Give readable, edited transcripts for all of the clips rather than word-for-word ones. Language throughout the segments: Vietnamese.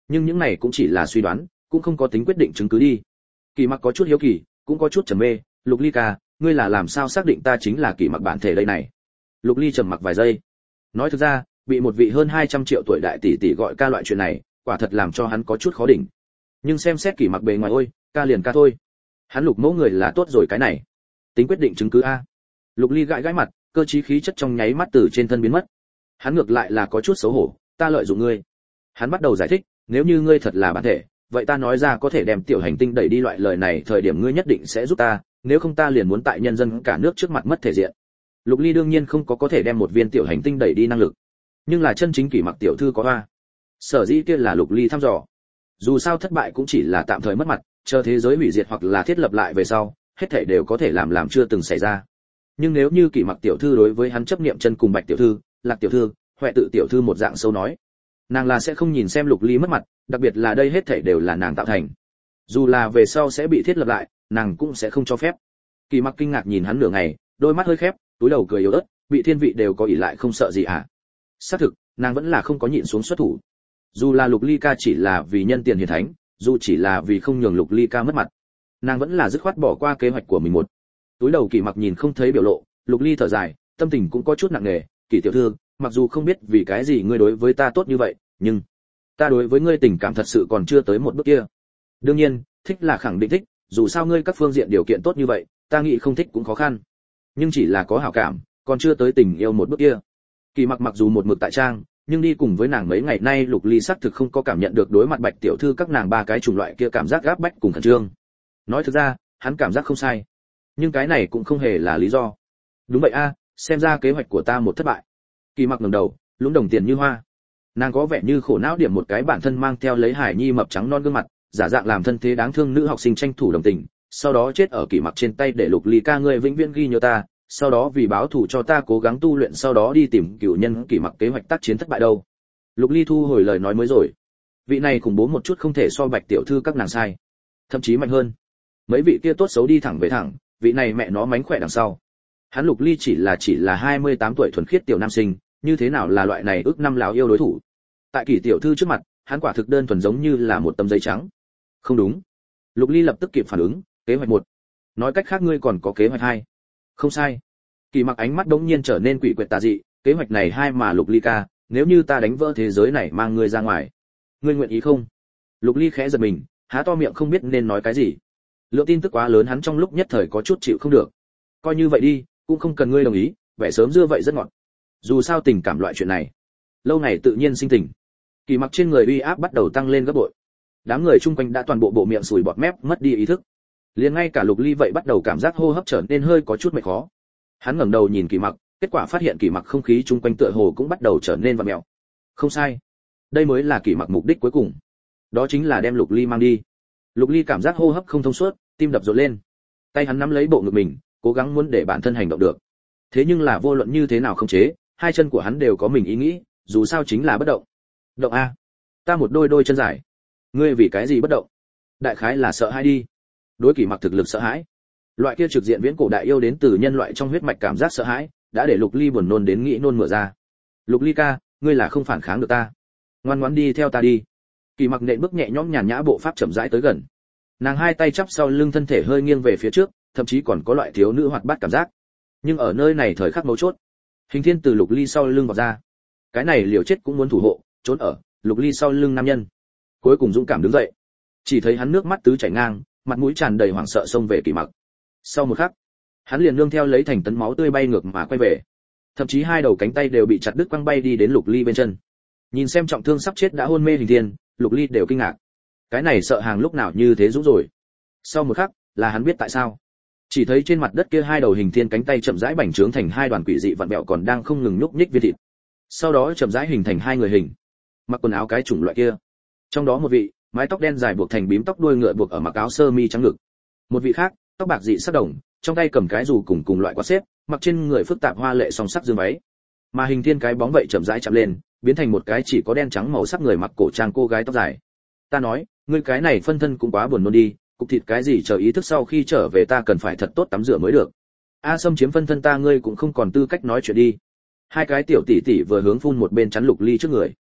nhưng những này cũng chỉ là suy đoán, cũng không có tính quyết định chứng cứ đi. Kỳ Mặc có chút hiếu kỳ, cũng có chút trầm mê. Lục Ly ca, ngươi là làm sao xác định ta chính là Kỳ Mặc bản thể đây này? Lục Ly trầm mặc vài giây, nói thực ra, bị một vị hơn 200 triệu tuổi đại tỷ tỷ gọi ca loại chuyện này, quả thật làm cho hắn có chút khó đỉnh. Nhưng xem xét Kỳ Mặc bề ngoài, ôi, ca liền ca thôi. Hắn Lục mẫu người là tốt rồi cái này. Tính quyết định chứng cứ a. Lục Ly gãi gãi mặt, cơ trí khí chất trong nháy mắt từ trên thân biến mất. Hắn ngược lại là có chút xấu hổ, ta lợi dụng ngươi. Hắn bắt đầu giải thích, nếu như ngươi thật là bản thể, vậy ta nói ra có thể đem tiểu hành tinh đẩy đi loại lời này, thời điểm ngươi nhất định sẽ giúp ta, nếu không ta liền muốn tại nhân dân cả nước trước mặt mất thể diện. Lục Ly đương nhiên không có thể đem một viên tiểu hành tinh đẩy đi năng lực, nhưng là chân chính Kỳ Mặc tiểu thư có a. Sở dĩ kia là Lục Ly thăm dò. Dù sao thất bại cũng chỉ là tạm thời mất mặt, chờ thế giới hủy diệt hoặc là thiết lập lại về sau, hết thảy đều có thể làm chưa từng xảy ra. Nhưng nếu như Kỳ Mặc tiểu thư đối với hắn chấp niệm chân cùng Bạch tiểu thư, Lạc tiểu thư, Huệ tự tiểu thư một dạng sâu nói, nàng là sẽ không nhìn xem Lục Ly mất mặt, đặc biệt là đây hết thảy đều là nàng tạo thành. Dù là về sau sẽ bị thiết lập lại, nàng cũng sẽ không cho phép. Kỳ Mặc kinh ngạc nhìn hắn nửa ngày, đôi mắt hơi khép, túi đầu cười yếu ớt, vị thiên vị đều có ỷ lại không sợ gì à? Xác thực, nàng vẫn là không có nhịn xuống xuất thủ. Dù là Lục Ly ca chỉ là vì nhân tiền hiền thánh, dù chỉ là vì không nhường Lục Ly ca mất mặt, nàng vẫn là dứt khoát bỏ qua kế hoạch của mình một. Túi đầu Kỳ Mặc nhìn không thấy biểu lộ, Lục Ly thở dài, tâm tình cũng có chút nặng nề, Kỳ tiểu thư, mặc dù không biết vì cái gì ngươi đối với ta tốt như vậy, nhưng ta đối với ngươi tình cảm thật sự còn chưa tới một bước kia. Đương nhiên, thích là khẳng định thích, dù sao ngươi các phương diện điều kiện tốt như vậy, ta nghĩ không thích cũng khó khăn. Nhưng chỉ là có hảo cảm, còn chưa tới tình yêu một bước kia. Kỳ Mặc mặc dù một mực tại trang, nhưng đi cùng với nàng mấy ngày nay, Lục Ly xác thực không có cảm nhận được đối mặt Bạch tiểu thư các nàng ba cái chủng loại kia cảm giác gáp bách cùng khẩn trương. Nói thực ra, hắn cảm giác không sai, nhưng cái này cũng không hề là lý do. Đúng vậy a, xem ra kế hoạch của ta một thất bại. Kỳ Mặc ngẩng đầu, lúng đồng tiền như hoa. Nàng có vẻ như khổ não điểm một cái bản thân mang theo lấy Hải Nhi mập trắng non gương mặt, giả dạng làm thân thế đáng thương nữ học sinh tranh thủ đồng tình, sau đó chết ở Kỳ Mặc trên tay, để Lục Ly ca ngươi vĩnh viễn ghi nhớ ta, sau đó vì báo thù cho ta cố gắng tu luyện, sau đó đi tìm cửu nhân. Kỳ Mặc kế hoạch tác chiến thất bại đâu? Lục Ly thu hồi lời nói mới rồi. Vị này khủng bố một chút không thể so Bạch tiểu thư các nàng sai, thậm chí mạnh hơn. Mấy vị kia tốt xấu đi thẳng về thẳng, vị này mẹ nó mánh khỏe đằng sau. Hắn Lục Ly chỉ là 28 tuổi thuần khiết tiểu nam sinh, như thế nào là loại này ước năm láo yêu đối thủ? Tại Kỳ tiểu thư trước mặt, hắn quả thực đơn thuần giống như là một tấm giấy trắng. Không đúng. Lục Ly lập tức kịp phản ứng, kế hoạch 1. Nói cách khác ngươi còn có kế hoạch 2. Không sai. Kỳ Mặc ánh mắt đống nhiên trở nên quỷ quyệt tà dị, kế hoạch này 2 mà Lục Ly ca, nếu như ta đánh vỡ thế giới này mang ngươi ra ngoài, ngươi nguyện ý không? Lục Ly khẽ giật mình, há to miệng không biết nên nói cái gì. Lượng tin tức quá lớn, hắn trong lúc nhất thời có chút chịu không được. Coi như vậy đi, cũng không cần ngươi đồng ý, vẻ sớm dưa vậy rất ngọt. Dù sao tình cảm loại chuyện này, lâu ngày tự nhiên sinh tình. Kỳ Mặc trên người uy áp bắt đầu tăng lên gấp bội. Đám người chung quanh đã toàn bộ bộ miệng sùi bọt mép, mất đi ý thức. Liền ngay cả Lục Ly vậy bắt đầu cảm giác hô hấp trở nên hơi có chút mệt khó. Hắn ngẩng đầu nhìn Kỳ Mặc, kết quả phát hiện Kỳ Mặc không khí chung quanh tựa hồ cũng bắt đầu trở nên vặn mèo. Không sai, đây mới là Kỳ Mặc mục đích cuối cùng, đó chính là đem Lục Ly mang đi. Lục Ly cảm giác hô hấp không thông suốt, tim đập rộn lên. Tay hắn nắm lấy bộ ngực mình, cố gắng muốn để bản thân hành động được. Thế nhưng là vô luận như thế nào không chế, hai chân của hắn đều có mình ý nghĩ, dù sao chính là bất động. Động a, ta một đôi chân dài. Ngươi vì cái gì bất động? Đại khái là sợ hãi đi. Đối Kỳ Mặc thực lực sợ hãi, loại kia trực diện viễn cổ đại yêu đến từ nhân loại trong huyết mạch cảm giác sợ hãi, đã để Lục Ly buồn nôn đến nghĩ nôn mửa ra. Lục Ly ca, ngươi là không phản kháng được ta, ngoan ngoãn đi theo ta đi. Kỳ Mặc nện bước nhẹ nhõm nhàn nhã bộ pháp chậm rãi tới gần. Nàng hai tay chắp sau lưng, thân thể hơi nghiêng về phía trước, thậm chí còn có loại thiếu nữ hoạt bát cảm giác. Nhưng ở nơi này thời khắc mấu chốt, Hình Thiên từ Lục Ly sau lưng vọt ra. Cái này liều chết cũng muốn thủ hộ, trốn ở Lục Ly sau lưng nam nhân. Cuối cùng dũng cảm đứng dậy. Chỉ thấy hắn nước mắt tứ chảy ngang, mặt mũi tràn đầy hoảng sợ xông về Kỳ Mặc. Sau một khắc, hắn liền nương theo lấy thành tấn máu tươi bay ngược mà quay về. Thậm chí hai đầu cánh tay đều bị chặt đứt quăng bay đi đến Lục Ly bên chân. Nhìn xem trọng thương sắp chết đã hôn mê Hình Thiên, Lục Ly đều kinh ngạc. Cái này sợ hàng lúc nào như thế dũng rồi. Sau một khắc, là hắn biết tại sao. Chỉ thấy trên mặt đất kia hai đầu Hình Thiên cánh tay chậm rãi bành trướng thành hai đoàn quỷ dị vặn bẹo còn đang không ngừng nhúc nhích viên thịt. Sau đó chậm rãi hình thành hai người hình, mặc quần áo cái chủng loại kia. Trong đó một vị, mái tóc đen dài buộc thành bím tóc, đuôi ngựa buộc ở mặc áo sơ mi trắng ngực. Một vị khác, tóc bạc dị sắc đồng, trong tay cầm cái dù cùng loại quạt xếp, mặc trên người phức tạp hoa lệ song sắc dương váy. Mà Hình Thiên cái bóng vậy chậm rãi chạm lên, biến thành một cái chỉ có đen trắng màu sắc người mặc cổ trang cô gái tóc dài. Ta nói, ngươi cái này phân thân cũng quá buồn nôn đi, cục thịt cái gì chờ ý thức sau khi trở về ta cần phải thật tốt tắm rửa mới được. A Sâm chiếm phân thân ta, ngươi cũng không còn tư cách nói chuyện đi. Hai cái tiểu tỷ tỷ vừa hướng phun một bên chắn Lục Ly trước người.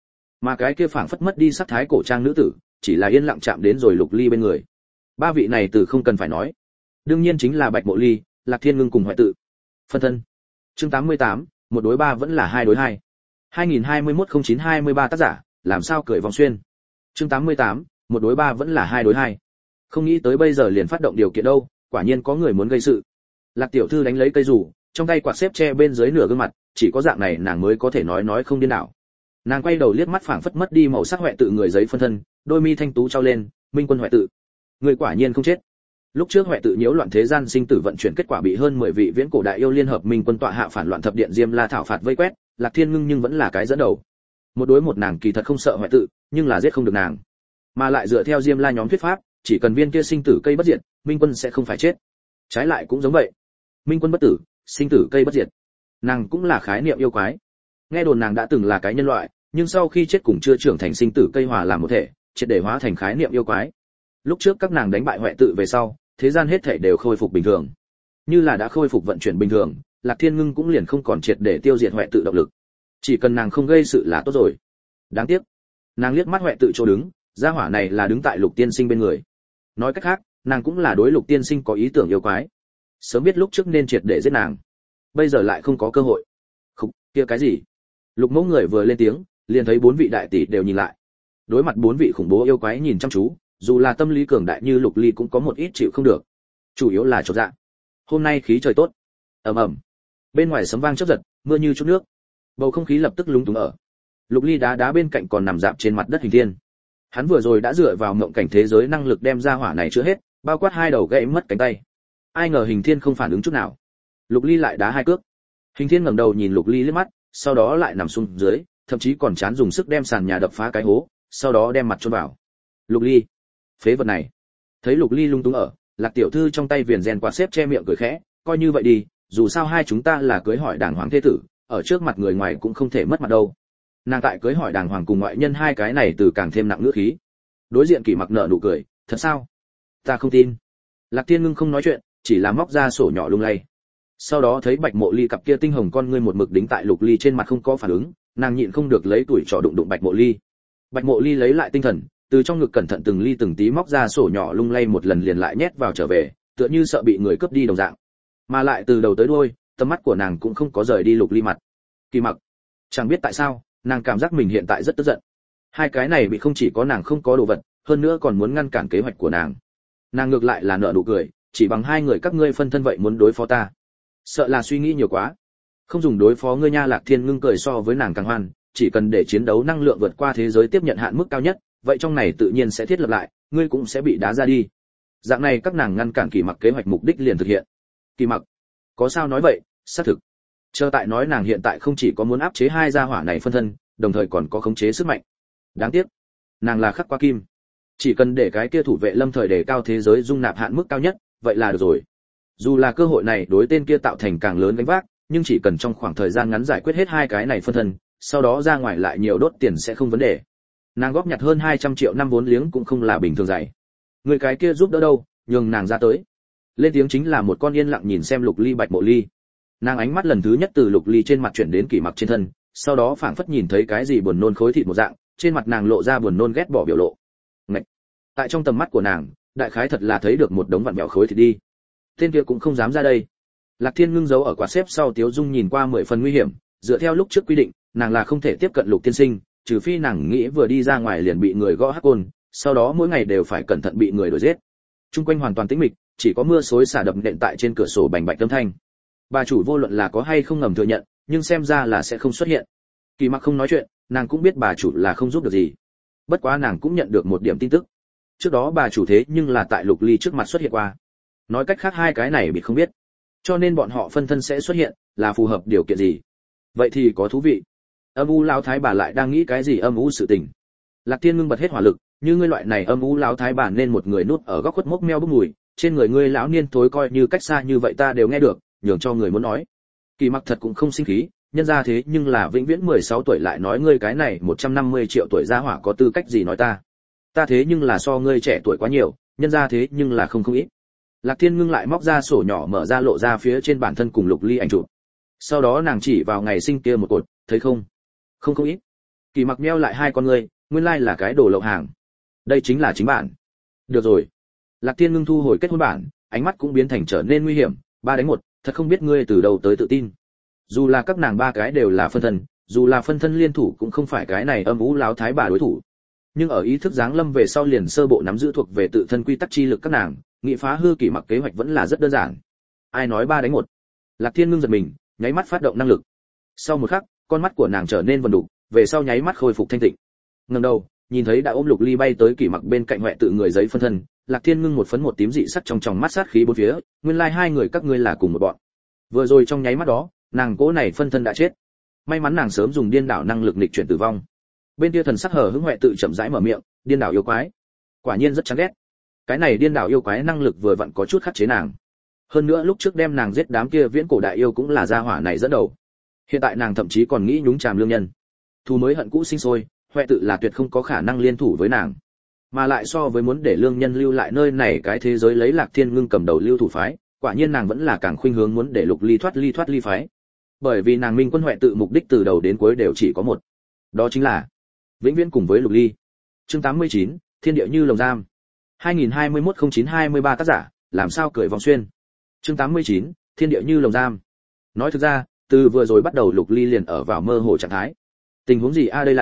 Mà cái kia phảng phất mất đi sắc thái cổ trang nữ tử, chỉ là yên lặng chạm đến rồi Lục Ly bên người. Ba vị này từ không cần phải nói, đương nhiên chính là Bạch Mộ Ly, Lạc Thiên Ngưng cùng Hoại Tự. Phân thân. Chương 88, 1-3 vẫn là 2-2. 2021-09-23 tác giả, làm sao cười vòng xuyên. Chương 88, 1-3 vẫn là 2-2. Không nghĩ tới bây giờ liền phát động điều kiện đâu, quả nhiên có người muốn gây sự. Lạc tiểu thư đánh lấy cây rủ, trong tay quạt xếp che bên dưới nửa gương mặt, chỉ có dạng này nàng mới có thể nói không điên đảo. Nàng quay đầu liếc mắt phảng phất mất đi màu sắc Hoại Tự người giấy phân thân, đôi mi thanh tú trao lên, Minh Quân Hoại Tự. Người quả nhiên không chết. Lúc trước Hoại Tự nhiễu loạn thế gian sinh tử vận chuyển kết quả bị hơn 10 vị viễn cổ đại yêu liên hợp Minh Quân tọa hạ phản loạn thập điện Diêm La thảo phạt vây quét, Lạc Thiên Ngưng nhưng vẫn là cái dẫn đầu. Một đối một nàng kỳ thật không sợ Hoại Tự, nhưng là giết không được nàng. Mà lại dựa theo Diêm La nhóm thuyết pháp, chỉ cần viên kia sinh tử cây bất diệt, Minh Quân sẽ không phải chết. Trái lại cũng giống vậy. Minh Quân bất tử, sinh tử cây bất diệt. Nàng cũng là khái niệm yêu quái. Nghe đồn nàng đã từng là cái nhân loại, nhưng sau khi chết cũng chưa trưởng thành sinh tử cây hòa làm một thể, triệt để hóa thành khái niệm yêu quái. Lúc trước các nàng đánh bại Hoại Tự về sau, thế gian hết thảy đều khôi phục bình thường. Như là đã khôi phục vận chuyển bình thường, Lạc Thiên Ngưng cũng liền không còn triệt để tiêu diệt Hoại Tự động lực. Chỉ cần nàng không gây sự là tốt rồi. Đáng tiếc, nàng liếc mắt Hoại Tự chỗ đứng, gia hỏa này là đứng tại Lục Tiên Sinh bên người. Nói cách khác, nàng cũng là đối Lục Tiên Sinh có ý tưởng yêu quái. Sớm biết lúc trước nên triệt để giết nàng, bây giờ lại không có cơ hội. Khục, kia cái gì? Lục Mẫu người vừa lên tiếng, liền thấy 4 vị đại tỷ đều nhìn lại. Đối mặt 4 vị khủng bố yêu quái nhìn chăm chú, dù là tâm lý cường đại như Lục Ly cũng có một ít chịu không được. Chủ yếu là chột dạ. Hôm nay khí trời tốt. Ầm ầm. Bên ngoài sấm vang chớp giật, mưa như chút nước. Bầu không khí lập tức lúng túng ở. Lục Ly đá bên cạnh còn nằm rạp trên mặt đất Hình Thiên. Hắn vừa rồi đã dựa vào mộng cảnh thế giới năng lực đem ra hỏa này chữa hết, bao quát 2 đầu gãy mất cánh tay. Ai ngờ Hình Thiên không phản ứng chút nào. Lục Ly lại đá 2 cước. Hình Thiên ngẩng đầu nhìn Lục Ly liếc mắt, sau đó lại nằm xuống dưới, thậm chí còn chán dùng sức đem sàn nhà đập phá cái hố, sau đó đem mặt chôn vào. Lục Ly, phế vật này. Thấy Lục Ly lung túng ở, Lạc tiểu thư trong tay viền rèn quạt xếp che miệng cười khẽ, coi như vậy đi, dù sao hai chúng ta là cưới hỏi đàng hoàng thế tử, ở trước mặt người ngoài cũng không thể mất mặt đâu. Nàng tại cưới hỏi đàng hoàng cùng ngoại nhân hai cái này từ càng thêm nặng ngữ khí. Đối diện Kỷ Mặc nở nụ cười, thật sao? Ta không tin. Lạc Thiên Ngưng không nói chuyện, chỉ là móc ra sổ nhỏ lung lay. Sau đó thấy Bạch Mộ Ly cặp kia tinh hồng con ngươi một mực đính tại Lục Ly trên mặt không có phản ứng, nàng nhịn không được lấy tuổi trò đụng Bạch Mộ Ly. Bạch Mộ Ly lấy lại tinh thần, từ trong ngực cẩn thận từng ly từng tí móc ra sổ nhỏ lung lay một lần liền lại nhét vào trở về, tựa như sợ bị người cướp đi đồng dạng. Mà lại từ đầu tới đuôi, tầm mắt của nàng cũng không có rời đi Lục Ly mặt. Kỳ Mặc, chẳng biết tại sao, nàng cảm giác mình hiện tại rất tức giận. Hai cái này bị không chỉ có nàng không có đồ vật, hơn nữa còn muốn ngăn cản kế hoạch của nàng. Nàng ngược lại là nở nụ cười, chỉ bằng hai người các ngươi phân thân vậy muốn đối phó ta, sợ là suy nghĩ nhiều quá. Không dùng đối phó ngươi nha. Lạc Thiên Ngưng cười so với nàng càng hoan, chỉ cần để chiến đấu năng lượng vượt qua thế giới tiếp nhận hạn mức cao nhất, vậy trong này tự nhiên sẽ thiết lập lại, ngươi cũng sẽ bị đá ra đi. Dạng này các nàng ngăn cản Kỳ Mặc kế hoạch mục đích liền thực hiện. Kỳ Mặc, có sao nói vậy, xác thực. Chờ tại nói nàng hiện tại không chỉ có muốn áp chế hai gia hỏa này phân thân, đồng thời còn có khống chế sức mạnh. Đáng tiếc, nàng là khắc qua kim. Chỉ cần để cái kia thủ vệ lâm thời đề cao thế giới dung nạp hạn mức cao nhất, vậy là được rồi. Dù là cơ hội này đối tên kia tạo thành càng lớn gánh vác, nhưng chỉ cần trong khoảng thời gian ngắn giải quyết hết hai cái này phân thân, sau đó ra ngoài lại nhiều đốt tiền sẽ không vấn đề. Nàng góp nhặt hơn 200 triệu năm vốn liếng cũng không là bình thường dày. Người cái kia giúp đỡ đâu, nhường nàng ra tới. Lên tiếng chính là một con yên lặng nhìn xem Lục Ly. Bạch Mộ Ly. Nàng ánh mắt lần thứ nhất từ Lục Ly trên mặt chuyển đến Kỳ Mặc trên thân, sau đó phảng phất nhìn thấy cái gì buồn nôn khối thịt một dạng, trên mặt nàng lộ ra buồn nôn ghét bỏ biểu lộ. Ngậy. Tại trong tầm mắt của nàng, đại khái thật là thấy được một đống vặn vẹo khối thịt đi. Tên kia cũng không dám ra đây. Lạc Thiên Ngưng giấu ở quạt xếp sau Tiếu Dung nhìn qua 10 phần nguy hiểm, dựa theo lúc trước quy định, nàng là không thể tiếp cận Lục tiên sinh, trừ phi nàng nghĩ vừa đi ra ngoài liền bị người gõ hắc côn, sau đó mỗi ngày đều phải cẩn thận bị người đuổi giết. Trung quanh hoàn toàn tĩnh mịch, chỉ có mưa xối xả đập nện tại trên cửa sổ bành bạch âm thanh. Bà chủ vô luận là có hay không ngầm thừa nhận, nhưng xem ra là sẽ không xuất hiện. Kỳ Mặc không nói chuyện, nàng cũng biết bà chủ là không giúp được gì. Bất quá nàng cũng nhận được một điểm tin tức. Trước đó bà chủ thế nhưng là tại Lục Ly trước mặt xuất hiện qua. Nói cách khác hai cái này bị không biết, cho nên bọn họ phân thân sẽ xuất hiện, là phù hợp điều kiện gì? Vậy thì có thú vị. Âm u lão thái bà lại đang nghĩ cái gì âm u sự tình? Lạc Thiên Ngưng bật hết hỏa lực, như ngươi loại này âm u lão thái bà nên một người núp ở góc khuất mốc meo bốc mùi, trên người ngươi lão niên thối coi như cách xa như vậy ta đều nghe được, nhường cho người muốn nói. Kỳ Mặc thật cũng không sinh khí, nhân ra thế nhưng là vĩnh viễn 16 tuổi lại nói ngươi cái này 150 triệu tuổi gia hỏa có tư cách gì nói ta? Ta thế nhưng là so ngươi trẻ tuổi quá nhiều, nhân ra thế nhưng là không ít. Lạc Thiên Ngưng lại móc ra sổ nhỏ mở ra lộ ra phía trên bản thân cùng Lục Ly ảnh chụp. Sau đó nàng chỉ vào ngày sinh kia một cột, thấy không? Không ít. Kỳ Mặc meo lại hai con ngươi, nguyên lai là cái đồ lậu hàng. Đây chính là chính bản. Được rồi. Lạc Thiên Ngưng thu hồi kết hôn bản, ánh mắt cũng biến thành trở nên nguy hiểm, 3-1, thật không biết ngươi từ đâu tới tự tin. Dù là các nàng ba cái đều là phân thân, dù là phân thân liên thủ cũng không phải cái này âm u láo thái bà đối thủ. Nhưng ở ý thức giáng lâm về sau liền sơ bộ nắm giữ thuộc về tự thân quy tắc chi lực các nàng, nghị phá hư Kỳ Mặc kế hoạch vẫn là rất đơn giản. Ai nói 3-1? Lạc Thiên Ngưng giật mình, nháy mắt phát động năng lực. Sau một khắc, con mắt của nàng trở nên vần đục, về sau nháy mắt khôi phục thanh tịnh. Ngẩng đầu, nhìn thấy đã ôm Lục Ly bay tới Kỳ Mặc bên cạnh hoẹ tự người giấy phân thân, Lạc Thiên Ngưng một phấn một tím dị sắc trong tròng mắt sát khí bốn phía, nguyên lai hai người các ngươi là cùng một bọn. Vừa rồi trong nháy mắt đó, nàng cố này phân thân đã chết. May mắn nàng sớm dùng điên đảo năng lực nghịch chuyển tử vong. Bên kia thần sắc hờ hững hoẹ tự chậm rãi mở miệng, điên đảo yêu quái. Quả nhiên rất chán ghét. Cái này điên đảo yêu quái năng lực vừa vặn có chút khắc chế nàng. Hơn nữa lúc trước đem nàng giết đám kia viễn cổ đại yêu cũng là gia hỏa này dẫn đầu. Hiện tại nàng thậm chí còn nghĩ nhúng chàm lương nhân. Thù mới hận cũ sinh sôi, hoẹ tự là tuyệt không có khả năng liên thủ với nàng. Mà lại so với muốn để lương nhân lưu lại nơi này cái thế giới lấy Lạc Thiên Ngưng cầm đầu lưu thủ phái, quả nhiên nàng vẫn là càng khuynh hướng muốn để Lục Ly thoát ly phái. Bởi vì nàng minh quân hoẹ tự mục đích từ đầu đến cuối đều chỉ có một, đó chính là vĩnh viễn cùng với Lục Ly. Chương 89, Thiên địa như lồng giam. 2021-09-23 tác giả, làm sao cười vòng xuyên. Chương 89, Thiên địa như lồng giam. Nói thực ra, từ vừa rồi bắt đầu Lục Ly liền ở vào mơ hồ trạng thái. Tình huống gì a đây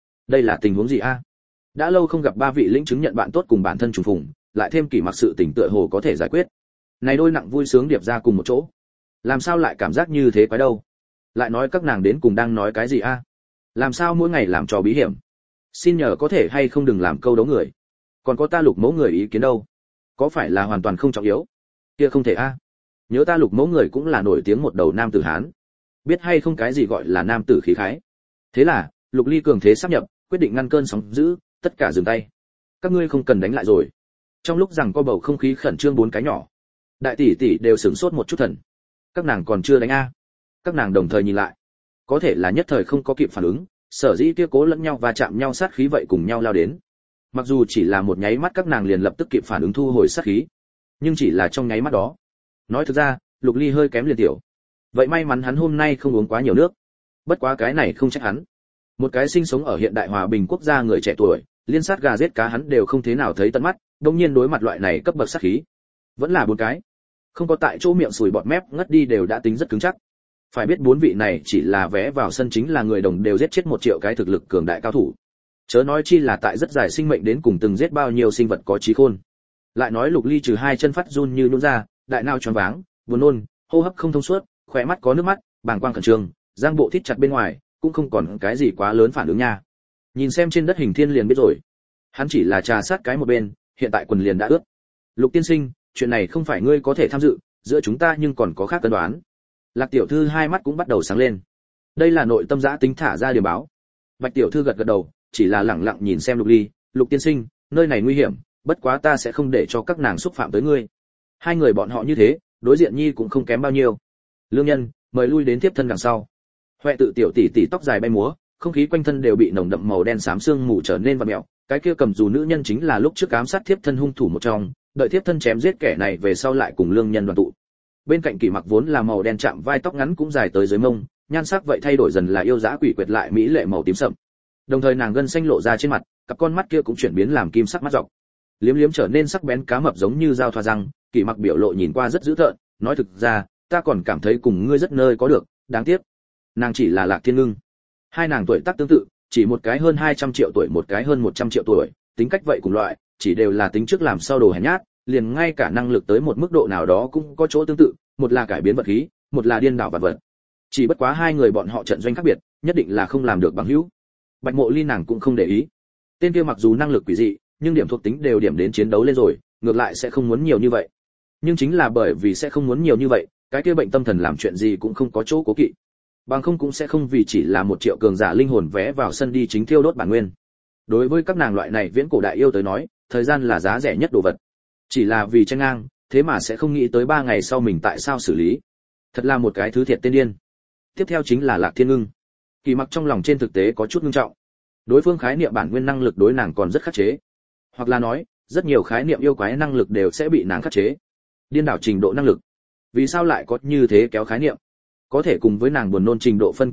là tình huống gì a? Đã lâu không gặp ba vị lĩnh chứng nhận bạn tốt cùng bản thân trùng phùng, lại thêm Kỳ Mặc sự tình tựa hồ có thể giải quyết. Này đôi nặng vui sướng điệp ra cùng một chỗ. Làm sao lại cảm giác như thế quái đâu? Lại nói các nàng đến cùng đang nói cái gì a? Làm sao mỗi ngày làm trò bí hiểm? Xin nhờ có thể hay không đừng làm câu đấu người. Còn có ta Lục mẫu người ý kiến đâu? Có phải là hoàn toàn không trọng yếu? Kia không thể a. Nhớ ta Lục mẫu người cũng là nổi tiếng một đầu nam tử Hán. Biết hay không cái gì gọi là nam tử khí khái. Thế là, Lục Ly cường thế sắp nhập, quyết định ngăn cơn sóng dữ, tất cả dừng tay. Các ngươi không cần đánh lại rồi. Trong lúc rằng có bầu không khí khẩn trương bốn cái nhỏ, đại tỷ tỷ đều sửng sốt một chút thần. Các nàng còn chưa đánh a? Các nàng đồng thời nhìn lại, có thể là nhất thời không có kịp phản ứng, sở dĩ kia cố lẫn nhau và chạm nhau sát khí vậy cùng nhau lao đến. Mặc dù chỉ là một nháy mắt các nàng liền lập tức kịp phản ứng thu hồi sát khí, nhưng chỉ là trong nháy mắt đó. Nói thực ra, Lục Ly hơi kém liền tiểu. Vậy may mắn hắn hôm nay không uống quá nhiều nước. Bất quá cái này không trách hắn. Một cái sinh sống ở hiện đại hòa bình quốc gia người trẻ tuổi, liên sát gà giết cá hắn đều không thế nào thấy tận mắt, đương nhiên đối mặt loại này cấp bậc sát khí, vẫn là bốn cái. Không có tại chỗ miệng sùi bọt mép ngất đi đều đã tính rất cứng chắc. Phải biết bốn vị này chỉ là vé vào sân chính là người đồng đều giết chết 1 triệu cái thực lực cường đại cao thủ. Chớ nói chi là tại rất dài sinh mệnh đến cùng từng giết bao nhiêu sinh vật có trí khôn. Lại nói Lục Ly trừ hai chân phát run như nhũn ra, đại não choáng váng, buồn nôn, hô hấp không thông suốt, khóe mắt có nước mắt, bàng quang khẩn trương, giang bộ thít chặt bên ngoài, cũng không còn cái gì quá lớn phản ứng nha. Nhìn xem trên đất hình thiên liền biết rồi. Hắn chỉ là trà sát cái một bên, hiện tại quần liền đã ướt. Lục tiên sinh, chuyện này không phải ngươi có thể tham dự, giữa chúng ta nhưng còn có khác cân đoán. Lạc tiểu thư hai mắt cũng bắt đầu sáng lên. Đây là nội tâm dã tính thả ra điểm báo. Bạch tiểu thư gật gật đầu, chỉ là lẳng lặng nhìn xem Lục Ly, Lục tiên sinh, nơi này nguy hiểm, bất quá ta sẽ không để cho các nàng xúc phạm tới ngươi. Hai người bọn họ như thế, đối diện nhi cũng không kém bao nhiêu. Lương nhân, mời lui đến tiếp thân đằng sau. Hoẹ tự tiểu tỷ tỷ tóc dài bay múa, không khí quanh thân đều bị nồng đậm màu đen xám xương mù trở nên vặn mèo, cái kia cầm dù nữ nhân chính là lúc trước ám sát thiếp thân hung thủ một trong, đợi thiếp thân chém giết kẻ này về sau lại cùng lương nhân đoàn tụ. Bên cạnh Kỳ Mặc vốn là màu đen chạm vai tóc ngắn cũng dài tới dưới mông, nhan sắc vậy thay đổi dần là yêu dã quỷ quyệt lại mỹ lệ màu tím sậm. Đồng thời nàng gân xanh lộ ra trên mặt, cặp con mắt kia cũng chuyển biến làm kim sắc mắt dọc. Liếm liếm trở nên sắc bén cá mập giống như dao thoa răng, Kỳ Mặc biểu lộ nhìn qua rất dữ tợn, nói thực ra, ta còn cảm thấy cùng ngươi rất nơi có được, đáng tiếc. Nàng chỉ là Lạc Thiên Ngưng. Hai nàng tuổi tác tương tự, chỉ một cái hơn 200 triệu tuổi, một cái hơn 100 triệu tuổi, tính cách vậy cùng loại, chỉ đều là tính trước làm sau đồ hèn nhát, liền ngay cả năng lực tới một mức độ nào đó cũng có chỗ tương tự, một là cải biến vật khí, một là điên đảo vạn vật. Chỉ bất quá hai người bọn họ trận doanh khác biệt, nhất định là không làm được bằng hữu. Bạch Mộ Ly nàng cũng không để ý. Tên kia mặc dù năng lực quỷ dị, nhưng điểm thuộc tính đều điểm đến chiến đấu lên rồi, ngược lại sẽ không muốn nhiều như vậy. Nhưng chính là bởi vì sẽ không muốn nhiều như vậy, cái kia bệnh tâm thần làm chuyện gì cũng không có chỗ cố kỵ. Bằng không cũng sẽ không vì chỉ là 1 triệu cường giả linh hồn vé vào sân đi chính thiêu đốt bản nguyên. Đối với các nàng loại này viễn cổ đại yêu tới nói, thời gian là giá rẻ nhất đồ vật. Chỉ là vì tranh ngang, thế mà sẽ không nghĩ tới 3 ngày sau mình tại sao xử lý. Thật là một cái thứ thiệt tên điên. Tiếp theo chính là Lạc Thiên Ngưng. Kỳ Mặc trong lòng trên thực tế có chút nghiêm trọng. Đối phương khái niệm bản nguyên năng lực đối nàng còn rất khắc chế. Hoặc là nói, rất nhiều khái niệm yêu quái năng lực đều sẽ bị nàng khắc chế. Điên đảo trình độ năng lực. Vì sao lại có như thế kéo khái niệm? Có thể cùng với nàng buồn nôn trình độ phân cao thấp,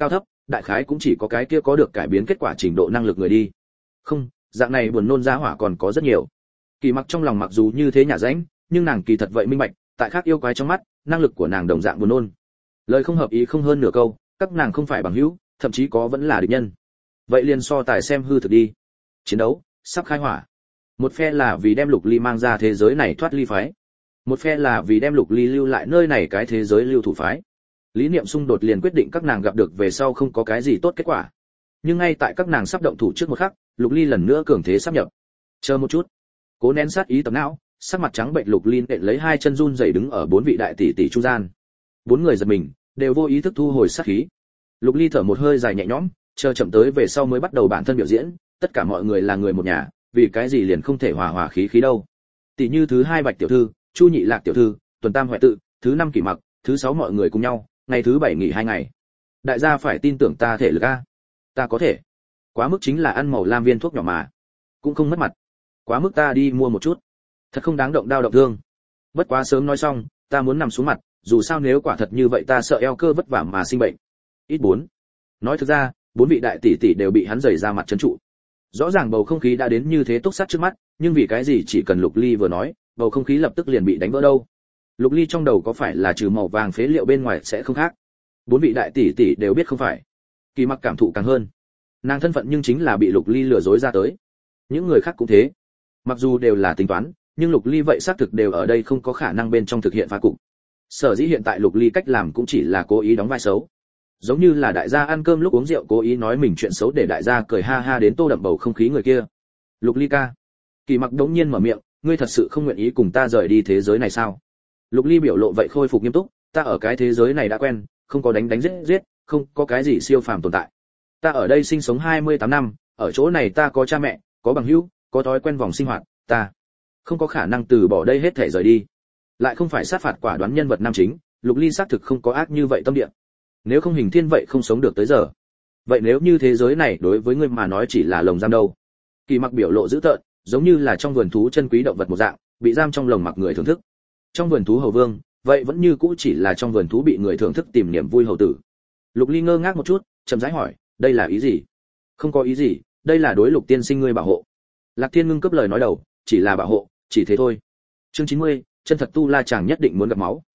đại khái cũng chỉ có cái kia có được cải biến kết quả trình độ năng lực người đi. Không, dạng này buồn nôn ra hỏa còn có rất nhiều. Kỳ Mặc trong lòng mặc dù như thế nhả rãnh, nhưng nàng kỳ thật vậy minh bạch, tại khác yêu quái trong mắt, năng lực của nàng đồng dạng buồn nôn. Lời không hợp ý không hơn nửa câu, các nàng không phải bằng hữu, thậm chí có vẫn là địch nhân. Vậy liền so tài xem hư thực đi. Chiến đấu sắp khai hỏa. Một phe là vì đem Lục Ly mang ra thế giới này thoát ly phái, một phe là vì đem Lục Ly lưu lại nơi này cái thế giới lưu thủ phái. Lý niệm xung đột liền quyết định các nàng gặp được về sau không có cái gì tốt kết quả. Nhưng ngay tại các nàng sắp động thủ trước một khắc, Lục Ly lần nữa cường thế sắp nhập. Chờ một chút. Cố nén sát ý tập não, sắc mặt trắng bệch Lục Ly nện lấy hai chân run rẩy đứng ở bốn vị đại tỷ tỷ trung gian. Bốn người giật mình, đều vô ý thức thu hồi sát khí. Lục Ly thở một hơi dài nhẹ nhõm, chờ chậm tới về sau mới bắt đầu bản thân biểu diễn, tất cả mọi người là người một nhà, vì cái gì liền không thể hòa hòa khí khí đâu. Tỷ như thứ hai Bạch tiểu thư, Chu Nhị Lạc tiểu thư, Tuần Tam Hoại tự, thứ năm Kỷ Mặc, thứ sáu mọi người cùng nhau, ngày thứ bảy nghỉ 2 ngày. Đại gia phải tin tưởng ta thể lực a. Ta có thể. Quá mức chính là ăn màu lam viên thuốc nhỏ mà, cũng không mất mặt. Quá mức ta đi mua một chút. Thật không đáng động đau động thương. Bất quá sớm nói xong, ta muốn nằm xuống mặt, dù sao nếu quả thật như vậy ta sợ eo cơ vất vả mà sinh bệnh. Ít 4. Nói thực ra, bốn vị đại tỷ tỷ đều bị hắn giày ra mặt trấn trụ. Rõ ràng bầu không khí đã đến như thế túc sát trước mắt, nhưng vì cái gì chỉ cần Lục Ly vừa nói, bầu không khí lập tức liền bị đánh vỡ đâu. Lục Ly trong đầu có phải là trừ màu vàng phế liệu bên ngoài sẽ không khác. Bốn vị đại tỷ tỷ đều biết không phải. Kỳ Mặc cảm thụ càng hơn. Nàng thân phận nhưng chính là bị Lục Ly lừa dối ra tới. Những người khác cũng thế. Mặc dù đều là tính toán, nhưng Lục Ly vậy xác thực đều ở đây không có khả năng bên trong thực hiện phá cục. Sở dĩ hiện tại Lục Ly cách làm cũng chỉ là cố ý đóng vai xấu. Giống như là đại gia ăn cơm lúc uống rượu cố ý nói mình chuyện xấu để đại gia cười ha ha đến tô đậm bầu không khí người kia. Lục Ly ca. Kỳ Mặc đống nhiên mở miệng, ngươi thật sự không nguyện ý cùng ta rời đi thế giới này sao? Lục Ly biểu lộ vậy khôi phục nghiêm túc, ta ở cái thế giới này đã quen, không có đánh đánh giết giết, không có cái gì siêu phàm tồn tại. Ta ở đây sinh sống 28 năm, ở chỗ này ta có cha mẹ, có bằng hữu, có thói quen vòng sinh hoạt, ta không có khả năng từ bỏ đây hết thể rời đi. Lại không phải sát phạt quả đoán nhân vật nam chính, Lục Ly xác thực không có ác như vậy tâm địa. Nếu không Hình Thiên vậy không sống được tới giờ. Vậy nếu như thế giới này đối với ngươi mà nói chỉ là lồng giam đâu? Kỳ Mặc biểu lộ dữ tợn, giống như là trong vườn thú chân quý động vật một dạng, bị giam trong lồng mặc người thưởng thức. Trong vườn thú hầu vương, vậy vẫn như cũ chỉ là trong vườn thú bị người thưởng thức tìm niềm vui hầu tử. Lục Ly ngơ ngác một chút, chậm rãi hỏi, đây là ý gì? Không có ý gì, đây là đối Lục tiên sinh ngươi bảo hộ. Lạc Thiên Ngưng cấp lời nói đầu, chỉ là bảo hộ, chỉ thế thôi. Chương 90, chân thật tu la chàng nhất định muốn gặp máu.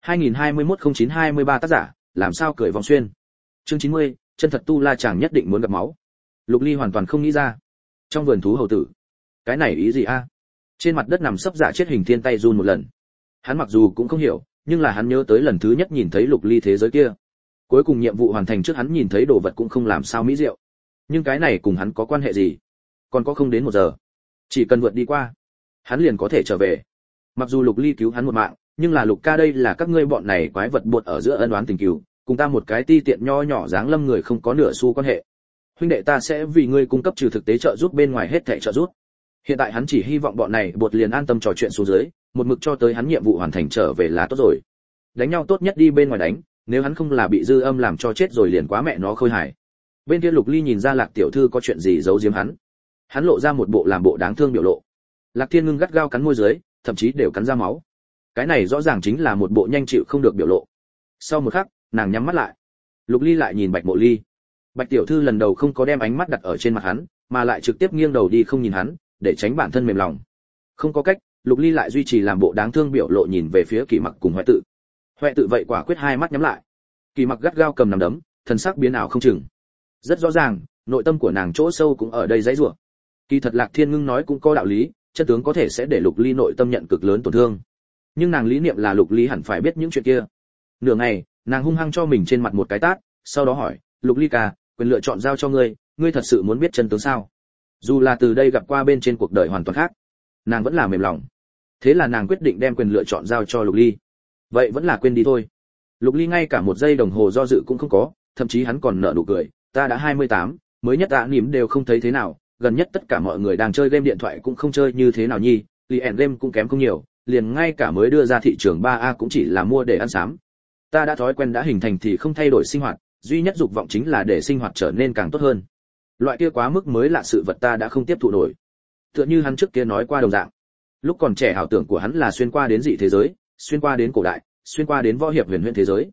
2021-09-23 tác giả, làm sao cười vòng xuyên. Chương 90, chân thật tu la chàng nhất định muốn gặp máu. Lục Ly hoàn toàn không nghĩ ra. Trong vườn thú hầu tử, cái này ý gì a? Trên mặt đất nằm sấp giả chết Hình Thiên tay run một lần. Hắn mặc dù cũng không hiểu, nhưng là hắn nhớ tới lần thứ nhất nhìn thấy Lục Ly thế giới kia. Cuối cùng nhiệm vụ hoàn thành trước hắn nhìn thấy đồ vật cũng không làm sao mỹ diệu. Nhưng cái này cùng hắn có quan hệ gì? Còn có không đến 1 giờ. Chỉ cần vượt đi qua, hắn liền có thể trở về. Mặc dù Lục Ly cứu hắn một mạng, nhưng là Lục ca đây là các ngươi bọn này quái vật buột ở giữa ân oán tình cừu, cùng ta một cái ti tiện nho nhỏ dáng lâm người không có nửa xu quan hệ. Huynh đệ ta sẽ vì ngươi cung cấp trừ thực tế trợ giúp bên ngoài hết thảy trợ giúp. Hiện tại hắn chỉ hy vọng bọn này buột liền an tâm trò chuyện xuống dưới, một mực cho tới hắn nhiệm vụ hoàn thành trở về là tốt rồi. Đánh nhau tốt nhất đi bên ngoài đánh, nếu hắn không là bị dư âm làm cho chết rồi liền quá mẹ nó khôi hài. Bên kia Lục Ly nhìn ra Lạc tiểu thư có chuyện gì giấu giếm hắn. Hắn lộ ra một bộ làm bộ đáng thương biểu lộ. Lạc Thiên Ngưng gắt gao cắn môi dưới, thậm chí đều cắn ra máu. Cái này rõ ràng chính là một bộ nhanh chịu không được biểu lộ. Sau một khắc, nàng nhắm mắt lại. Lục Ly lại nhìn Bạch Mộ Ly. Bạch tiểu thư lần đầu không có đem ánh mắt đặt ở trên mặt hắn, mà lại trực tiếp nghiêng đầu đi không nhìn hắn, để tránh bản thân mềm lòng. Không có cách, Lục Ly lại duy trì làm bộ đáng thương biểu lộ nhìn về phía Kỳ Mặc cùng Hoại tự. Hoại tự vậy quả quyết hai mắt nhắm lại. Kỳ Mặc gắt gao cầm nắm đấm, thần sắc biến ảo không chừng. Rất rõ ràng, nội tâm của nàng chỗ sâu cũng ở đây dãy rủa. Kỳ thật Lạc Thiên Ngưng nói cũng có đạo lý, chân tướng có thể sẽ để Lục Ly nội tâm nhận cực lớn tổn thương. Nhưng nàng lý niệm là Lục Ly hẳn phải biết những chuyện kia. Nửa ngày, nàng hung hăng cho mình trên mặt một cái tát, sau đó hỏi, Lục Ly ca, quyền lựa chọn giao cho ngươi, ngươi thật sự muốn biết chân tướng sao? Dù là từ đây gặp qua bên trên cuộc đời hoàn toàn khác, nàng vẫn là mềm lòng. Thế là nàng quyết định đem quyền lựa chọn giao cho Lục Ly. Vậy vẫn là quên đi thôi. Lục Ly ngay cả một giây đồng hồ do dự cũng không có, thậm chí hắn còn nở nụ cười, ta đã 28, mới nhất tạ niệm đều không thấy thế nào, gần nhất tất cả mọi người đang chơi game điện thoại cũng không chơi như thế nào nhi, liền game cũng kém không nhiều, liền ngay cả mới đưa ra thị trường 3A cũng chỉ là mua để ăn xám. Ta đã thói quen đã hình thành thì không thay đổi sinh hoạt, duy nhất dục vọng chính là để sinh hoạt trở nên càng tốt hơn. Loại kia quá mức mới lạ sự vật ta đã không tiếp thụ nổi. Tựa như hắn trước kia nói qua đồng dạng. Lúc còn trẻ ảo tưởng của hắn là xuyên qua đến dị thế giới, xuyên qua đến cổ đại, xuyên qua đến võ hiệp huyền huyễn thế giới.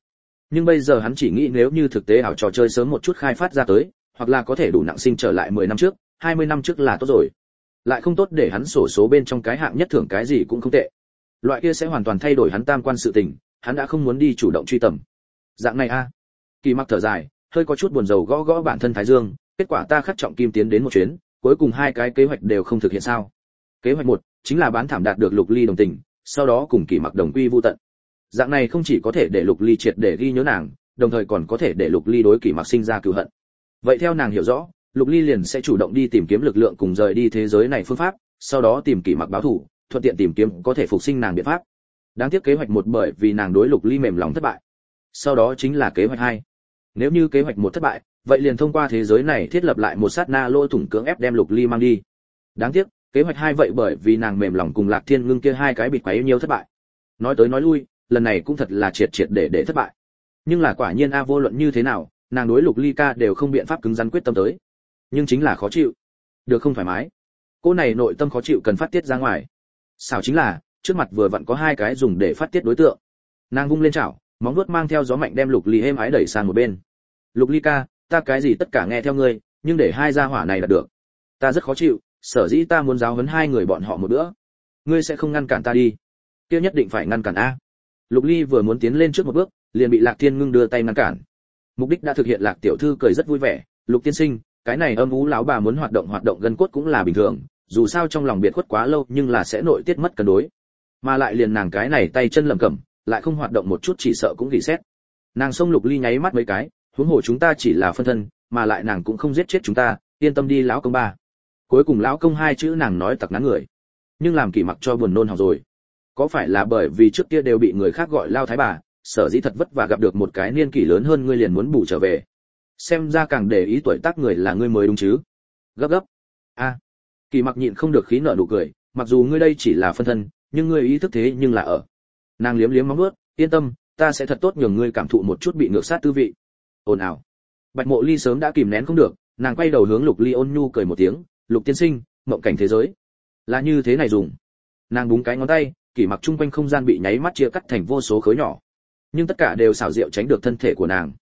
Nhưng bây giờ hắn chỉ nghĩ nếu như thực tế ảo trò chơi sớm một chút khai phát ra tới, hoặc là có thể đủ nặng sinh trở lại 10 năm trước, 20 năm trước là tốt rồi. Lại không tốt để hắn sổ số bên trong cái hạng nhất thưởng cái gì cũng không tệ. Loại kia sẽ hoàn toàn thay đổi hắn tam quan sự tình, hắn đã không muốn đi chủ động truy tầm. Dạng này a. Kỳ Mặc thở dài, hơi có chút buồn rầu gõ gõ bản thân thái dương, kết quả ta khắc trọng kim tiến đến một chuyến, cuối cùng hai cái kế hoạch đều không thực hiện sao? Kế hoạch 1 chính là bán thảm đạt được Lục Ly đồng tình, sau đó cùng Kỳ Mặc đồng quy vu tận. Dạng này không chỉ có thể để Lục Ly triệt để ghi nhớ nàng, đồng thời còn có thể để Lục Ly đối Kỳ Mặc sinh ra cừu hận. Vậy theo nàng hiểu rõ, Lục Ly liền sẽ chủ động đi tìm kiếm lực lượng cùng rời đi thế giới này phương pháp, sau đó tìm Kỳ Mặc báo thù, thuận tiện tìm kiếm có thể phục sinh nàng biện pháp. Đáng tiếc kế hoạch 1 bởi vì nàng đối Lục Ly mềm lòng thất bại. Sau đó chính là kế hoạch 2. Nếu như kế hoạch 1 thất bại, vậy liền thông qua thế giới này thiết lập lại một sát na lỗ thủng cưỡng ép đem Lục Ly mang đi. Đáng tiếc, kế hoạch 2 vậy bởi vì nàng mềm lòng cùng Lạc Thiên Ngưng kia hai cái bịt quấy nhiều thất bại. Nói tới nói lui, lần này cũng thật là triệt để thất bại. Nhưng là quả nhiên vô luận như thế nào, nàng đối Lục Ly ca đều không biện pháp cứng rắn quyết tâm tới. Nhưng chính là khó chịu, được không thoải mái. Cô này nội tâm khó chịu cần phát tiết ra ngoài. Xảo chính là, trước mặt vừa vặn có hai cái dùng để phát tiết đối tượng. Nàng vung lên chảo, móng vuốt mang theo gió mạnh đem Lục Ly êm ái đẩy sang một bên. Lục Ly ca, ta cái gì tất cả nghe theo ngươi, nhưng để hai gia hỏa này là được. Ta rất khó chịu, sở dĩ ta muốn giáo huấn hai người bọn họ một bữa. Ngươi sẽ không ngăn cản ta đi? Kia nhất định phải ngăn cản a. Lục Ly vừa muốn tiến lên trước một bước, liền bị Lạc Thiên Ngưng đưa tay ngăn cản. Mục đích đã thực hiện, Lạc tiểu thư cười rất vui vẻ, Lục tiên sinh, cái này âm u lão bà muốn hoạt động gân cốt cũng là bình thường, dù sao trong lòng biệt khuất quá lâu nhưng là sẽ nội tiết mất cân đối. Mà lại liền nàng cái này tay chân lẩm cẩm, lại không hoạt động một chút chỉ sợ cũng rỉ sét. Nàng xông Lục Ly nháy mắt mấy cái, huống hồ chúng ta chỉ là phân thân, mà lại nàng cũng không giết chết chúng ta, yên tâm đi lão công ba. Cuối cùng lão công hai chữ nàng nói tặc nắn người. Nhưng làm Kỳ Mặc cho buồn nôn hỏng rồi. Có phải là bởi vì trước kia đều bị người khác gọi lao thái bà, sở dĩ thật vất vả gặp được một cái niên kỷ lớn hơn ngươi liền muốn bù trở về. Xem ra càng để ý tuổi tác người là ngươi mới đúng chứ. Gấp. A. Kỳ Mặc nhịn không được khí nở nụ cười, mặc dù ngươi đây chỉ là phân thân, nhưng ngươi ý thức thế nhưng là ở. Nàng liếm liếm móng vuốt, yên tâm, ta sẽ thật tốt nhường ngươi cảm thụ một chút bị ngược sát tư vị. Ồn ào. Bạch Mộ Ly sớm đã kìm nén không được, nàng quay đầu hướng Lục Ly ôn nhu cười một tiếng, Lục tiên sinh, mộng cảnh thế giới là như thế này dùng. Nàng búng cái ngón tay, Kỳ Mặc chung quanh không gian bị nháy mắt chia cắt thành vô số khối nhỏ, nhưng tất cả đều xảo diệu tránh được thân thể của nàng.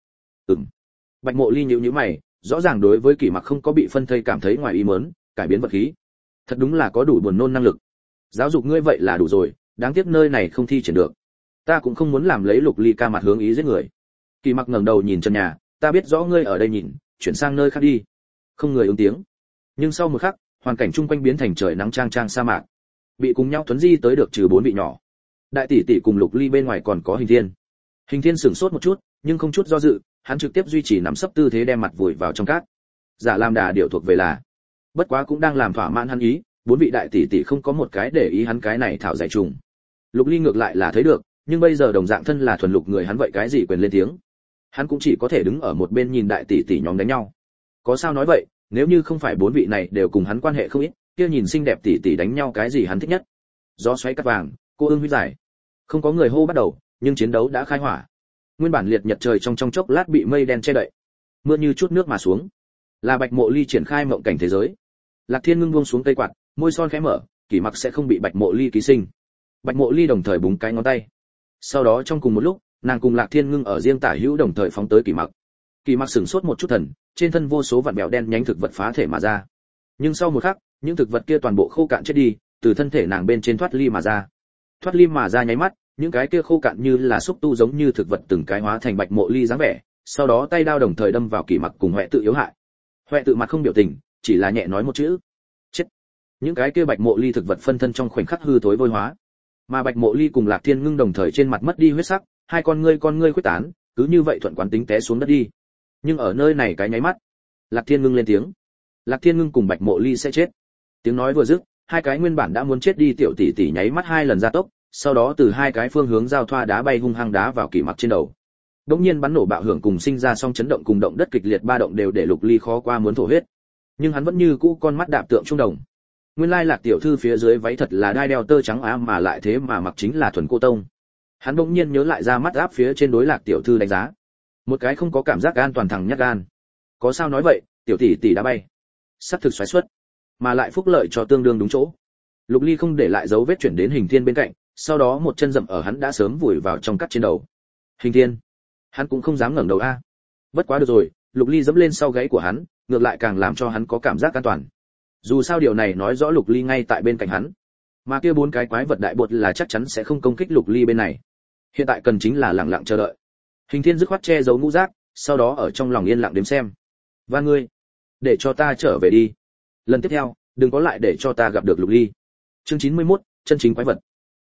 Bạch Mộ Ly nhíu nhíu mày, rõ ràng đối với Kỳ Mặc không có bị phân thây cảm thấy ngoài ý muốn, cải biến vật khí. Thật đúng là có đủ buồn nôn năng lực. Giáo dục ngươi vậy là đủ rồi, đáng tiếc nơi này không thi triển được. Ta cũng không muốn làm lấy Lục Ly ca mặt hướng ý giết người. Kỳ Mặc ngẩng đầu nhìn trần nhà, ta biết rõ ngươi ở đây nhìn, chuyển sang nơi khác đi. Không người ứng tiếng. Nhưng sau một khắc, hoàn cảnh chung quanh biến thành trời nắng chang chang sa mạc. Bị cùng nhau tuấn di tới được trừ 4 vị nhỏ. Đại tỷ tỷ cùng Lục Ly bên ngoài còn có Hình Thiên. Hình Thiên sửng sốt một chút, nhưng không chút do dự, hắn trực tiếp duy trì nắm sấp tư thế đem mặt vùi vào trong cát. Giả làm đà điệu thuộc về là. Bất quá cũng đang làm thỏa mãn hắn ý, 4 vị đại tỷ tỷ không có một cái để ý hắn cái này thảo giải trùng. Lục Ly ngược lại là thấy được, nhưng bây giờ đồng dạng thân là thuần lục người hắn vậy cái gì quyền lên tiếng. Hắn cũng chỉ có thể đứng ở một bên nhìn đại tỷ tỷ nhóm đánh nhau. Có sao nói vậy, nếu như không phải 4 vị này đều cùng hắn quan hệ không ít, kia nhìn xinh đẹp tỷ tỷ đánh nhau cái gì hắn thích nhất. Gió xoáy cắt vàng, cô ương huyết giải. Không có người hô bắt đầu, nhưng chiến đấu đã khai hỏa. Nguyên bản liệt nhật trời trong chốc lát bị mây đen che đậy. Mưa như chút nước mà xuống. Là Bạch Mộ Ly triển khai mộng cảnh thế giới. Lạc Thiên Ngưng buông xuống cây quạt, môi son khẽ mở, Kỳ Mặc sẽ không bị Bạch Mộ Ly ký sinh. Bạch Mộ Ly đồng thời búng cái ngón tay. Sau đó trong cùng một lúc, nàng cùng Lạc Thiên Ngưng ở riêng tả hữu đồng thời phóng tới Kỳ Mặc. Kỳ Mặc sửng sốt một chút thần, trên thân vô số vạn bèo đen nhánh thực vật phá thể mà ra. Nhưng sau một khắc, những thực vật kia toàn bộ khô cạn chết đi, từ thân thể nàng bên trên thoát ly mà ra. Thoát ly mà ra nháy mắt, những cái kia khô cạn như là xúc tu giống như thực vật từng cái hóa thành Bạch Mộ Ly dáng vẻ, sau đó tay đao đồng thời đâm vào Kỳ Mặc cùng Huệ Tự yếu hại. Huệ Tự mặt không biểu tình, chỉ là nhẹ nói một chữ: chết. Những cái kia Bạch Mộ Ly thực vật phân thân trong khoảnh khắc hư thối vôi hóa, mà Bạch Mộ Ly cùng Lạc Thiên Ngưng đồng thời trên mặt mất đi huyết sắc, hai con ngươi khuếch tán, cứ như vậy thuận quán tính té xuống đất đi. Nhưng ở nơi này cái nháy mắt, Lạc Thiên Ngưng lên tiếng: Lạc Thiên Ngưng cùng Bạch Mộ Ly sẽ chết. Tiếng nói vừa dứt, hai cái nguyên bản đã muốn chết đi tiểu tỷ tỷ nháy mắt hai lần gia tốc, sau đó từ hai cái phương hướng giao thoa đá bay hung hăng đá vào Kỳ Mặc trên đầu. Đột nhiên bắn nổ bạo hưởng cùng sinh ra song chấn động cùng động đất kịch liệt ba động đều để Lục Ly khó qua muốn thổ huyết. Nhưng hắn vẫn như cũ con mắt đạm tượng trung đồng. Nguyên lai Lạc tiểu thư phía dưới váy thật là đai đeo tơ trắng ám mà lại thế mà mặc chính là thuần cô tông. Hắn đột nhiên nhớ lại ra mắt áp phía trên đối Lạc tiểu thư đánh giá. Một cái không có cảm giác an toàn thằng nhát gan. Có sao nói vậy, tiểu tỷ tỷ đã bay. Sắp thực xoáy xuất, mà lại phúc lợi cho tương đương đúng chỗ. Lục Ly không để lại dấu vết chuyển đến Hình Thiên bên cạnh, sau đó một chân dậm ở hắn đã sớm vùi vào trong cắt trên đầu. Hình Thiên, Hắn cũng không dám ngẩng đầu a. Bất quá được rồi, Lục Ly dẫm lên sau gáy của hắn, ngược lại càng làm cho hắn có cảm giác an toàn. Dù sao điều này nói rõ Lục Ly ngay tại bên cạnh hắn, mà kia 4 cái quái vật đại bột là chắc chắn sẽ không công kích Lục Ly bên này. Hiện tại cần chính là lặng lặng chờ đợi. Hình Thiên dứt khoát che giấu ngũ giác, sau đó ở trong lòng yên lặng đếm xem. Và ngươi, để cho ta trở về đi. Lần tiếp theo, đừng có lại để cho ta gặp được Lục Ly. Chương 91, chân chính quái vật.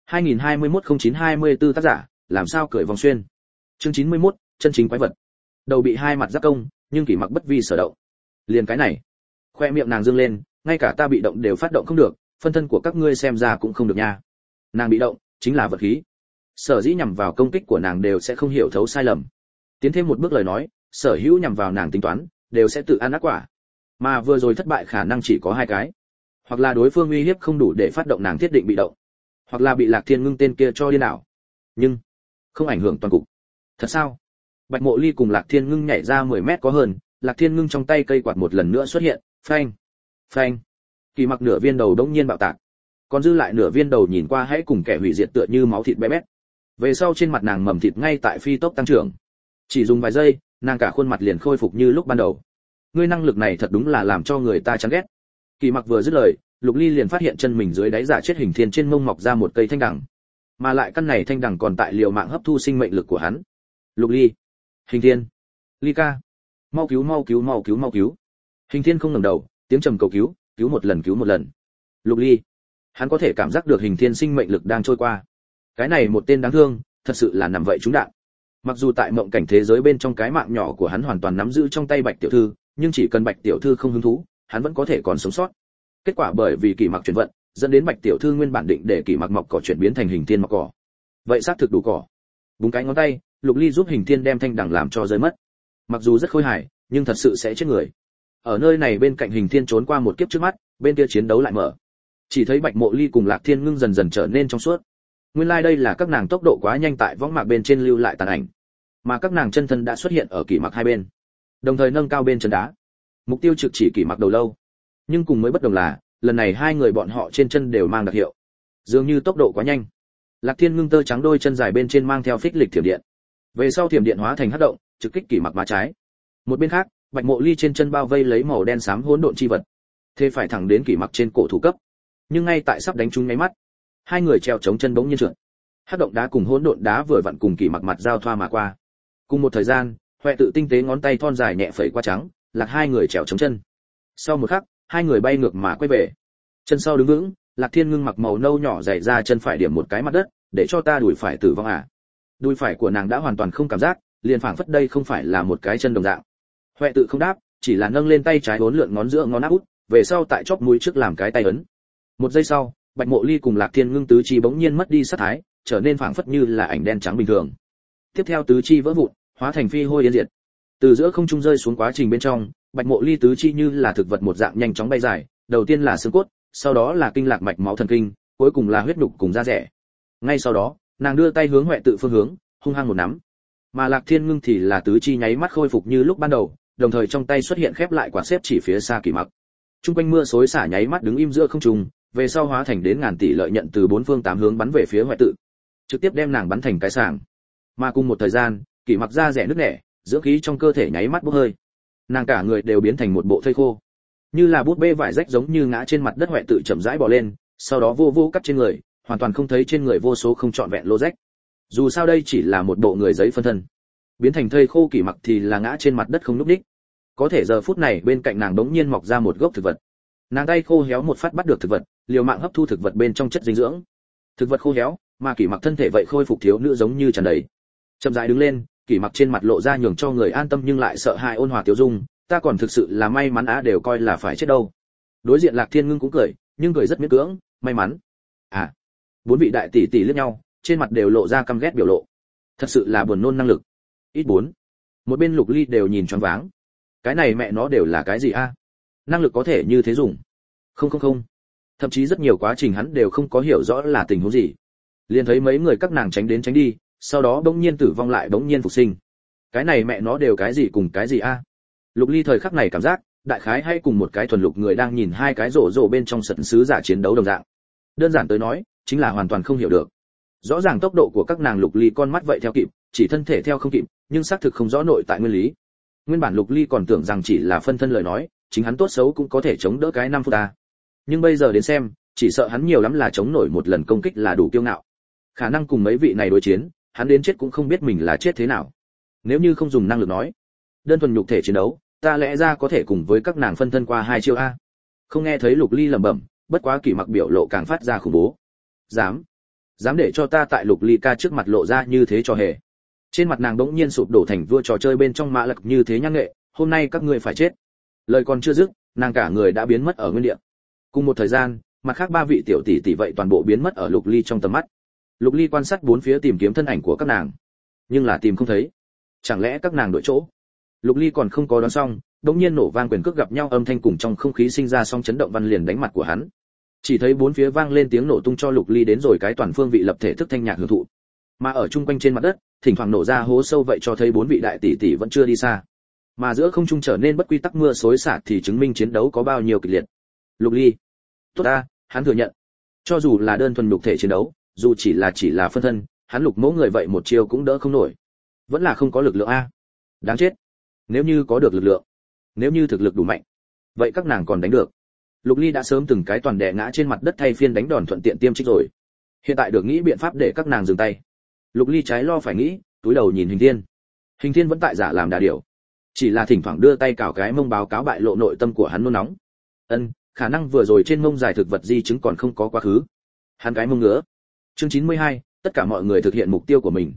2021-09-24 tác giả, làm sao cười vòng xuyên. Chương 91, chân chính quái vật. Đầu bị hai mặt giáp công, nhưng Kỷ Mặc bất vi sở động. Liền cái này, khoe miệng nàng dương lên, ngay cả ta bị động đều phát động không được, phân thân của các ngươi xem ra cũng không được nha. Nàng bị động, chính là vật khí. Sở dĩ nhằm vào công kích của nàng đều sẽ không hiểu thấu sai lầm. Tiến thêm một bước lời nói, sở hữu nhằm vào nàng tính toán, đều sẽ tự ăn ác quả. Mà vừa rồi thất bại khả năng chỉ có 2 cái. Hoặc là đối phương uy hiếp không đủ để phát động nàng thiết định bị động, hoặc là bị Lạc Thiên Ngưng tên kia cho điên đảo. Nhưng không ảnh hưởng toàn cục. Thật sao? Bạch Mộ Ly cùng Lạc Thiên Ngưng nhảy ra 10 mét có hơn, Lạc Thiên Ngưng trong tay cây quạt một lần nữa xuất hiện, phanh, phanh. Kỷ Mặc nửa viên đầu đống nhiên bạo tạc. Còn dư lại nửa viên đầu nhìn qua hãy cùng kẻ hủy diệt tựa như máu thịt bé bét. Về sau trên mặt nàng mầm thịt ngay tại phi tốc tăng trưởng. Chỉ dùng vài giây, nàng cả khuôn mặt liền khôi phục như lúc ban đầu. Ngươi năng lực này thật đúng là làm cho người ta chán ghét. Kỷ Mặc vừa dứt lời, Lục Ly liền phát hiện chân mình dưới đáy giả chết Hình Thiên trên mông mọc ra một cây thanh đằng, mà lại căn này thanh đằng còn tại liều mạng hấp thu sinh mệnh lực của hắn. Lục Ly, Hình Thiên, Ly ca, mau cứu mau cứu mau cứu mau cứu. Hình Thiên không ngẩng đầu, tiếng trầm cầu cứu, cứu một lần cứu một lần. Lục Ly, hắn có thể cảm giác được Hình Thiên sinh mệnh lực đang trôi qua. Cái này một tên đáng thương, thật sự là nằm vậy trúng đạn. Mặc dù tại mộng cảnh thế giới bên trong cái mạng nhỏ của hắn hoàn toàn nắm giữ trong tay Bạch tiểu thư, nhưng chỉ cần Bạch tiểu thư không hứng thú, hắn vẫn có thể còn sống sót. Kết quả bởi vì Kỷ Mặc chuyển vận, dẫn đến Bạch tiểu thư nguyên bản định để Kỷ Mặc mọc cỏ chuyển biến thành Hình Thiên mọc cỏ. Vậy xác thực đủ cỏ. Búng cái ngón tay, Lục Ly giúp Hình Thiên đem thanh đằng làm cho rơi mất. Mặc dù rất khôi hài, nhưng thật sự sẽ chết người. Ở nơi này bên cạnh Hình Thiên trốn qua một kiếp trước mắt, bên kia chiến đấu lại mở. Chỉ thấy Bạch Mộ Ly cùng Lạc Thiên Ngưng dần dần trở nên trong suốt. Nguyên lai đây là các nàng tốc độ quá nhanh tại võng mạc bên trên lưu lại tàn ảnh, mà các nàng chân thân đã xuất hiện ở Kỷ Mặc hai bên, đồng thời nâng cao bên chân đá. Mục tiêu trực chỉ Kỷ Mặc đầu lâu. Nhưng cùng mới bất đồng là, lần này hai người bọn họ trên chân đều mang đặc hiệu, dường như tốc độ quá nhanh. Lạc Thiên Ngưng tơ trắng đôi chân dài bên trên mang theo phích lịch thiểm điện, về sau thiểm điện hóa thành hắc động, trực kích Kỷ Mặc má trái. Một bên khác, Bạch Mộ Ly trên chân bao vây lấy màu đen xám hỗn độn chi vật, thế phải thẳng đến Kỷ Mặc trên cổ thủ cấp. Nhưng ngay tại sắp đánh trúng nháy mắt, hai người treo chống chân bỗng nhiên trượt. Hắc động đá cùng hỗn độn đá vừa vặn cùng Kỷ Mặc mặt giao thoa mà qua. Cùng một thời gian, Hoè tự tinh tế ngón tay thon dài nhẹ phẩy qua trắng, Lạc hai người trèo chống chân. Sau một khắc, hai người bay ngược mà quay về. Chân sau đứng vững, Lạc Thiên Ngưng mặc màu nâu nhỏ dày ra chân phải điểm một cái mặt đất, để cho ta đùi phải tử vong à? Đùi phải của nàng đã hoàn toàn không cảm giác, liền phảng phất đây không phải là một cái chân đồng dạng. Hoè tự không đáp, chỉ là nâng lên tay trái uốn lượn ngón giữa ngón áp út, về sau tại chóp mũi trước làm cái tay ấn. Một giây sau, Bạch Mộ Ly cùng Lạc Thiên Ngưng tứ chi bỗng nhiên mất đi sát thái, trở nên phảng phất như là ảnh đen trắng bình thường. Tiếp theo tứ chi vỡ vụn, hóa thành phi hôi yên diệt. Từ giữa không trung rơi xuống quá trình bên trong, Bạch Mộ Ly tứ chi như là thực vật một dạng nhanh chóng bay dài, đầu tiên là xương cốt, sau đó là kinh lạc mạch máu thần kinh, cuối cùng là huyết nhục cùng da rẻ. Ngay sau đó, nàng đưa tay hướng Hoè tự phương hướng, hung hăng một nắm. Mà Lạc Thiên Ngưng thì là tứ chi nháy mắt khôi phục như lúc ban đầu, đồng thời trong tay xuất hiện khép lại quả xếp chỉ phía xa Kỷ Mặc. Trung quanh mưa xối xả nháy mắt đứng im giữa không trung, về sau hóa thành đến ngàn tỷ lợi nhận từ bốn phương tám hướng bắn về phía Hoè tự, trực tiếp đem nàng bắn thành cái sàng. Mà cùng một thời gian, Kỷ Mặc da rẻ nứt nẻ, dưỡng khí trong cơ thể nháy mắt bốc hơi. Nàng cả người đều biến thành một bộ thây khô, như là bút bê vải rách giống như ngã trên mặt đất. Hoè tự chậm rãi bò lên, sau đó vô vô cắt trên người, hoàn toàn không thấy trên người vô số không trọn vẹn lỗ rách. Dù sao đây chỉ là một bộ người giấy phân thân, biến thành thây khô Kỷ Mặc thì là ngã trên mặt đất không nhúc nhích. Có thể giờ phút này bên cạnh nàng đống nhiên mọc ra một gốc thực vật. Nàng tay khô héo một phát bắt được thực vật, liều mạng hấp thu thực vật bên trong chất dinh dưỡng. Thực vật khô héo, mà Kỷ Mặc thân thể vậy khôi phục thiếu nữ giống như tràn đầy. Chậm rãi đứng lên, Kỷ Mặc trên mặt lộ ra nhường cho người an tâm nhưng lại sợ hãi ôn hòa tiêu dung, ta còn thực sự là may mắn á, đều coi là phải chết đâu. Đối diện Lạc Thiên Ngưng cũng cười, nhưng cười rất miễn cưỡng, may mắn. À. Bốn vị đại tỷ tỷ liếc nhau, trên mặt đều lộ ra căm ghét biểu lộ. Thật sự là buồn nôn năng lực. Ít 4. Một bên Lục Ly đều nhìn choáng váng. Cái này mẹ nó đều là cái gì a? Năng lực có thể như thế dùng? Không. Thậm chí rất nhiều quá trình hắn đều không có hiểu rõ là tình huống gì. Liền thấy mấy người các nàng tránh đến tránh đi, sau đó bỗng nhiên tử vong lại bỗng nhiên phục sinh. Cái này mẹ nó đều cái gì cùng cái gì a? Lục Ly thời khắc này cảm giác, đại khái hay cùng một cái thuần lục người đang nhìn hai cái rổ rổ bên trong sân sứ giả chiến đấu đồng dạng. Đơn giản tới nói, chính là hoàn toàn không hiểu được. Rõ ràng tốc độ của các nàng Lục Ly con mắt vậy theo kịp, chỉ thân thể theo không kịp, nhưng xác thực không rõ nội tại nguyên lý. Nguyên bản Lục Ly còn tưởng rằng chỉ là phân thân lời nói, chính hắn tốt xấu cũng có thể chống đỡ cái 5 phút ta. Nhưng bây giờ đến xem, chỉ sợ hắn nhiều lắm là chống nổi một lần công kích là đủ kiêu ngạo. Khả năng cùng mấy vị này đối chiến, hắn đến chết cũng không biết mình là chết thế nào. Nếu như không dùng năng lực nói, đơn thuần nhục thể chiến đấu, ta lẽ ra có thể cùng với các nàng phân thân qua 2 chiêu a. Không nghe thấy Lục Ly lẩm bẩm, bất quá Kỷ Mặc biểu lộ càng phát ra khủng bố. Dám để cho ta tại Lục Ly ca trước mặt lộ ra như thế cho hề. Trên mặt nàng bỗng nhiên sụp đổ thành vua trò chơi bên trong mã lực như thế nhang nghệ, hôm nay các ngươi phải chết. Lời còn chưa dứt, nàng cả người đã biến mất ở nguyên địa. Cùng một thời gian, mặt khác 3 vị tiểu tỷ tỷ vậy toàn bộ biến mất ở Lục Ly trong tầm mắt. Lục Ly quan sát bốn phía tìm kiếm thân ảnh của các nàng, nhưng là tìm không thấy. Chẳng lẽ các nàng đổi chỗ? Lục Ly còn không có đoán xong, đột nhiên nổ vang quyền cước gặp nhau âm thanh cùng trong không khí sinh ra sóng chấn động văn liền đánh mặt của hắn. Chỉ thấy bốn phía vang lên tiếng nổ tung cho Lục Ly đến rồi cái toàn phương vị lập thể thức thanh nhạc hưởng thụ. Mà ở chung quanh trên mặt đất, thỉnh thoảng nổ ra hố sâu vậy cho thấy 4 vị đại tỷ tỷ vẫn chưa đi xa. Mà giữa không trung trở nên bất quy tắc mưa xối xả thì chứng minh chiến đấu có bao nhiêu kịch liệt. Lục Ly, tốt a, hắn thừa nhận. Cho dù là đơn thuần nhục thể chiến đấu, dù chỉ là phân thân, hắn Lục Mẫu người vậy một chiêu cũng đỡ không nổi. Vẫn là không có lực lượng a. Đáng chết. Nếu như có được lực lượng, nếu như thực lực đủ mạnh, vậy các nàng còn đánh được. Lục Ly đã sớm từng cái toàn đè ngã trên mặt đất thay phiên đánh đòn thuận tiện tiêm trích rồi. Hiện tại được nghĩ biện pháp để các nàng dừng tay. Lục Ly trái lo phải nghĩ, túi đầu nhìn Hình Thiên. Hình Thiên vẫn tại giả làm đà điểu, chỉ là thỉnh thoảng đưa tay cào cái mông báo cáo bại lộ nội tâm của hắn nôn nóng. Khả năng vừa rồi trên mông dài thực vật di chứng còn không có quá khứ. Hắn cái mông ngứa. Chương 92, tất cả mọi người thực hiện mục tiêu của mình.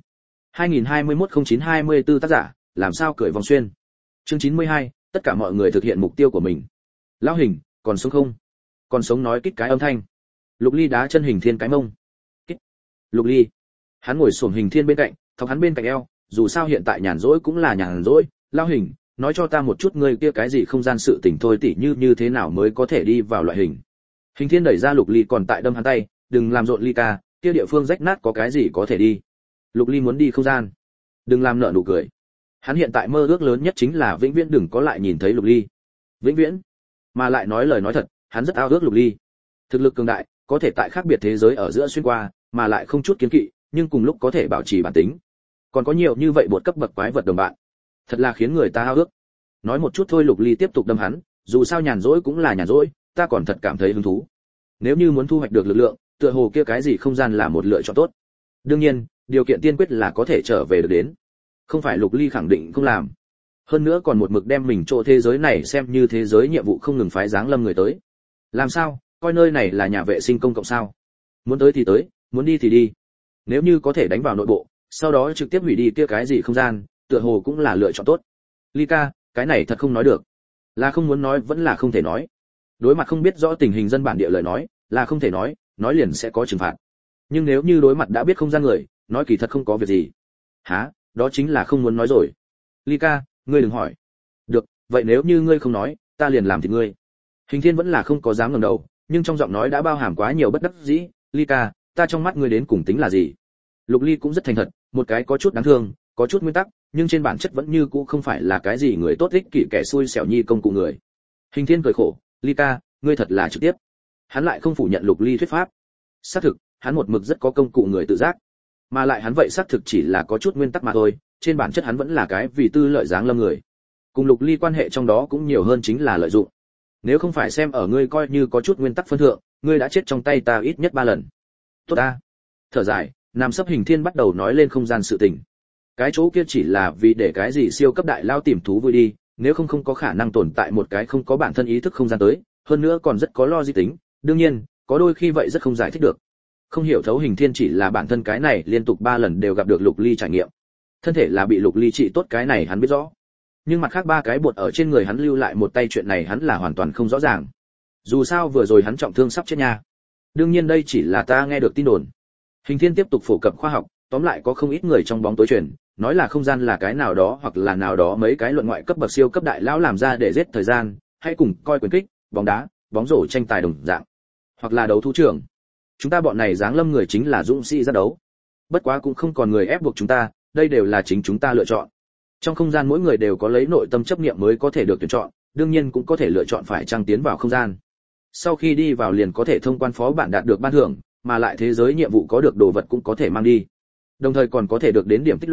2021-09-24 tác giả, làm sao cười vòng xuyên. Chương 92, tất cả mọi người thực hiện mục tiêu của mình. Lão Hình, còn sống không? Còn sống nói kích cái âm thanh. Lục Ly đá chân Hình Thiên cái mông. Kích. Lục Ly. Hắn ngồi xổm Hình Thiên bên cạnh, thọc hắn bên cạnh eo, dù sao hiện tại nhàn rỗi cũng là nhàn rỗi. Lão Hình, nói cho ta một chút ngươi kia cái gì không gian sự tình thôi tỉ như thế nào mới có thể đi vào loại hình. Hình Thiên đẩy ra Lục Ly còn tại đâm hắn tay, đừng làm rộn Ly ca, kia địa phương rách nát có cái gì có thể đi. Lục Ly muốn đi không gian. Đừng làm nợ nụ cười. Hắn hiện tại mơ ước lớn nhất chính là vĩnh viễn đừng có lại nhìn thấy Lục Ly. Vĩnh viễn. Mà lại nói lời nói thật, hắn rất ao ước Lục Ly. Thực lực cường đại, có thể tại khác biệt thế giới ở giữa xuyên qua, mà lại không chút kiêng kỵ, nhưng cùng lúc có thể bảo trì bản tính. Còn có nhiều như vậy bột cấp bậc quái vật đồng bạn. Thật là khiến người ta ao ước. Nói một chút thôi Lục Ly tiếp tục đâm hắn, dù sao nhàn rỗi cũng là nhàn rỗi, ta còn thật cảm thấy hứng thú. Nếu như muốn thu hoạch được lực lượng, tựa hồ kia cái gì không gian là một lựa chọn tốt. Đương nhiên, điều kiện tiên quyết là có thể trở về được đến. Không phải Lục Ly khẳng định không làm. Hơn nữa còn một mực đem mình chỗ thế giới này xem như thế giới nhiệm vụ không ngừng phái giáng lâm người tới. Làm sao, coi nơi này là nhà vệ sinh công cộng sao? Muốn tới thì tới, muốn đi thì đi. Nếu như có thể đánh vào nội bộ, sau đó trực tiếp hủy đi kia cái gì không gian, tựa hồ cũng là lựa chọn tốt. Ly ca, cái này thật không nói được. Là không muốn nói vẫn là không thể nói. Đối mặt không biết rõ tình hình dân bản địa lời nói, là không thể nói liền sẽ có trừng phạt. Nhưng nếu như đối mặt đã biết không gian người, nói kỳ thật không có việc gì. Hả, đó chính là không muốn nói rồi. Ly ca, ngươi đừng hỏi. Được, vậy nếu như ngươi không nói, ta liền làm thịt ngươi. Hình Thiên vẫn là không có dám ngẩng đầu, nhưng trong giọng nói đã bao hàm quá nhiều bất đắc dĩ. Ly ca, ta trong mắt ngươi đến cùng tính là gì? Lục Ly cũng rất thành thật, một cái có chút đáng thương, có chút nguyên tắc, nhưng trên bản chất vẫn như cũ không phải là cái gì người tốt ích kỷ kẻ xui xẻo nhi công cụ người. Hình Thiên cười khổ, Ly ca, ngươi thật là trực tiếp. Hắn lại không phủ nhận Lục Ly thuyết pháp. Xác thực, hắn một mực rất có công cụ người tự giác, mà lại hắn vậy xác thực chỉ là có chút nguyên tắc mà thôi, trên bản chất hắn vẫn là cái vì tư lợi dáng lâm người. Cùng Lục Ly quan hệ trong đó cũng nhiều hơn chính là lợi dụng. Nếu không phải xem ở ngươi coi như có chút nguyên tắc phân thượng, ngươi đã chết trong tay ta ít nhất 3 lần. Tốt ta. Thở dài, Nam Sấp Hình Thiên bắt đầu nói lên không gian sự tình. Cái chỗ kia chỉ là vì để cái gì siêu cấp đại lao tìm thú vui đi, nếu không có khả năng tồn tại một cái không có bản thân ý thức không gian tới, hơn nữa còn rất có logic tính, đương nhiên, có đôi khi vậy rất không giải thích được. Không hiểu thấu Hình Thiên chỉ là bản thân cái này liên tục 3 lần đều gặp được Lục Ly trải nghiệm. Thân thể là bị Lục Ly trị tốt cái này hắn biết rõ. Nhưng mặt khác 3 cái bột ở trên người hắn lưu lại một tay chuyện này hắn là hoàn toàn không rõ ràng. Dù sao vừa rồi hắn trọng thương sắp chết nha. Đương nhiên đây chỉ là ta nghe được tin đồn. Hình Thiên tiếp tục phổ cập khoa học, tóm lại có không ít người trong bóng tối truyền, nói là không gian là cái nào đó hoặc là nào đó mấy cái luận ngoại cấp bậc siêu cấp đại lão làm ra để giết thời gian, hãy cùng coi quyền kích, bóng đá, bóng rổ tranh tài đồng dạng, hoặc là đấu thú trường. Chúng ta bọn này giáng lâm người chính là dũng sĩ ra đấu. Bất quá cũng không còn người ép buộc chúng ta, đây đều là chính chúng ta lựa chọn. Trong không gian mỗi người đều có lấy nội tâm chấp niệm mới có thể được tuyển chọn, đương nhiên cũng có thể lựa chọn phải trang tiến vào không gian. Sau khi đi vào liền có thể thông quan phó bản đạt được ban thưởng, mà lại thế giới nhiệm vụ có được đồ vật cũng có thể mang đi. Đồng thời còn có thể được đến điểm tích lũy,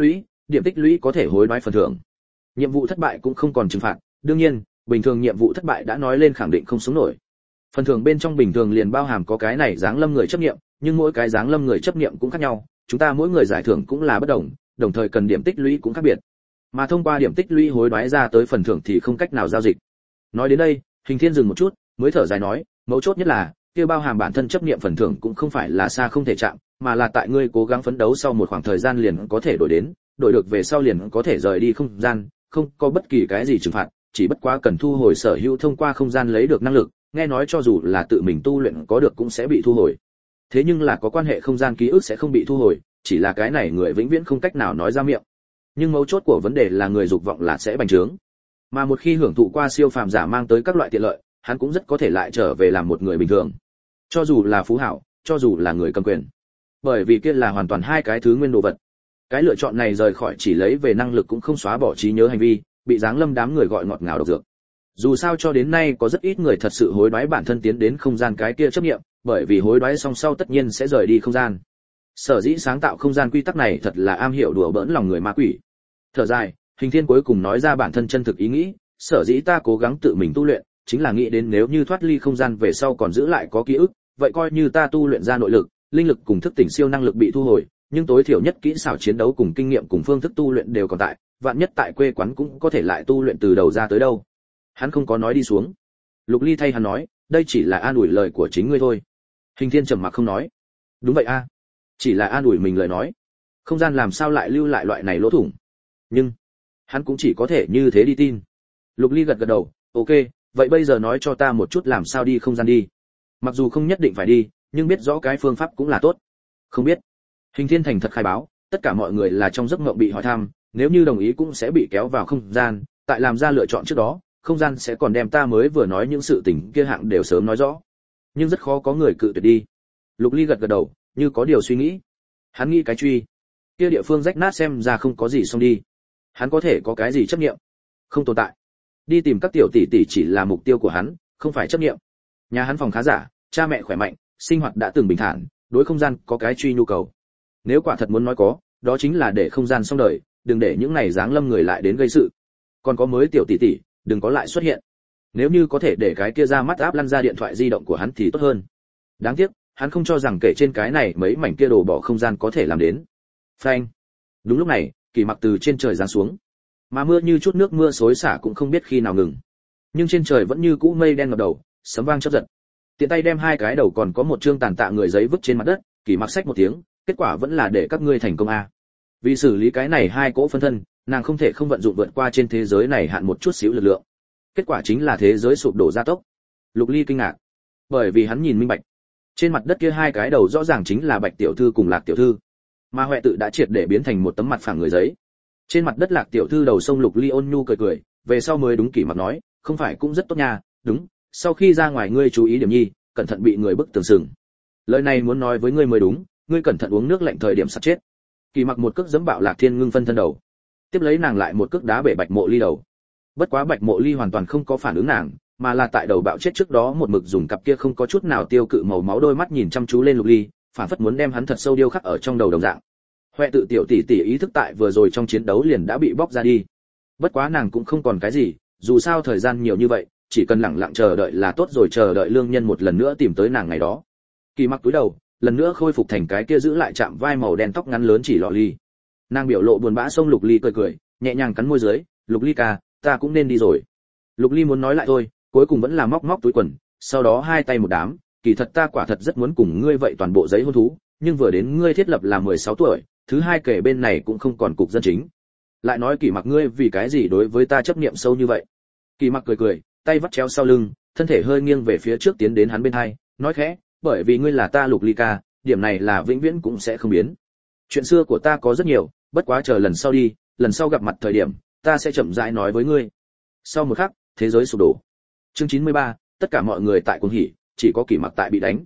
điểm tích lũy có thể hối đoái phần thưởng. Nhiệm vụ thất bại cũng không còn trừng phạt, đương nhiên, bình thường nhiệm vụ thất bại đã nói lên khẳng định không sống nổi. Phần thưởng bên trong bình thường liền bao hàm có cái này giáng lâm người chấp niệm, nhưng mỗi cái giáng lâm người chấp niệm cũng khác nhau, chúng ta mỗi người giải thưởng cũng là bất đồng, đồng thời cần điểm tích lũy cũng khác biệt. Mà thông qua điểm tích lũy hối đoái ra tới phần thưởng thì không cách nào giao dịch. Nói đến đây, Hình Thiên dừng một chút, mới thở dài nói, mấu chốt nhất là, kia bao hàm bản thân chấp niệm phần thưởng cũng không phải là xa không thể chạm, mà là tại ngươi cố gắng phấn đấu sau một khoảng thời gian liền có thể đổi đến, đổi được về sau liền có thể rời đi không gian, không có bất kỳ cái gì trừng phạt, chỉ bất quá cần thu hồi sở hữu thông qua không gian lấy được năng lực, nghe nói cho dù là tự mình tu luyện có được cũng sẽ bị thu hồi. Thế nhưng là có quan hệ không gian ký ức sẽ không bị thu hồi, chỉ là cái này người vĩnh viễn không cách nào nói ra miệng. Nhưng mấu chốt của vấn đề là người dục vọng là sẽ bành trướng. Mà một khi hưởng thụ qua siêu phàm giả mang tới các loại tiện lợi, hắn cũng rất có thể lại trở về làm một người bình thường. Cho dù là phú hảo, cho dù là người cầm quyền. Bởi vì kia là hoàn toàn hai cái thứ nguyên đồ vật. Cái lựa chọn này rời khỏi chỉ lấy về năng lực cũng không xóa bỏ trí nhớ hành vi, bị giáng lâm đám người gọi ngọt ngào độc dược. Dù sao cho đến nay có rất ít người thật sự hối đoái bản thân tiến đến không gian cái kia chấp nghiệm, bởi vì hối đoái xong sau tất nhiên sẽ rời đi không gian. Sở dĩ sáng tạo không gian quy tắc này thật là am hiểu đùa bỡn lòng người ma quỷ. Thở dài, Hình Thiên cuối cùng nói ra bản thân chân thực ý nghĩ, sở dĩ ta cố gắng tự mình tu luyện, chính là nghĩ đến nếu như thoát ly không gian về sau còn giữ lại có ký ức, vậy coi như ta tu luyện ra nội lực, linh lực cùng thức tỉnh siêu năng lực bị thu hồi, nhưng tối thiểu nhất kỹ xảo chiến đấu cùng kinh nghiệm cùng phương thức tu luyện đều còn tại, vạn nhất tại quê quán cũng có thể lại tu luyện từ đầu ra tới đâu. Hắn không có nói đi xuống. Lục Ly thay hắn nói, đây chỉ là an ủi lời của chính ngươi thôi. Hình Thiên trầm mặc không nói. Đúng vậy a, chỉ là an ủi mình lời nói. Không gian làm sao lại lưu lại loại này lỗ thủng? Nhưng hắn cũng chỉ có thể như thế đi tin. Lục Ly gật gật đầu, ok, vậy bây giờ nói cho ta một chút làm sao đi không gian đi. Mặc dù không nhất định phải đi, nhưng biết rõ cái phương pháp cũng là tốt. Không biết. Hình Thiên thành thật khai báo, tất cả mọi người là trong giấc mộng bị hỏi thăm, nếu như đồng ý cũng sẽ bị kéo vào không gian, tại làm ra lựa chọn trước đó, không gian sẽ còn đem ta mới vừa nói những sự tình kia hạng đều sớm nói rõ. Nhưng rất khó có người cự tuyệt đi. Lục Ly gật gật đầu, như có điều suy nghĩ. Hắn nghĩ cái truy. Kia địa phương rách nát xem ra không có gì xong đi. Hắn có thể có cái gì chấp niệm? Không tồn tại. Đi tìm các tiểu tỷ tỷ chỉ là mục tiêu của hắn, không phải chấp niệm. Nhà hắn phòng khá giả, cha mẹ khỏe mạnh, sinh hoạt đã từng bình thản, đối không gian có cái truy nhu cầu. Nếu quả thật muốn nói có, đó chính là để không gian xong đời, đừng để những này giáng lâm người lại đến gây sự. Còn có mới tiểu tỷ tỷ, đừng có lại xuất hiện. Nếu như có thể để cái kia ra mắt áp lăn ra điện thoại di động của hắn thì tốt hơn. Đáng tiếc, hắn không cho rằng kể trên cái này mấy mảnh kia đồ bỏ không gian có thể làm đến. Phanh. Đúng lúc này, Kỳ Mặc từ trên trời giáng xuống. Mà mưa như chút nước mưa xối xả cũng không biết khi nào ngừng. Nhưng trên trời vẫn như cũ mây đen ngập đầu, sấm vang chớp giật. Tiện tay đem hai cái đầu còn có một chương tàn tạ người giấy vứt trên mặt đất, Kỳ Mặc xách một tiếng, kết quả vẫn là để các ngươi thành công a. Vì xử lý cái này hai cỗ phân thân, nàng không thể không vận dụng vượt qua trên thế giới này hạn một chút xíu lực lượng. Kết quả chính là thế giới sụp đổ gia tốc. Lục Ly kinh ngạc, bởi vì hắn nhìn minh bạch, trên mặt đất kia hai cái đầu rõ ràng chính là Bạch tiểu thư cùng Lạc tiểu thư, mà Huệ Tự đã triệt để biến thành một tấm mặt phẳng người giấy. Trên mặt đất Lạc tiểu thư đầu sông Lục Ly ôn nhu cười cười, về sau mới đúng Kỷ Mặc nói, không phải cũng rất tốt nha, đúng, sau khi ra ngoài ngươi chú ý điểm nhi, cẩn thận bị người bức tường sừng. Lời này muốn nói với ngươi mới đúng, ngươi cẩn thận uống nước lạnh thời điểm sắp chết. Kỷ Mặc một cước giẫm bạo Lạc Thiên Ngưng phân thân đầu, tiếp lấy nàng lại một cước đá bể Bạch Mộ Ly đầu. Bất quá Bạch Mộ Ly hoàn toàn không có phản ứng nàng, mà là tại đầu bạo chết trước đó một mực dùng cặp kia không có chút nào tiêu cự màu máu đôi mắt nhìn chăm chú lên Lục Ly, phản phất muốn đem hắn thật sâu điêu khắc ở trong đầu đồng dạng. Huệ Tự tiểu tỷ tỷ ý thức tại vừa rồi trong chiến đấu liền đã bị bóc ra đi. Bất quá nàng cũng không còn cái gì, dù sao thời gian nhiều như vậy, chỉ cần lặng lặng chờ đợi là tốt rồi, chờ đợi lương nhân một lần nữa tìm tới nàng ngày đó. Kỳ Mặc túi đầu, lần nữa khôi phục thành cái kia giữ lại chạm vai màu đen tóc ngắn lớn chỉ lọ ly. Nàng biểu lộ buồn bã xông Lục Ly cười cười, nhẹ nhàng cắn môi dưới, "Lục Ly ca, ta cũng nên đi rồi." Lục Ly muốn nói lại thôi, cuối cùng vẫn là móc móc túi quần, sau đó hai tay một đám, "Kỳ thật ta quả thật rất muốn cùng ngươi vậy toàn bộ giấy hôn thú, nhưng vừa đến ngươi thiết lập là 16 tuổi, thứ hai kể bên này cũng không còn cục dân chính. Lại nói Kỳ Mặc ngươi vì cái gì đối với ta chấp niệm sâu như vậy?" Kỳ Mặc cười cười, tay vắt chéo sau lưng, thân thể hơi nghiêng về phía trước tiến đến hắn bên hai, nói khẽ, "Bởi vì ngươi là ta Lục Ly ca, điểm này là vĩnh viễn cũng sẽ không biến. Chuyện xưa của ta có rất nhiều, bất quá chờ lần sau đi, lần sau gặp mặt thời điểm, ta sẽ chậm rãi nói với ngươi." Sau một khắc, thế giới sụp đổ. Chương 93, tất cả mọi người tại cuồng hỉ, chỉ có Kỷ Mặc tại bị đánh.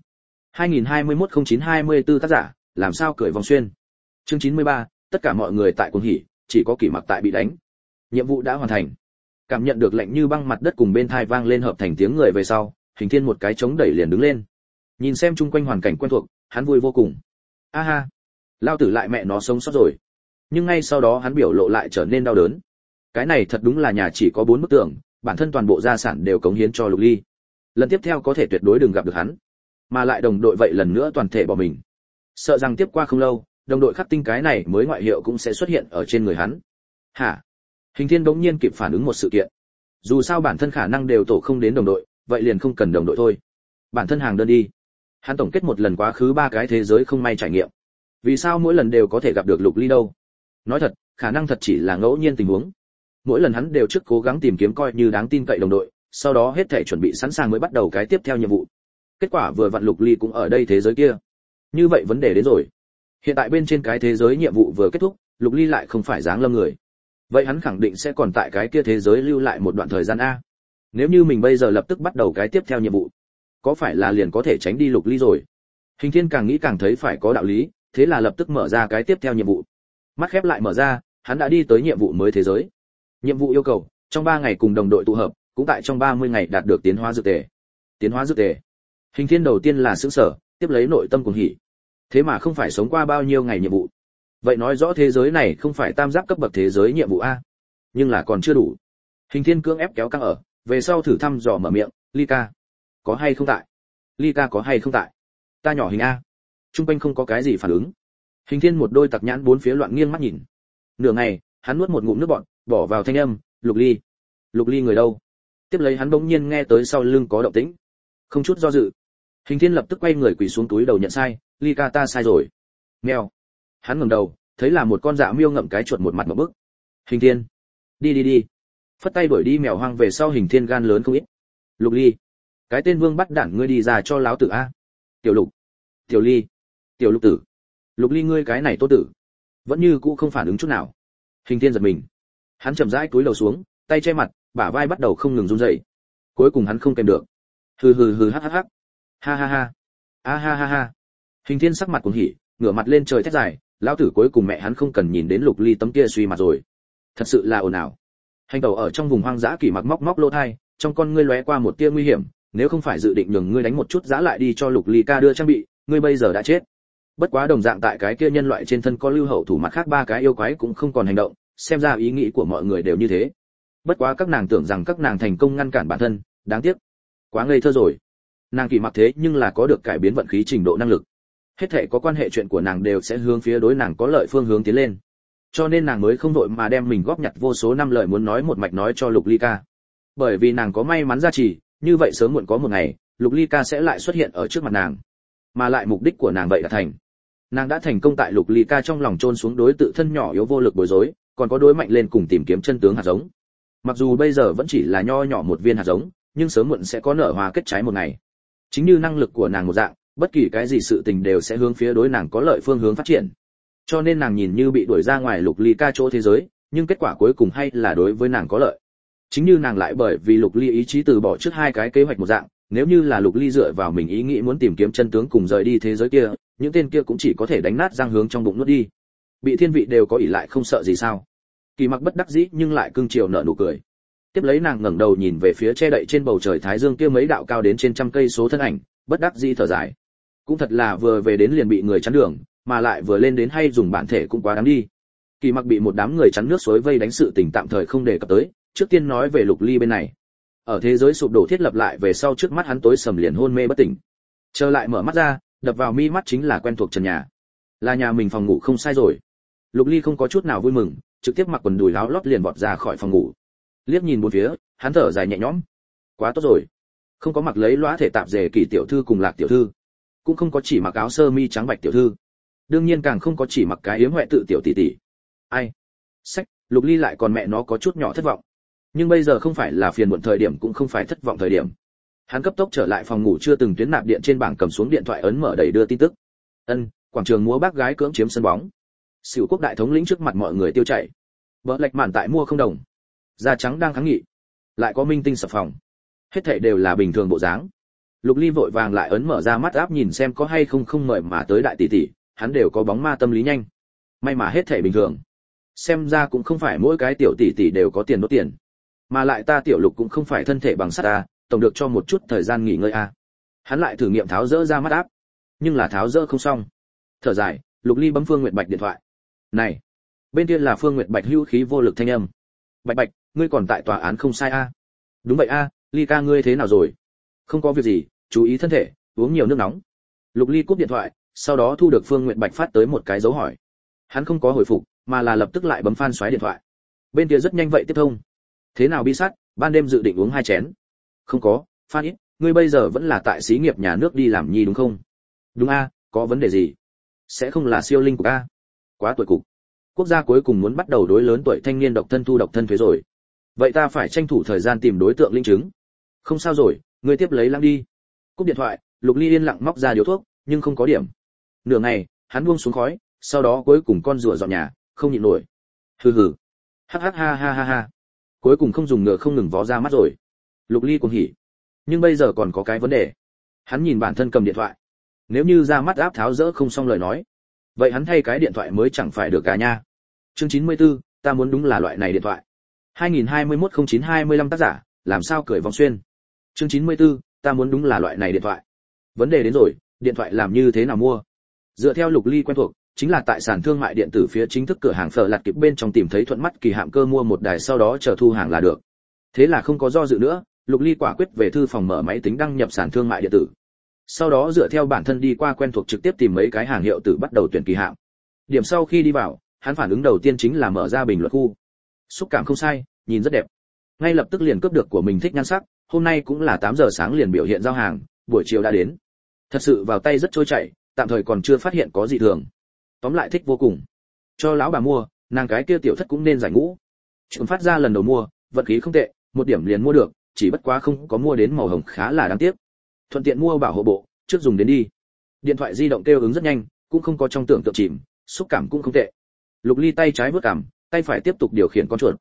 2021-09-24 tác giả, làm sao cười vòng xuyên. Chương 93, tất cả mọi người tại cuồng hỉ, chỉ có Kỷ Mặc tại bị đánh. Nhiệm vụ đã hoàn thành. Cảm nhận được lạnh như băng mặt đất cùng bên tai vang lên hợp thành tiếng người về sau, Hình Thiên một cái chống đẩy liền đứng lên. Nhìn xem chung quanh hoàn cảnh quen thuộc, hắn vui vô cùng. A ha, lao tử lại mẹ nó sống sót rồi. Nhưng ngay sau đó hắn biểu lộ lại trở nên đau đớn. Cái này thật đúng là nhà chỉ có 4 bức tường, bản thân toàn bộ gia sản đều cống hiến cho Lục Ly. Lần tiếp theo có thể tuyệt đối đừng gặp được hắn, mà lại đồng đội vậy lần nữa toàn thể bỏ mình. Sợ rằng tiếp qua không lâu, đồng đội khắc tinh cái này mới ngoại hiệu cũng sẽ xuất hiện ở trên người hắn. Hả? Hình Thiên bỗng nhiên kịp phản ứng một sự kiện. Dù sao bản thân khả năng đều tổ không đến đồng đội, vậy liền không cần đồng đội thôi. Bản thân hàng đơn đi. Hắn tổng kết một lần quá khứ 3 cái thế giới không may trải nghiệm. Vì sao mỗi lần đều có thể gặp được Lục Ly đâu? Nói thật, khả năng thật chỉ là ngẫu nhiên tình huống. Mỗi lần hắn đều trước cố gắng tìm kiếm coi như đáng tin cậy đồng đội, sau đó hết thảy chuẩn bị sẵn sàng mới bắt đầu cái tiếp theo nhiệm vụ. Kết quả vừa vặn Lục Ly cũng ở đây thế giới kia. Như vậy vấn đề đến rồi. Hiện tại bên trên cái thế giới nhiệm vụ vừa kết thúc, Lục Ly lại không phải giáng lâm người. Vậy hắn khẳng định sẽ còn tại cái kia thế giới lưu lại một đoạn thời gian a. Nếu như mình bây giờ lập tức bắt đầu cái tiếp theo nhiệm vụ, có phải là liền có thể tránh đi Lục Ly rồi? Hình Thiên càng nghĩ càng thấy phải có đạo lý, thế là lập tức mở ra cái tiếp theo nhiệm vụ. Mắt khép lại mở ra, hắn đã đi tới nhiệm vụ mới thế giới. Nhiệm vụ yêu cầu, trong 3 ngày cùng đồng đội tụ hợp, cũng tại trong 30 ngày đạt được tiến hóa dược tề. Tiến hóa dược tề. Hình Thiên đầu tiên là sửng sở, tiếp lấy nội tâm cuồng hỉ. Thế mà không phải sống qua bao nhiêu ngày nhiệm vụ. Vậy nói rõ thế giới này không phải tam giác cấp bậc thế giới nhiệm vụ a. Nhưng là còn chưa đủ. Hình Thiên cưỡng ép kéo căng ở, về sau thử thăm dò mở miệng, "Ly ca, có hay không tại? Ly ca có hay không tại?" Ta nhỏ hình a. Trung quanh không có cái gì phản ứng. Hình Thiên một đôi tặc nhãn bốn phía loạn nghiêng mắt nhìn. Nửa ngày, hắn nuốt một ngụm nước bọt, bỏ vào thanh âm, "Lục Ly. Lục Ly người đâu?" Tiếp lấy hắn bỗng nhiên nghe tới sau lưng có động tĩnh. Không chút do dự, Hình Thiên lập tức quay người quỳ xuống túi đầu nhận sai, "Ly ca ta sai rồi." Mèo. Hắn ngẩng đầu, thấy là một con dạ miêu ngậm cái chuột một mặt ngộp bức. "Hình Thiên, đi đi đi." Phất tay đuổi đi mèo hoang về sau Hình Thiên gan lớn không ít. "Lục Ly, cái tên vương bắt đản ngươi đi ra cho láo tử a." "Tiểu Lục, Tiểu Ly, Tiểu Lục tử." "Lục Ly ngươi cái này tốt tử." Vẫn như cũ không phản ứng chút nào. Hình Thiên giật mình. Hắn chậm rãi cúi đầu xuống, tay che mặt, bả vai bắt đầu không ngừng run rẩy. Cuối cùng hắn không kèm được. Hừ hừ hừ hắc hắc hắc. Ha ha ha. A ha ha ha. Hình Thiên sắc mặt cuồng hỉ, ngửa mặt lên trời thét dài, lão tử cuối cùng mẹ hắn không cần nhìn đến Lục Ly tấm kia suy mặt rồi. Thật sự là ồn ào. Hành tẩu ở trong vùng hoang dã Kỷ Mặc móc móc lỗ tai, trong con ngươi lóe qua một tia nguy hiểm, nếu không phải dự định nhường ngươi đánh một chút giá lại đi cho Lục Ly ca đưa trang bị, ngươi bây giờ đã chết. Bất quá đồng dạng tại cái kia nhân loại trên thân có lưu hậu thủ mặt khác 3 cái yêu quái cũng không còn hành động, xem ra ý nghĩ của mọi người đều như thế. Bất quá các nàng tưởng rằng các nàng thành công ngăn cản bản thân, đáng tiếc, quá ngây thơ rồi. Nàng Kỷ Mặc thế nhưng là có được cải biến vận khí trình độ năng lực. Hết thảy có quan hệ chuyện của nàng đều sẽ hướng phía đối nàng có lợi phương hướng tiến lên. Cho nên nàng mới không đội mà đem mình góp nhặt vô số năm lời muốn nói một mạch nói cho Lục Ly ca. Bởi vì nàng có may mắn gia trì, như vậy sớm muộn có một ngày, Lục Ly ca sẽ lại xuất hiện ở trước mặt nàng. Mà lại mục đích của nàng vậy đã thành. Nàng đã thành công tại Lục Ly ca trong lòng chôn xuống đối tự thân nhỏ yếu vô lực bối rối, còn có đối mạnh lên cùng tìm kiếm chân tướng hạt giống. Mặc dù bây giờ vẫn chỉ là nho nhỏ một viên hạt giống, nhưng sớm muộn sẽ có nở hoa kết trái một ngày. Chính như năng lực của nàng một dạng, bất kỳ cái gì sự tình đều sẽ hướng phía đối nàng có lợi phương hướng phát triển. Cho nên nàng nhìn như bị đuổi ra ngoài Lục Ly ca chỗ thế giới, nhưng kết quả cuối cùng hay là đối với nàng có lợi. Chính như nàng lại bởi vì Lục Ly ý chí từ bỏ trước 2 cái kế hoạch một dạng, nếu như là Lục Ly dựa vào mình ý nghĩ muốn tìm kiếm chân tướng cùng rời đi thế giới kia, những tên kia cũng chỉ có thể đánh nát răng hướng trong bụng nuốt đi. Bị thiên vị đều có ỷ lại không sợ gì sao? Kỷ Mặc bất đắc dĩ nhưng lại cưng chiều nở nụ cười. Tiếp lấy nàng ngẩng đầu nhìn về phía che đậy trên bầu trời thái dương kia mấy đạo cao đến trên trăm cây số thân ảnh, bất đắc dĩ thở dài. Cũng thật là vừa về đến liền bị người chắn đường, mà lại vừa lên đến hay dùng bản thể cũng quá đáng đi. Kỷ Mặc bị một đám người chắn nước suối vây đánh sự tình tạm thời không đề cập tới, trước tiên nói về Lục Ly bên này. Ở thế giới sụp đổ thiết lập lại về sau trước mắt hắn tối sầm liền hôn mê bất tỉnh. Trở lại mở mắt ra, đập vào mi mắt chính là quen thuộc trần nhà. Là nhà mình phòng ngủ không sai rồi. Lục Ly không có chút nào vui mừng, trực tiếp mặc quần đùi láo lót liền vọt ra khỏi phòng ngủ. Liếc nhìn bốn phía, hắn thở dài nhẹ nhõm. Quá tốt rồi. Không có mặc lấy lóa thể tạp dề Kỷ tiểu thư cùng Lạc tiểu thư, cũng không có chỉ mặc áo sơ mi trắng bạch tiểu thư, đương nhiên càng không có chỉ mặc cái yếm huệ tự tiểu tỷ tỷ. Ai? Sách, Lục Ly lại còn mẹ nó có chút nhỏ thất vọng. Nhưng bây giờ không phải là phiền muộn thời điểm cũng không phải thất vọng thời điểm. Hắn cấp tốc trở lại phòng ngủ chưa từng tuyến nạp điện trên bảng cầm xuống điện thoại ấn mở đầy đưa tin tức. Quảng trường múa bác gái cưỡng chiếm sân bóng. Sửu quốc đại thống lĩnh trước mặt mọi người tiêu chảy. Bỡ lệch màn tại mua không đồng. Da trắng đang kháng nghị. Lại có minh tinh sập phòng. Hết thảy đều là bình thường bộ dáng. Lục Ly vội vàng lại ấn mở ra mắt áp nhìn xem có hay không mời mà tới đại tỷ tỷ, hắn đều có bóng ma tâm lý nhanh. May mà hết thảy bình thường. Xem ra cũng không phải mỗi cái tiểu tỷ tỷ đều có tiền đốt tiền. Mà lại ta tiểu Lục cũng không phải thân thể bằng sắt ta, tổng được cho một chút thời gian nghỉ ngơi a. Hắn lại thử nghiệm tháo dỡ ra mắt áp, nhưng là tháo dỡ không xong. Thở dài, Lục Ly bấm Phương Nguyệt Bạch điện thoại. "Này, Bên kia là Phương Nguyệt Bạch hữu khí vô lực thanh âm. Bạch Bạch, ngươi còn tại tòa án không sai a? Đúng vậy a, Ly ca ngươi thế nào rồi? Không có việc gì, chú ý thân thể, uống nhiều nước nóng. Lục Ly cúp điện thoại, sau đó thu được Phương Nguyệt Bạch phát tới một cái dấu hỏi. Hắn không có hồi phục, mà là lập tức lại bấm Phan Soái điện thoại. Bên kia rất nhanh vậy tiếp thông. Thế nào Bi Sắt, ban đêm dự định uống 2 chén? Không có, Phan ít, ngươi bây giờ vẫn là tại xí nghiệp nhà nước đi làm nhi đúng không? Đúng a, có vấn đề gì? Sẽ không là siêu linh của a? Quá tuổi cục. Quốc gia cuối cùng muốn bắt đầu đối lớn tuổi thanh niên độc thân thu độc thân thuế rồi. Vậy ta phải tranh thủ thời gian tìm đối tượng linh chứng. Không sao rồi, ngươi tiếp lấy lăng đi. Cúp điện thoại, Lục Ly yên lặng móc ra điếu thuốc, nhưng không có điểm. Nửa ngày, hắn buông xuống khói, sau đó cuối cùng con rùa dọn nhà, không nhịn nổi. Hừ hừ. Hắc hắc ha ha ha ha. Cuối cùng không dùng ngựa không ngừng vó ra mắt rồi. Lục Ly cuồng hỉ. Nhưng bây giờ còn có cái vấn đề. Hắn nhìn bản thân cầm điện thoại. Nếu như ra mắt áp tháo dỡ không xong lời nói, vậy hắn thay cái điện thoại mới chẳng phải được cả nha. Chương 94, ta muốn đúng là loại này điện thoại. 2021-09-25 tác giả, làm sao cười vòng xuyên. Chương 94, ta muốn đúng là loại này điện thoại. Vấn đề đến rồi, điện thoại làm như thế nào mua? Dựa theo Lục Ly quen thuộc, chính là tại sàn thương mại điện tử phía chính thức cửa hàng Phở Lạt Kịp bên trong tìm thấy thuận mắt kỳ hạm cơ mua một đài sau đó chờ thu hàng là được. Thế là không có do dự nữa, Lục Ly quả quyết về thư phòng mở máy tính đăng nhập sàn thương mại điện tử. Sau đó dựa theo bản thân đi qua quen thuộc trực tiếp tìm mấy cái hàng hiệu tử bắt đầu tuyển kỳ hạm. Điểm sau khi đi vào, hắn phản ứng đầu tiên chính là mở ra bình luận khu. Xúc cảm không sai, nhìn rất đẹp. Ngay lập tức liền cướp được của mình thích nhan sắc, hôm nay cũng là 8 giờ sáng liền biểu hiện giao hàng, buổi chiều đã đến. Thật sự vào tay rất trôi chảy, tạm thời còn chưa phát hiện có gì thường. Tóm lại thích vô cùng. Cho lão bà mua, nàng cái kia tiểu thất cũng nên giải ngũ. Chúng phát ra lần đầu mua, vận khí không tệ, một điểm liền mua được, chỉ bất quá không có mua đến màu hồng khá là đáng tiếc. Thuận tiện mua bảo hộ bộ, trước dùng đến đi. Điện thoại di động kêu ứng rất nhanh, cũng không có trong tưởng tượng chìm, xúc cảm cũng không tệ. Lục Ly tay trái vuốt cằm, tay phải tiếp tục điều khiển con chuột.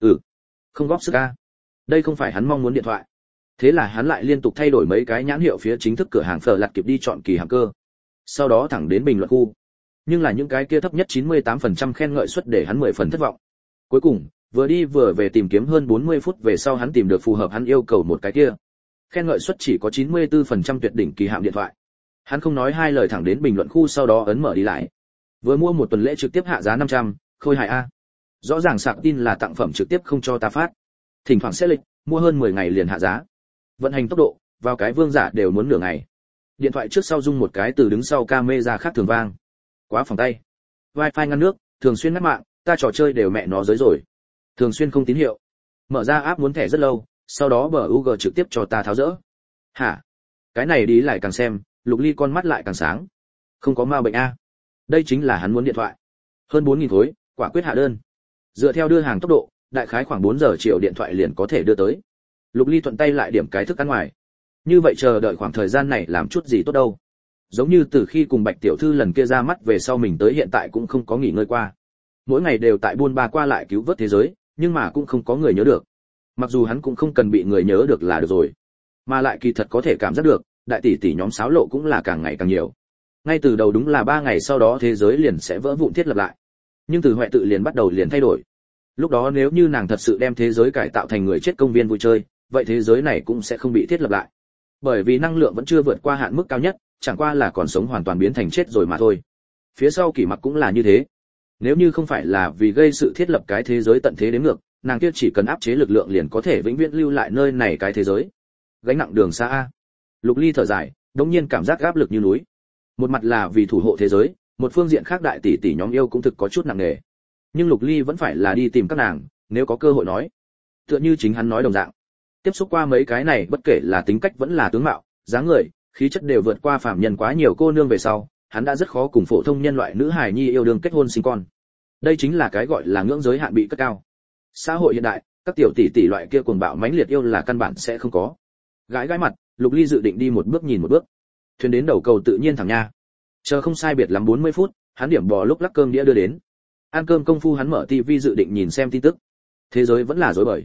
Không góp sức a. Đây không phải hắn mong muốn điện thoại. Thế là hắn lại liên tục thay đổi mấy cái nhãn hiệu phía chính thức cửa hàng Phở Lạt Kịp đi chọn kỳ hạm cơ. Sau đó thẳng đến bình luận khu. Nhưng là những cái kia thấp nhất 98% khen ngợi suất để hắn 10 phần thất vọng. Cuối cùng, vừa đi vừa về tìm kiếm hơn 40 phút về sau hắn tìm được phù hợp hắn yêu cầu một cái kia. Khen ngợi suất chỉ có 94% tuyệt đỉnh kỳ hạm điện thoại. Hắn không nói hai lời thẳng đến bình luận khu sau đó ấn mở đi lại. Vừa mua một tuần lễ trực tiếp hạ giá 500, khôi hài a. Rõ ràng sạc tin là tặng phẩm trực tiếp không cho ta phát. Thỉnh thoảng sẽ lịch, mua hơn 10 ngày liền hạ giá. Vận hành tốc độ, vào cái vương giả đều muốn nửa ngày. Điện thoại trước sau rung một cái từ đứng sau camera khác thường vang. Quá phòng tay. Wi-Fi ngăn nước, thường xuyên ngắt mạng, ta trò chơi đều mẹ nó giới rồi. Thường xuyên không tín hiệu. Mở ra app muốn thẻ rất lâu, sau đó bờ UG trực tiếp cho ta tháo dỡ. Hả? Cái này đi lại càng xem, Lục Ly con mắt lại càng sáng. Không có ma bệnh a. Đây chính là hắn muốn điện thoại. Hơn 4000 khối, quả quyết hạ đơn. Dựa theo đưa hàng tốc độ, đại khái khoảng 4 giờ chiều điện thoại liền có thể đưa tới. Lục Ly thuận tay lại điểm cái thức ăn ngoài. Như vậy chờ đợi khoảng thời gian này làm chút gì tốt đâu. Giống như từ khi cùng Bạch tiểu thư lần kia ra mắt về sau mình tới hiện tại cũng không có nghỉ ngơi qua. Mỗi ngày đều tại buôn ba qua lại cứu vớt thế giới, nhưng mà cũng không có người nhớ được. Mặc dù hắn cũng không cần bị người nhớ được là được rồi, mà lại kỳ thật có thể cảm giác được, đại tỷ tỷ nhóm xáo lộ cũng là càng ngày càng nhiều. Ngay từ đầu đúng là 3 ngày sau đó thế giới liền sẽ vỡ vụn thiết lập lại. Nhưng từ Huệ tự liền bắt đầu liền thay đổi. Lúc đó nếu như nàng thật sự đem thế giới cải tạo thành người chết công viên vui chơi, vậy thế giới này cũng sẽ không bị thiết lập lại. Bởi vì năng lượng vẫn chưa vượt qua hạn mức cao nhất, chẳng qua là còn sống hoàn toàn biến thành chết rồi mà thôi. Phía sau Kỷ Mặc cũng là như thế. Nếu như không phải là vì gây sự thiết lập cái thế giới tận thế đến ngược, nàng kia chỉ cần áp chế lực lượng liền có thể vĩnh viễn lưu lại nơi này cái thế giới. Gánh nặng đường xa a. Lục Ly thở dài, đống nhiên cảm giác áp lực như núi. Một mặt là vì thủ hộ thế giới, một phương diện khác đại tỷ tỷ nhóm yêu cũng thực có chút nặng nề. Nhưng Lục Ly vẫn phải là đi tìm các nàng, nếu có cơ hội nói. Tựa như chính hắn nói đồng dạng. Tiếp xúc qua mấy cái này bất kể là tính cách vẫn là tướng mạo, dáng người, khí chất đều vượt qua phàm nhân quá nhiều cô nương về sau, hắn đã rất khó cùng phổ thông nhân loại nữ hài nhi yêu đương kết hôn sinh con. Đây chính là cái gọi là ngưỡng giới hạn bị cất cao. Xã hội hiện đại, các tiểu tỷ tỷ loại kia cuồng bạo mãnh liệt yêu là căn bản sẽ không có. Gãi gãi mặt, Lục Ly dự định đi một bước nhìn một bước. Thuyền đến đầu cầu tự nhiên thẳng nha. Chờ không sai biệt lắm 40 phút, hắn điểm bò lúc lắc cơm đĩa đưa đến. Ăn cơm công phu hắn mở tivi dự định nhìn xem tin tức. Thế giới vẫn là rối bời.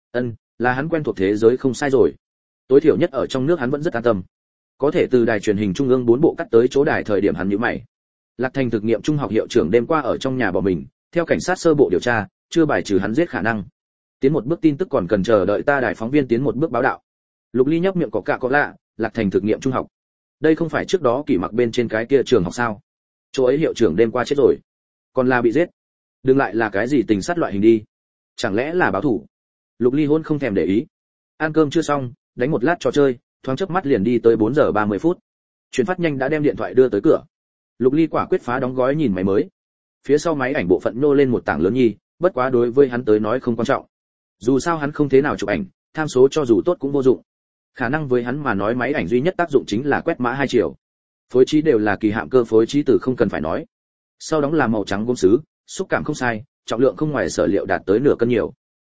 Là hắn quen thuộc thế giới không sai rồi. Tối thiểu nhất ở trong nước hắn vẫn rất an tâm. Có thể từ đài truyền hình trung ương 4 bộ cắt tới chỗ đài thời điểm hắn nhíu mày. Lạc Thành thực nghiệm trung học hiệu trưởng đêm qua ở trong nhà bỏ mình, theo cảnh sát sơ bộ điều tra, chưa bài trừ hắn giết khả năng. Tiến một bước tin tức còn cần chờ đợi ta đài phóng viên tiến một bước báo đạo. Lục Ly nhấp miệng có cạ có lạ, Lạc Thành thực nghiệm trung học. Đây không phải trước đó Kỷ Mặc bên trên cái kia trường học sao? Chỗ ấy hiệu trưởng đêm qua chết rồi, còn là bị giết. đừng lại là cái gì tình sát loại hình đi, chẳng lẽ là báo thủ? Lục Ly hôn không thèm để ý. Ăn cơm chưa xong, đánh một lát trò chơi, thoáng chớp mắt liền đi tới 4 giờ 30 phút. Chuyển phát nhanh đã đem điện thoại đưa tới cửa. Lục Ly quả quyết phá đóng gói nhìn máy mới. Phía sau máy ảnh bộ phận nô lên một tảng lớn nhi, bất quá đối với hắn tới nói không quan trọng. Dù sao hắn không thế nào chụp ảnh, tham số cho dù tốt cũng vô dụng. Khả năng với hắn mà nói máy ảnh duy nhất tác dụng chính là quét mã hai chiều. Phối trí đều là kỳ hạm cơ phối trí từ không cần phải nói. Sau đó là màu trắng gốm sứ, xúc cảm không sai, trọng lượng không ngoài sở liệu đạt tới nửa cân nhiều.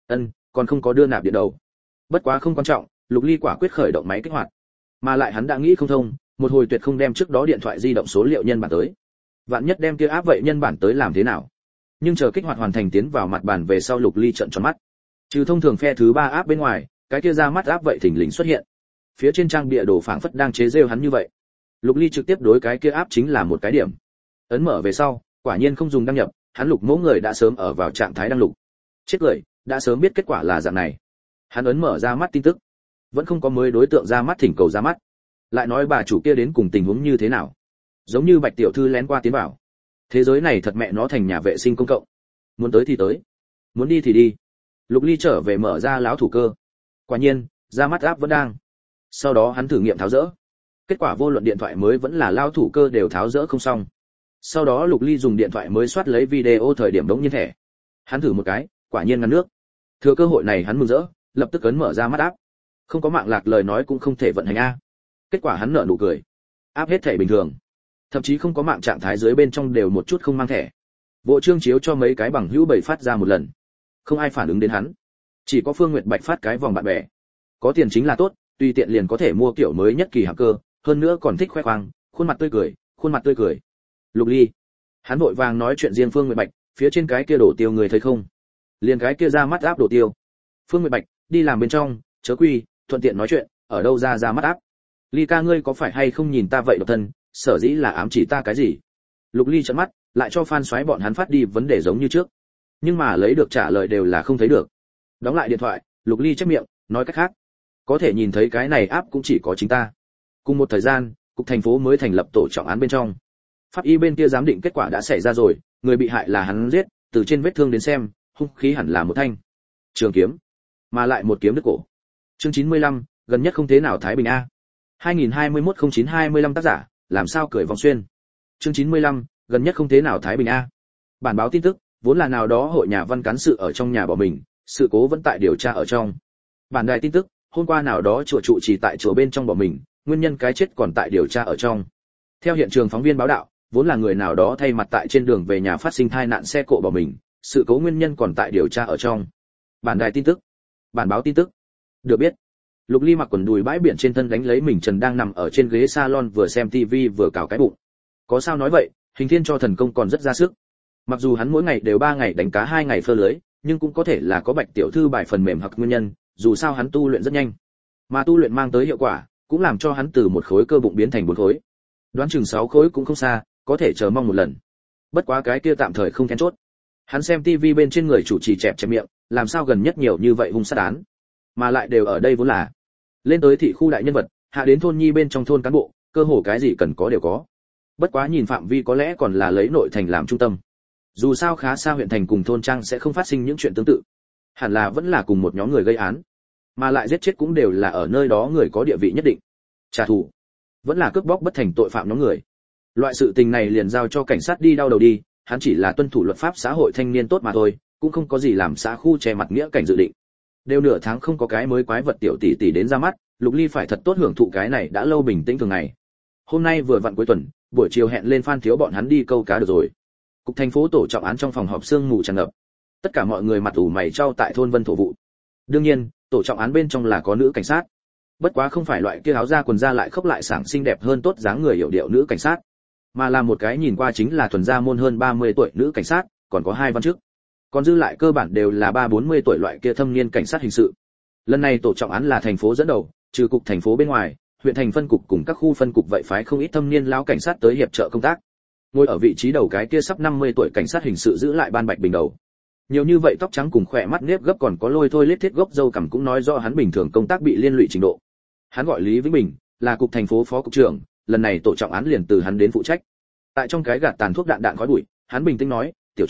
Còn không có đưa nạp điện đầu. Bất quá không quan trọng, Lục Ly quả quyết khởi động máy kích hoạt. Mà lại hắn đã nghĩ không thông, một hồi tuyệt không đem trước đó điện thoại di động số liệu nhân bản tới. Vạn nhất đem kia áp vậy nhân bản tới làm thế nào? Nhưng chờ kích hoạt hoàn thành tiến vào mặt bản về sau, Lục Ly trợn tròn mắt. Trừ thông thường phe thứ 3 áp bên ngoài, cái kia ra mắt áp vậy thỉnh lình xuất hiện. Phía trên trang bìa đồ phảng phất đang chế giễu hắn như vậy. Lục Ly trực tiếp đối cái kia áp chính là một cái điểm. Ấn mở về sau, quả nhiên không dùng đăng nhập, hắn Lục Mỗ người đã sớm ở vào trạng thái đăng lục. Chết cười, đã sớm biết kết quả là dạng này. Hắn ấn mở ra mắt tin tức, vẫn không có mới đối tượng ra mắt thỉnh cầu ra mắt. Lại nói bà chủ kia đến cùng tình huống như thế nào? Giống như Bạch tiểu thư lén qua tiến vào. Thế giới này thật mẹ nó thành nhà vệ sinh công cộng. Muốn tới thì tới, muốn đi thì đi. Lục Ly trở về mở ra láo thủ cơ. Quả nhiên, ra mắt áp vẫn đang. Sau đó hắn thử nghiệm tháo dỡ. Kết quả vô luận điện thoại mới vẫn là lao thủ cơ đều tháo dỡ không xong. Sau đó Lục Ly dùng điện thoại mới soát lấy video thời điểm đống nhiên thẻ. Hắn thử một cái, quả nhiên ngăn nước. Thừa cơ hội này hắn mừng rỡ, lập tức ấn mở ra mắt áp. Không có mạng lạc lời nói cũng không thể vận hành a. Kết quả hắn nở nụ cười. Áp hết thẻ bình thường. Thậm chí không có mạng trạng thái dưới bên trong đều một chút không mang thẻ. Bộ trương chiếu cho mấy cái bằng hữu bảy phát ra một lần. Không ai phản ứng đến hắn. Chỉ có Phương Nguyệt Bạch phát cái vòng bạn bè. Có tiền chính là tốt, tùy tiện liền có thể mua kiểu mới nhất kỳ hạng cơ, hơn nữa còn thích khoe khoang, khuôn mặt tươi cười. Lục Ly. Hắn vội vàng nói chuyện riêng Phương Nguyệt Bạch, phía trên cái kia đổ tiêu người thấy không? Liền cái kia ra mắt áp đổ tiêu. Phương Nguyệt Bạch, đi làm bên trong, chớ quy, thuận tiện nói chuyện, ở đâu ra mắt áp. Ly ca ngươi có phải hay không nhìn ta vậy độc thân, sở dĩ là ám chỉ ta cái gì? Lục Ly trợn mắt, lại cho fan xoáy bọn hắn phát đi vấn đề giống như trước. Nhưng mà lấy được trả lời đều là không thấy được. Đóng lại điện thoại, Lục Ly chép miệng, nói cách khác, có thể nhìn thấy cái này áp cũng chỉ có chính ta. Cùng một thời gian, cục thành phố mới thành lập tổ trọng án bên trong. Pháp y bên kia giám định kết quả đã xảy ra rồi, người bị hại là hắn giết, từ trên vết thương đến xem, hung khí hẳn là một thanh trường kiếm, mà lại một kiếm đứt cổ. Chương 95, gần nhất không thế nào Thái Bình a. 2021-09-25 tác giả, làm sao cười vòng xuyên. Chương 95, gần nhất không thế nào Thái Bình a. Bản báo tin tức, vốn là nào đó hội nhà văn cán sự ở trong nhà bỏ mình, sự cố vẫn tại điều tra ở trong. Bản đài tin tức, hôm qua nào đó chùa trụ trì tại chùa bên trong bỏ mình, nguyên nhân cái chết còn tại điều tra ở trong. Theo hiện trường phóng viên báo đạo, vốn là người nào đó thay mặt tại trên đường về nhà phát sinh tai nạn xe cộ bỏ mình, sự cố nguyên nhân còn tại điều tra ở trong. Bản đài tin tức, bản báo tin tức. Được biết, Lục Ly mặc quần đùi bãi biển trên thân đánh lấy mình trần đang nằm ở trên ghế salon vừa xem tivi vừa cào cái bụng. Có sao nói vậy, Hình Thiên cho thần công còn rất ra sức. Mặc dù hắn mỗi ngày đều 3 ngày đánh cá 2 ngày phơ lưới, nhưng cũng có thể là có Bạch tiểu thư bài phần mềm hoặc nguyên nhân, dù sao hắn tu luyện rất nhanh. Mà tu luyện mang tới hiệu quả, cũng làm cho hắn từ một khối cơ bụng biến thành 4 khối. Đoán chừng 6 khối cũng không xa, có thể chờ mong một lần. Bất quá cái kia tạm thời không then chốt. Hắn xem tivi bên trên người chủ trì chẹp chẹp miệng, làm sao gần nhất nhiều như vậy hung sát án, mà lại đều ở đây vốn là lên tới thị khu đại nhân vật, hạ đến thôn nhi bên trong thôn cán bộ, cơ hồ cái gì cần có đều có. Bất quá nhìn phạm vi có lẽ còn là lấy nội thành làm trung tâm. Dù sao khá xa huyện thành cùng thôn trang sẽ không phát sinh những chuyện tương tự. Hẳn là vẫn là cùng một nhóm người gây án, mà lại giết chết cũng đều là ở nơi đó người có địa vị nhất định. Trả thù, vẫn là cướp bóc bất thành tội phạm nhóm người. Loại sự tình này liền giao cho cảnh sát đi đau đầu đi, hắn chỉ là tuân thủ luật pháp xã hội thanh niên tốt mà thôi, cũng không có gì làm xã khu che mặt nghĩa cảnh dự định. Đều nửa tháng không có cái mới quái vật tiểu tỷ tỷ đến ra mắt, Lục Ly phải thật tốt hưởng thụ cái này đã lâu bình tĩnh thường ngày. Hôm nay vừa vặn cuối tuần, buổi chiều hẹn lên Phan Thiếu bọn hắn đi câu cá được rồi. Cục thành phố tổ trọng án trong phòng họp sương mù tràn ngập. Tất cả mọi người mặt ủ mày chau tại thôn Vân thổ vụ. Đương nhiên, tổ trọng án bên trong là có nữ cảnh sát. Bất quá không phải loại kia áo da quần da lại khốc lại sảng xinh đẹp hơn tốt dáng người hiểu điệu nữ cảnh sát, mà là một cái nhìn qua chính là thuần da môn hơn 30 tuổi nữ cảnh sát, còn có 2 văn chức. Còn dư lại cơ bản đều là 3-40 tuổi loại kia thâm niên cảnh sát hình sự. Lần này tổ trọng án là thành phố dẫn đầu, trừ cục thành phố bên ngoài, huyện thành phân cục cùng các khu phân cục vậy phái không ít thâm niên lão cảnh sát tới hiệp trợ công tác. Ngồi ở vị trí đầu cái kia sắp 50 tuổi cảnh sát hình sự giữ lại ban bạch bình đầu. Nhiều như vậy tóc trắng cùng khỏe mắt nếp gấp còn có lôi thôi lết thiết gốc râu cằm cũng nói rõ hắn bình thường công tác bị liên lụy trình độ. Hắn gọi Lý Vĩnh Bình, là cục thành phố phó cục trưởng, lần này tổ trọng án liền từ hắn đến phụ trách. Tại trong cái gạt tàn thuốc đạn khói bụi, hắn bình tĩnh nói, "Tiểu Chu,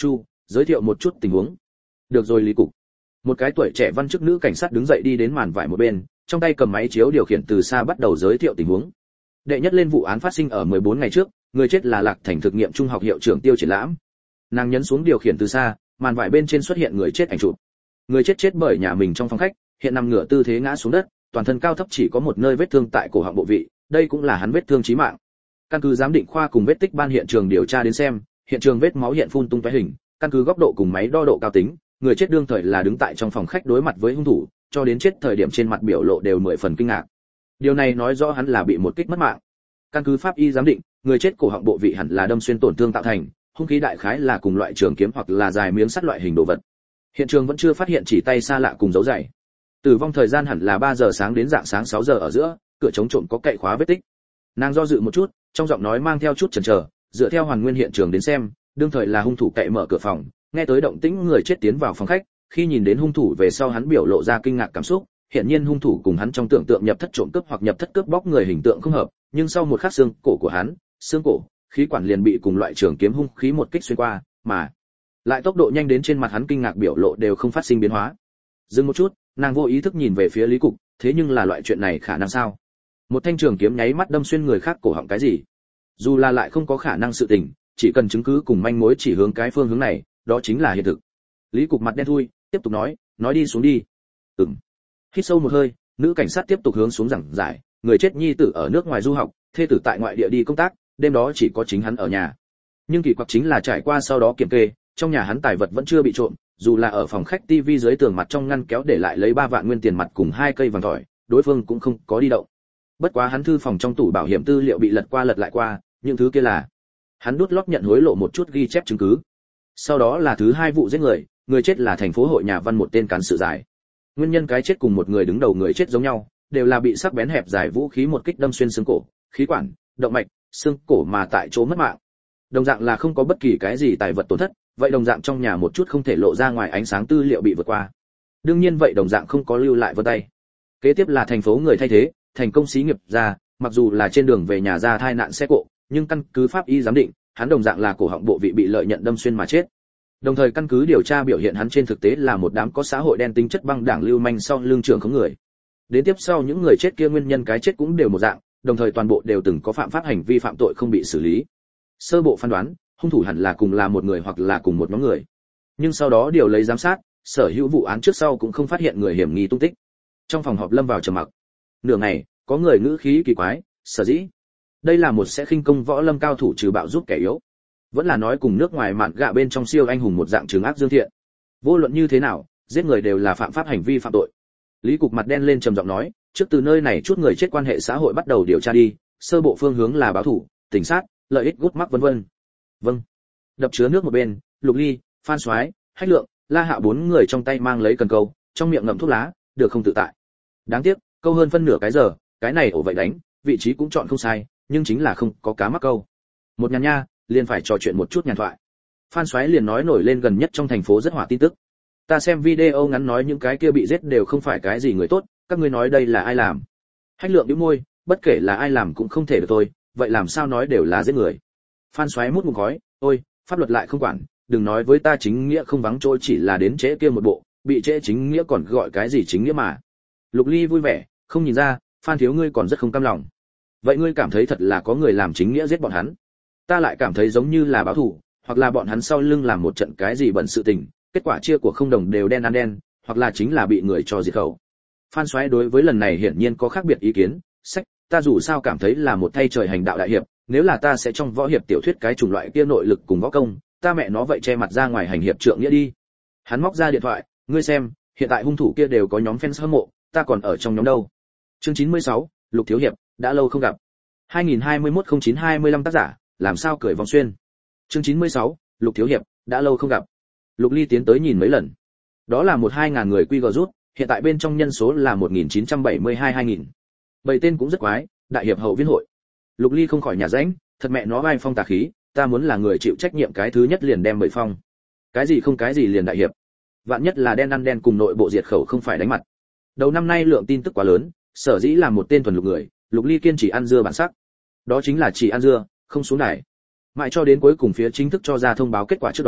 giới thiệu một chút tình huống. Được rồi Lý cục. Một cái tuổi trẻ văn chức nữ cảnh sát đứng dậy đi đến màn vải một bên, trong tay cầm máy chiếu điều khiển từ xa bắt đầu giới thiệu tình huống. Đệ nhất lên vụ án phát sinh ở 14 ngày trước, người chết là Lạc Thành thực nghiệm trung học hiệu trưởng Tiêu Triển Lãm. Nàng nhấn xuống điều khiển từ xa, màn vải bên trên xuất hiện người chết ảnh chụp. Người chết chết bởi nhà mình trong phòng khách, hiện nằm ngửa tư thế ngã xuống đất, toàn thân cao thấp chỉ có một nơi vết thương tại cổ họng bộ vị, đây cũng là hắn vết thương chí mạng. Căn cứ giám định khoa cùng vết tích ban hiện trường điều tra đến xem, hiện trường vết máu hiện phun tung tóe hình, căn cứ góc độ cùng máy đo độ cao tính, người chết đương thời là đứng tại trong phòng khách đối mặt với hung thủ, cho đến chết thời điểm trên mặt biểu lộ đều 10 phần kinh ngạc. Điều này nói rõ hắn là bị một kích mất mạng. Căn cứ pháp y giám định, người chết cổ họng bộ vị hẳn là đâm xuyên tổn thương tạo thành, hung khí đại khái là cùng loại trường kiếm hoặc là dài miếng sắt loại hình đồ vật. Hiện trường vẫn chưa phát hiện chỉ tay xa lạ cùng dấu giày. Tử vong thời gian hẳn là 3 giờ sáng đến rạng sáng 6 giờ ở giữa, cửa chống trộm có cậy khóa vết tích. Nàng do dự một chút, trong giọng nói mang theo chút chần chờ, dựa theo hoàn nguyên hiện trường đến xem, đương thời là hung thủ cậy mở cửa phòng, nghe tới động tĩnh người chết tiến vào phòng khách, khi nhìn đến hung thủ về sau hắn biểu lộ ra kinh ngạc cảm xúc, hiện nhiên hung thủ cùng hắn trong tưởng tượng nhập thất trộm cướp hoặc nhập thất cướp bóc người hình tượng không hợp, nhưng sau một khắc xương cổ của hắn, xương cổ, khí quản liền bị cùng loại trường kiếm hung khí một kích xuyên qua, mà lại tốc độ nhanh đến trên mặt hắn kinh ngạc biểu lộ đều không phát sinh biến hóa. Dừng một chút, nàng vô ý thức nhìn về phía Lý Cục, thế nhưng là loại chuyện này khả năng sao? Một thanh trường kiếm nháy mắt đâm xuyên người khác cổ họng cái gì? Dù là lại không có khả năng sự tình, chỉ cần chứng cứ cùng manh mối chỉ hướng cái phương hướng này, đó chính là hiện thực. Lý Cục mặt đen thui, tiếp tục nói đi xuống đi. Hít sâu một hơi, nữ cảnh sát tiếp tục hướng xuống giảng giải, người chết nhi tử ở nước ngoài du học, thê tử tại ngoại địa đi công tác, đêm đó chỉ có chính hắn ở nhà. Nhưng kỳ quặc chính là trải qua sau đó kiểm kê, trong nhà hắn tài vật vẫn chưa bị trộm, dù là ở phòng khách tivi dưới tường mặt trong ngăn kéo để lại lấy 3 vạn nguyên tiền mặt cùng 2 cây vàng thỏi, đối phương cũng không có đi động. Bất quá hắn thư phòng trong tủ bảo hiểm tư liệu bị lật qua lật lại qua, những thứ kia là hắn đút lót nhận hối lộ một chút ghi chép chứng cứ. Sau đó là thứ 2 vụ giết người chết là thành phố hội nhà văn một tên cán sự giải. Nguyên nhân cái chết cùng một người đứng đầu người chết giống nhau, đều là bị sắc bén hẹp dài vũ khí một kích đâm xuyên xương cổ, khí quản, động mạch, xương cổ mà tại chỗ mất mạng. Đồng dạng là không có bất kỳ cái gì tài vật tổn thất, vậy đồng dạng trong nhà một chút không thể lộ ra ngoài ánh sáng tư liệu bị vượt qua. Đương nhiên vậy đồng dạng không có lưu lại vân tay. Kế tiếp là thành phố người thay thế, thành công xí nghiệp ra, mặc dù là trên đường về nhà ra tai nạn xe cộ, nhưng căn cứ pháp y giám định, hắn đồng dạng là cổ họng bộ vị bị lợi nhận đâm xuyên mà chết. Đồng thời căn cứ điều tra biểu hiện hắn trên thực tế là một đám có xã hội đen tính chất băng đảng lưu manh sau lưng trưởng không người. Đến tiếp sau những người chết kia nguyên nhân cái chết cũng đều một dạng, đồng thời toàn bộ đều từng có phạm pháp hành vi phạm tội không bị xử lý. Sơ bộ phán đoán, hung thủ hẳn là cùng là một người hoặc là cùng một nhóm người. Nhưng sau đó điều lấy giám sát, sở hữu vụ án trước sau cũng không phát hiện người hiểm nghi tung tích. Trong phòng họp lâm vào trầm mặc. Nửa ngày, có người ngữ khí kỳ quái, sở dĩ đây là một sẽ khinh công võ lâm cao thủ trừ bạo giúp kẻ yếu, vẫn là nói cùng nước ngoài mạn gạ bên trong siêu anh hùng một dạng trường ác dương thiện. Vô luận như thế nào, giết người đều là phạm pháp hành vi phạm tội. Lý Cục mặt đen lên trầm giọng nói, trước từ nơi này chút người chết quan hệ xã hội bắt đầu điều tra đi, sơ bộ phương hướng là báo thủ, tình sát, lợi ích gút mắc vân vân. Vâng. Đập chứa nước một bên, Lục Ly, Phan Soái, Hách Lượng, La Hạ 4 người trong tay mang lấy cần câu, trong miệng ngậm thuốc lá, được không tự tại. Đáng tiếc, câu hơn phân nửa cái giờ, cái này ổ vậy đánh, vị trí cũng chọn không sai, nhưng chính là không có cá mắc câu. Một nhàn nha, liền phải trò chuyện một chút nhàn thoại. Phan Soái liền nói nổi lên gần nhất trong thành phố rất hỏa tin tức. Ta xem video ngắn nói những cái kia bị giết đều không phải cái gì người tốt, các ngươi nói đây là ai làm? Hách Lượng bĩu môi, bất kể là ai làm cũng không thể được tôi, vậy làm sao nói đều là giết người? Phan Soái mút ngụm khói, ôi, pháp luật lại không quản, đừng nói với ta chính nghĩa không vắng trôi chỉ là đến trễ kia một bộ, bị trễ chính nghĩa còn gọi cái gì chính nghĩa mà. Lục Ly vui vẻ, không nhìn ra, Phan thiếu ngươi còn rất không cam lòng. Vậy ngươi cảm thấy thật là có người làm chính nghĩa giết bọn hắn? Ta lại cảm thấy giống như là báo thù, hoặc là bọn hắn sau lưng làm một trận cái gì bận sự tình, kết quả chia của không đồng đều đen ăn đen, hoặc là chính là bị người cho diệt khẩu. Phan Soái đối với lần này hiển nhiên có khác biệt ý kiến, sách, ta dù sao cảm thấy là một thay trời hành đạo đại hiệp, nếu là ta sẽ trong võ hiệp tiểu thuyết cái chủng loại kia nội lực cùng võ công, ta mẹ nó vậy che mặt ra ngoài hành hiệp trượng nghĩa đi. Hắn móc ra điện thoại, ngươi xem, hiện tại hung thủ kia đều có nhóm fans hâm mộ, ta còn ở trong nhóm đâu. Chương 96, Lục thiếu hiệp, đã lâu không gặp. 2021-09-25 tác giả, làm sao cười vòng xuyên. Chương 96, Lục thiếu hiệp, đã lâu không gặp. Lục Ly tiến tới nhìn mấy lần. Đó là 1-2 ngàn người QG rút, hiện tại bên trong nhân số là 1972-2000. Bảy tên cũng rất quái, đại hiệp hậu viên hội. Lục Ly không khỏi nhà rãnh, thật mẹ nó vai phong tà khí, ta muốn là người chịu trách nhiệm cái thứ nhất liền đem bảy phong. Cái gì liền đại hiệp. Vạn nhất là đen ăn đen cùng nội bộ diệt khẩu không phải đánh mặt. Đầu năm nay lượng tin tức quá lớn, sở dĩ là một tên thuần lục người, Lục Ly kiên trì ăn dưa bản sắc. Đó chính là chỉ ăn dưa, không xuống đài. Mãi cho đến cuối cùng phía chính thức cho ra thông báo kết quả trước đó,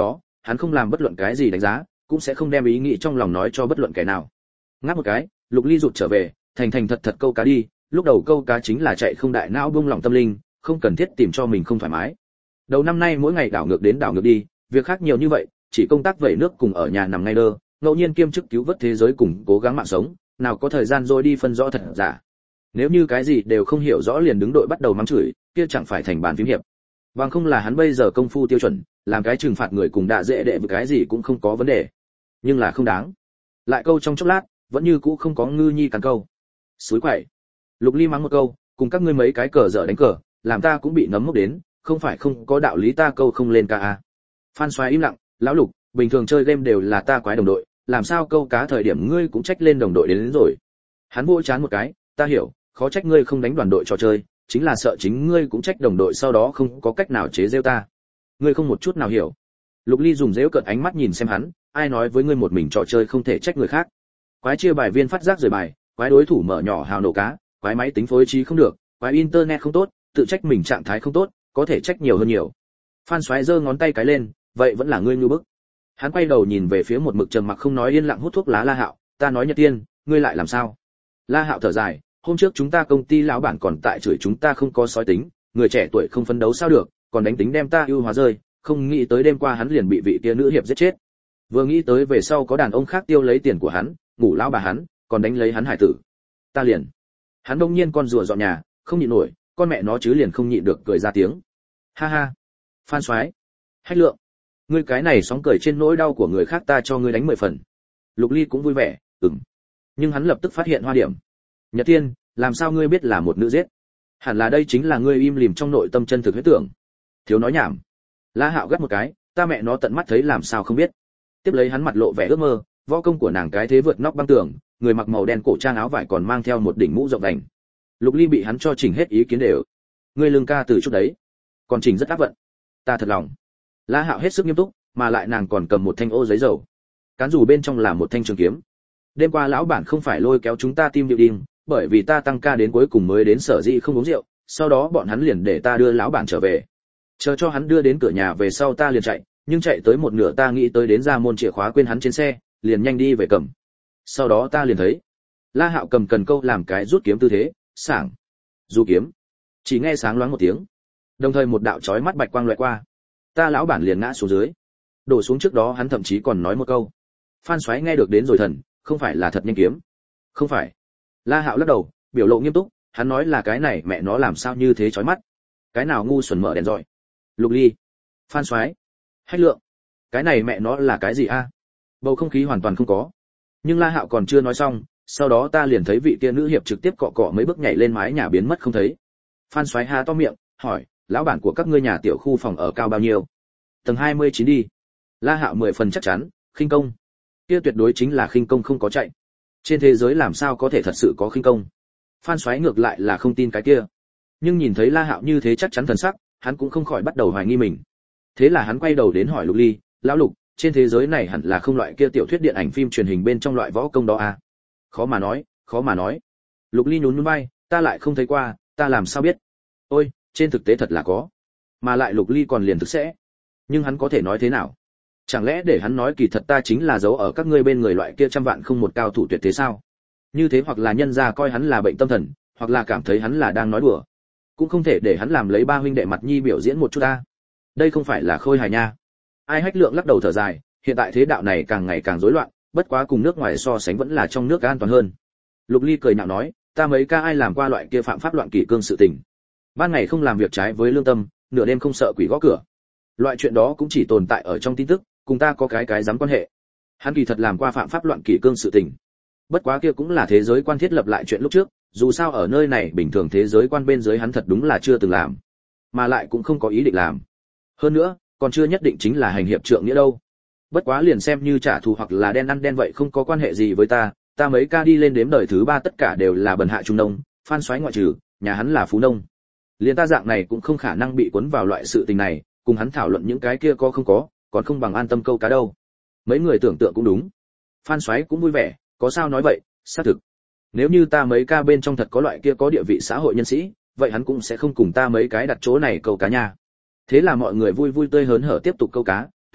hắn không làm bất luận cái gì đánh giá, cũng sẽ không đem ý nghĩ trong lòng nói cho bất luận kẻ nào. Ngáp một cái, Lục Ly rụt trở về, thành thành thật thật câu cá đi, lúc đầu câu cá chính là chạy không đại não buông lỏng tâm linh, không cần thiết tìm cho mình không thoải mái. Đầu năm nay mỗi ngày đảo ngược đến đảo ngược đi, việc khác nhiều như vậy, chỉ công tác vẩy nước cùng ở nhà nằm ngay đơ, ngẫu nhiên kiêm chức cứu vớt thế giới cùng cố gắng mạng sống, nào có thời gian rồi đi phân rõ thật giả. Nếu như cái gì đều không hiểu rõ liền đứng đội bắt đầu mắng chửi, kia chẳng phải thành bàn phím hiệp. Bằng không là hắn bây giờ công phu tiêu chuẩn, làm cái trừng phạt người cùng đạ dễ đệ với cái gì cũng không có vấn đề. Nhưng là không đáng. Lại câu trong chốc lát, vẫn như cũ không có ngư nhi cắn câu. Suối quậy. Lục Ly mắng một câu, cùng các ngươi mấy cái cờ dở đánh cờ, làm ta cũng bị nấm mốc đến, không phải không có đạo lý ta câu không lên ca a. Phan Soái im lặng, lão Lục, bình thường chơi game đều là ta quái đồng đội, làm sao câu cá thời điểm ngươi cũng trách lên đồng đội đến rồi. Hắn vỗ chán một cái, ta hiểu, khó trách ngươi không đánh đoàn đội trò chơi, chính là sợ chính ngươi cũng trách đồng đội sau đó không có cách nào chế giễu ta. Ngươi không một chút nào hiểu. Lục Ly dùng giễu cợt ánh mắt nhìn xem hắn, ai nói với ngươi một mình trò chơi không thể trách người khác. Quái chia bài viên phát giác rời bài, quái đối thủ mở nhỏ hào nổ cá, quái máy tính phối trí không được, quái internet không tốt, tự trách mình trạng thái không tốt, có thể trách nhiều hơn nhiều. Phan Soái giơ ngón tay cái lên, vậy vẫn là ngươi ngu bức. Hắn quay đầu nhìn về phía một mực trầm mặc không nói yên lặng hút thuốc lá La Hạo, ta nói Nhật Tiên, ngươi lại làm sao? La Hạo thở dài, hôm trước chúng ta công ty lão bản còn tại chửi chúng ta không có sói tính, người trẻ tuổi không phấn đấu sao được, còn đánh tính đem ta ưu hóa rơi, không nghĩ tới đêm qua hắn liền bị vị kia nữ hiệp giết chết. Vừa nghĩ tới về sau có đàn ông khác tiêu lấy tiền của hắn, ngủ lão bà hắn, còn đánh lấy hắn hải tử. Ta liền. Hắn đông nhiên con rùa dọn nhà, không nhịn nổi, con mẹ nó chứ liền không nhịn được cười ra tiếng. Ha ha. Phan Soái, Hách Lượng, ngươi cái này sóng cười trên nỗi đau của người khác ta cho ngươi đánh 10 phần. Lục Ly cũng vui vẻ, nhưng hắn lập tức phát hiện hoa điểm. Nhật Tiên, làm sao ngươi biết là một nữ giết? Hẳn là đây chính là ngươi im lìm trong nội tâm chân thực huyết tưởng. Thiếu nói nhảm. La Hạo gắt một cái, ta mẹ nó tận mắt thấy làm sao không biết. Tiếp lấy hắn mặt lộ vẻ ước mơ, võ công của nàng cái thế vượt nóc băng tường, người mặc màu đen cổ trang áo vải còn mang theo một đỉnh mũ rộng vành. Lục Ly bị hắn cho chỉnh hết ý kiến đều. Ngươi lương ca từ chút đấy, còn chỉnh rất áp vận. Ta thật lòng. La Hạo hết sức nghiêm túc, mà lại nàng còn cầm một thanh ô giấy dầu. Cán dù bên trong là một thanh trường kiếm. Đêm qua lão bản không phải lôi kéo chúng ta team building, bởi vì ta tăng ca đến cuối cùng mới đến sở dĩ không uống rượu, sau đó bọn hắn liền để ta đưa lão bản trở về. Chờ cho hắn đưa đến cửa nhà về sau ta liền chạy, nhưng chạy tới một nửa ta nghĩ tới đến ra môn chìa khóa quên hắn trên xe, liền nhanh đi về cầm. Sau đó ta liền thấy La Hạo cầm cần câu làm cái rút kiếm tư thế, sảng. Du kiếm. Chỉ nghe sáng loáng một tiếng, đồng thời một đạo chói mắt bạch quang loại qua. Ta lão bản liền ngã xuống dưới. Đổ xuống trước đó hắn thậm chí còn nói một câu. Phan Soái nghe được đến rồi thần, không phải là thật nhanh kiếm. Không phải. La Hạo lắc đầu, biểu lộ nghiêm túc, hắn nói là cái này mẹ nó làm sao như thế chói mắt. Cái nào ngu xuẩn mở đèn rọi. Lục Ly, Phan Soái, Hách Lượng, cái này mẹ nó là cái gì a? Bầu không khí hoàn toàn không có. Nhưng La Hạo còn chưa nói xong, sau đó ta liền thấy vị kia nữ hiệp trực tiếp cọ cọ mấy bước nhảy lên mái nhà biến mất không thấy. Phan Soái há to miệng, hỏi, lão bản của các ngươi nhà tiểu khu phòng ở cao bao nhiêu? Tầng 29 đi. La Hạo 10 phần chắc chắn, khinh công. Kia tuyệt đối chính là khinh công không có chạy. Trên thế giới làm sao có thể thật sự có khinh công? Phan Soái ngược lại là không tin cái kia. Nhưng nhìn thấy La Hạo như thế chắc chắn thần sắc, hắn cũng không khỏi bắt đầu hoài nghi mình. Thế là hắn quay đầu đến hỏi Lục Ly, lão Lục, trên thế giới này hẳn là không loại kia tiểu thuyết điện ảnh phim truyền hình bên trong loại võ công đó à? Khó mà nói, khó mà nói. Lục Ly nhún nhún vai, ta lại không thấy qua, ta làm sao biết? Ôi, trên thực tế thật là có. Mà lại Lục Ly còn liền thực sẽ. Nhưng hắn có thể nói thế nào? Chẳng lẽ để hắn nói kỳ thật ta chính là giấu ở các ngươi bên người loại kia trăm vạn không một cao thủ tuyệt thế sao? Như thế hoặc là nhân ra coi hắn là bệnh tâm thần, hoặc là cảm thấy hắn là đang nói đùa. Cũng không thể để hắn làm lấy ba huynh đệ mặt nhi biểu diễn một chút ta. Đây không phải là khôi hài nha. Ai Hách Lượng lắc đầu thở dài, hiện tại thế đạo này càng ngày càng rối loạn, bất quá cùng nước ngoài so sánh vẫn là trong nước an toàn hơn. Lục Ly cười nhạo nói, ta mấy ca ai làm qua loại kia phạm pháp loạn kỷ cương sự tình. Ban ngày không làm việc trái với lương tâm, nửa đêm không sợ quỷ gõ cửa. Loại chuyện đó cũng chỉ tồn tại ở trong tin tức, cùng ta có cái dám quan hệ. Hắn kỳ thật làm qua phạm pháp loạn kỷ cương sự tình. Bất quá kia cũng là thế giới quan thiết lập lại chuyện lúc trước, dù sao ở nơi này bình thường thế giới quan bên dưới hắn thật đúng là chưa từng làm, mà lại cũng không có ý định làm. Hơn nữa, còn chưa nhất định chính là hành hiệp trượng nghĩa đâu. Bất quá liền xem như trả thù hoặc là đen ăn đen vậy không có quan hệ gì với ta, ta mấy ca đi lên đếm đời thứ 3 tất cả đều là bần hạ trung nông, Phan Soái ngoại trừ, nhà hắn là phú nông. Liền ta dạng này cũng không khả năng bị cuốn vào loại sự tình này, cùng hắn thảo luận những cái kia có không có, còn không bằng an tâm câu cá đâu. Mấy người tưởng tượng cũng đúng. Phan Soái cũng vui vẻ, có sao nói vậy, xác thực. Nếu như ta mấy ca bên trong thật có loại kia có địa vị xã hội nhân sĩ, vậy hắn cũng sẽ không cùng ta mấy cái đặt chỗ này câu cá nha. Thế là mọi người vui vui tươi hớn hở tiếp tục câu cá,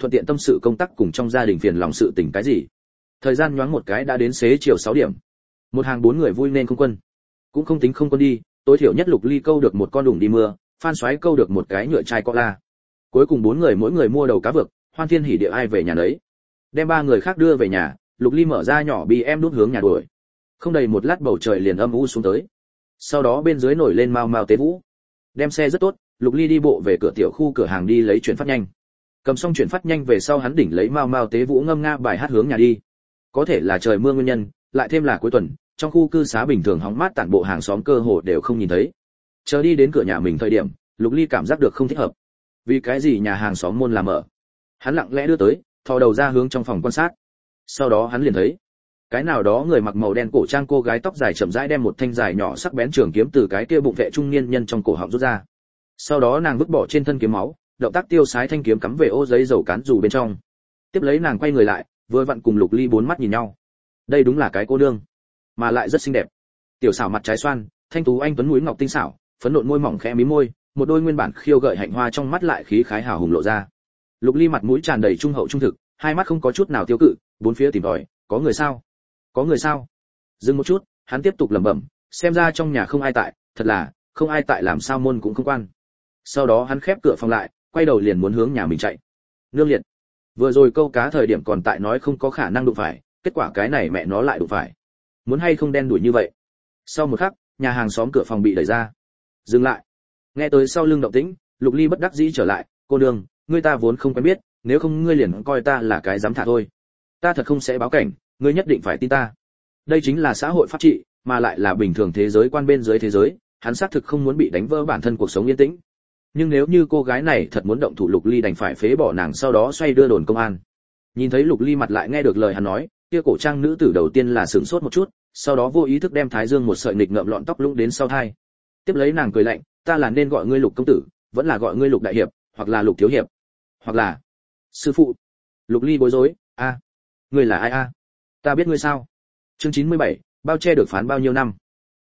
thuận tiện tâm sự công tác cùng trong gia đình phiền lòng sự tình cái gì. Thời gian nhoáng một cái đã đến xế chiều 6 điểm. Một hàng 4 người vui nên không quân. Cũng không tính không quân đi, tối thiểu nhất Lục Ly câu được một con đủng đi mưa, Phan Soái câu được một cái nhựa chai cola. Cuối cùng 4 người mỗi người mua đầu cá vực, hoan thiên hỉ địa ai về nhà đấy. Đem 3 người khác đưa về nhà, Lục Ly mở ra nhỏ bi em đút hướng nhà đuổi. Không đầy một lát bầu trời liền âm u xuống tới. Sau đó bên dưới nổi lên mau mau tế vũ. Đem xe rất tốt, Lục Ly đi bộ về cửa tiểu khu cửa hàng đi lấy chuyển phát nhanh. Cầm xong chuyển phát nhanh về sau hắn đỉnh lấy mau mau tế vũ ngâm nga bài hát hướng nhà đi. Có thể là trời mưa nguyên nhân, lại thêm là cuối tuần, trong khu cư xá bình thường hóng mát tản bộ hàng xóm cơ hồ đều không nhìn thấy. Chờ đi đến cửa nhà mình thời điểm, Lục Ly cảm giác được không thích hợp. Vì cái gì nhà hàng xóm môn là mở? Hắn lặng lẽ đưa tới, thò đầu ra hướng trong phòng quan sát. Sau đó hắn liền thấy, cái nào đó người mặc màu đen cổ trang cô gái tóc dài chậm rãi đem một thanh dài nhỏ sắc bén trường kiếm từ cái kia bụng vệ trung niên nhân trong cổ họng rút ra. Sau đó nàng vứt bỏ trên thân kiếm máu, động tác tiêu sái thanh kiếm cắm về ô giấy dầu cán dù bên trong. Tiếp lấy nàng quay người lại, vừa vặn cùng Lục Ly bốn mắt nhìn nhau. Đây đúng là cái cô nương, mà lại rất xinh đẹp. Tiểu xảo mặt trái xoan, thanh tú anh tuấn mũi ngọc tinh xảo, phấn nộn môi mỏng khẽ mí môi, một đôi nguyên bản khiêu gợi hạnh hoa trong mắt lại khí khái hào hùng lộ ra. Lục Ly mặt mũi tràn đầy trung hậu trung thực, hai mắt không có chút nào tiêu cự, bốn phía tìm tòi, có người sao? Có người sao? Dừng một chút, hắn tiếp tục lẩm bẩm, xem ra trong nhà không ai tại, thật là, không ai tại làm sao môn cũng không quan. Sau đó hắn khép cửa phòng lại, quay đầu liền muốn hướng nhà mình chạy. Nương liệt. Vừa rồi câu cá thời điểm còn tại nói không có khả năng đụng phải, kết quả cái này mẹ nó lại đụng phải. Muốn hay không đen đuổi như vậy. Sau một khắc, nhà hàng xóm cửa phòng bị đẩy ra. Dừng lại. Nghe tới sau lưng động tĩnh, Lục Ly bất đắc dĩ trở lại, cô nương, ngươi ta vốn không quen biết, nếu không ngươi liền coi ta là cái dám thả thôi. Ta thật không sẽ báo cảnh, ngươi nhất định phải tin ta. Đây chính là xã hội pháp trị, mà lại là bình thường thế giới quan bên dưới thế giới, hắn xác thực không muốn bị đánh vỡ bản thân cuộc sống yên tĩnh. Nhưng nếu như cô gái này thật muốn động thủ, Lục Ly đành phải phế bỏ nàng, sau đó xoay đưa đồn công an. Nhìn thấy Lục Ly mặt lại nghe được lời hắn nói, kia cổ trang nữ tử đầu tiên là sửng sốt một chút, sau đó vô ý thức đem thái dương một sợi nghịch ngợm lọn tóc lũng đến sau tai. Tiếp lấy nàng cười lạnh, ta là nên gọi ngươi Lục công tử, vẫn là gọi ngươi Lục đại hiệp, hoặc là Lục thiếu hiệp, hoặc là sư phụ. Lục Ly bối rối, a, ngươi là ai a? Ta biết ngươi sao? Chương 97, bao che được phán bao nhiêu năm?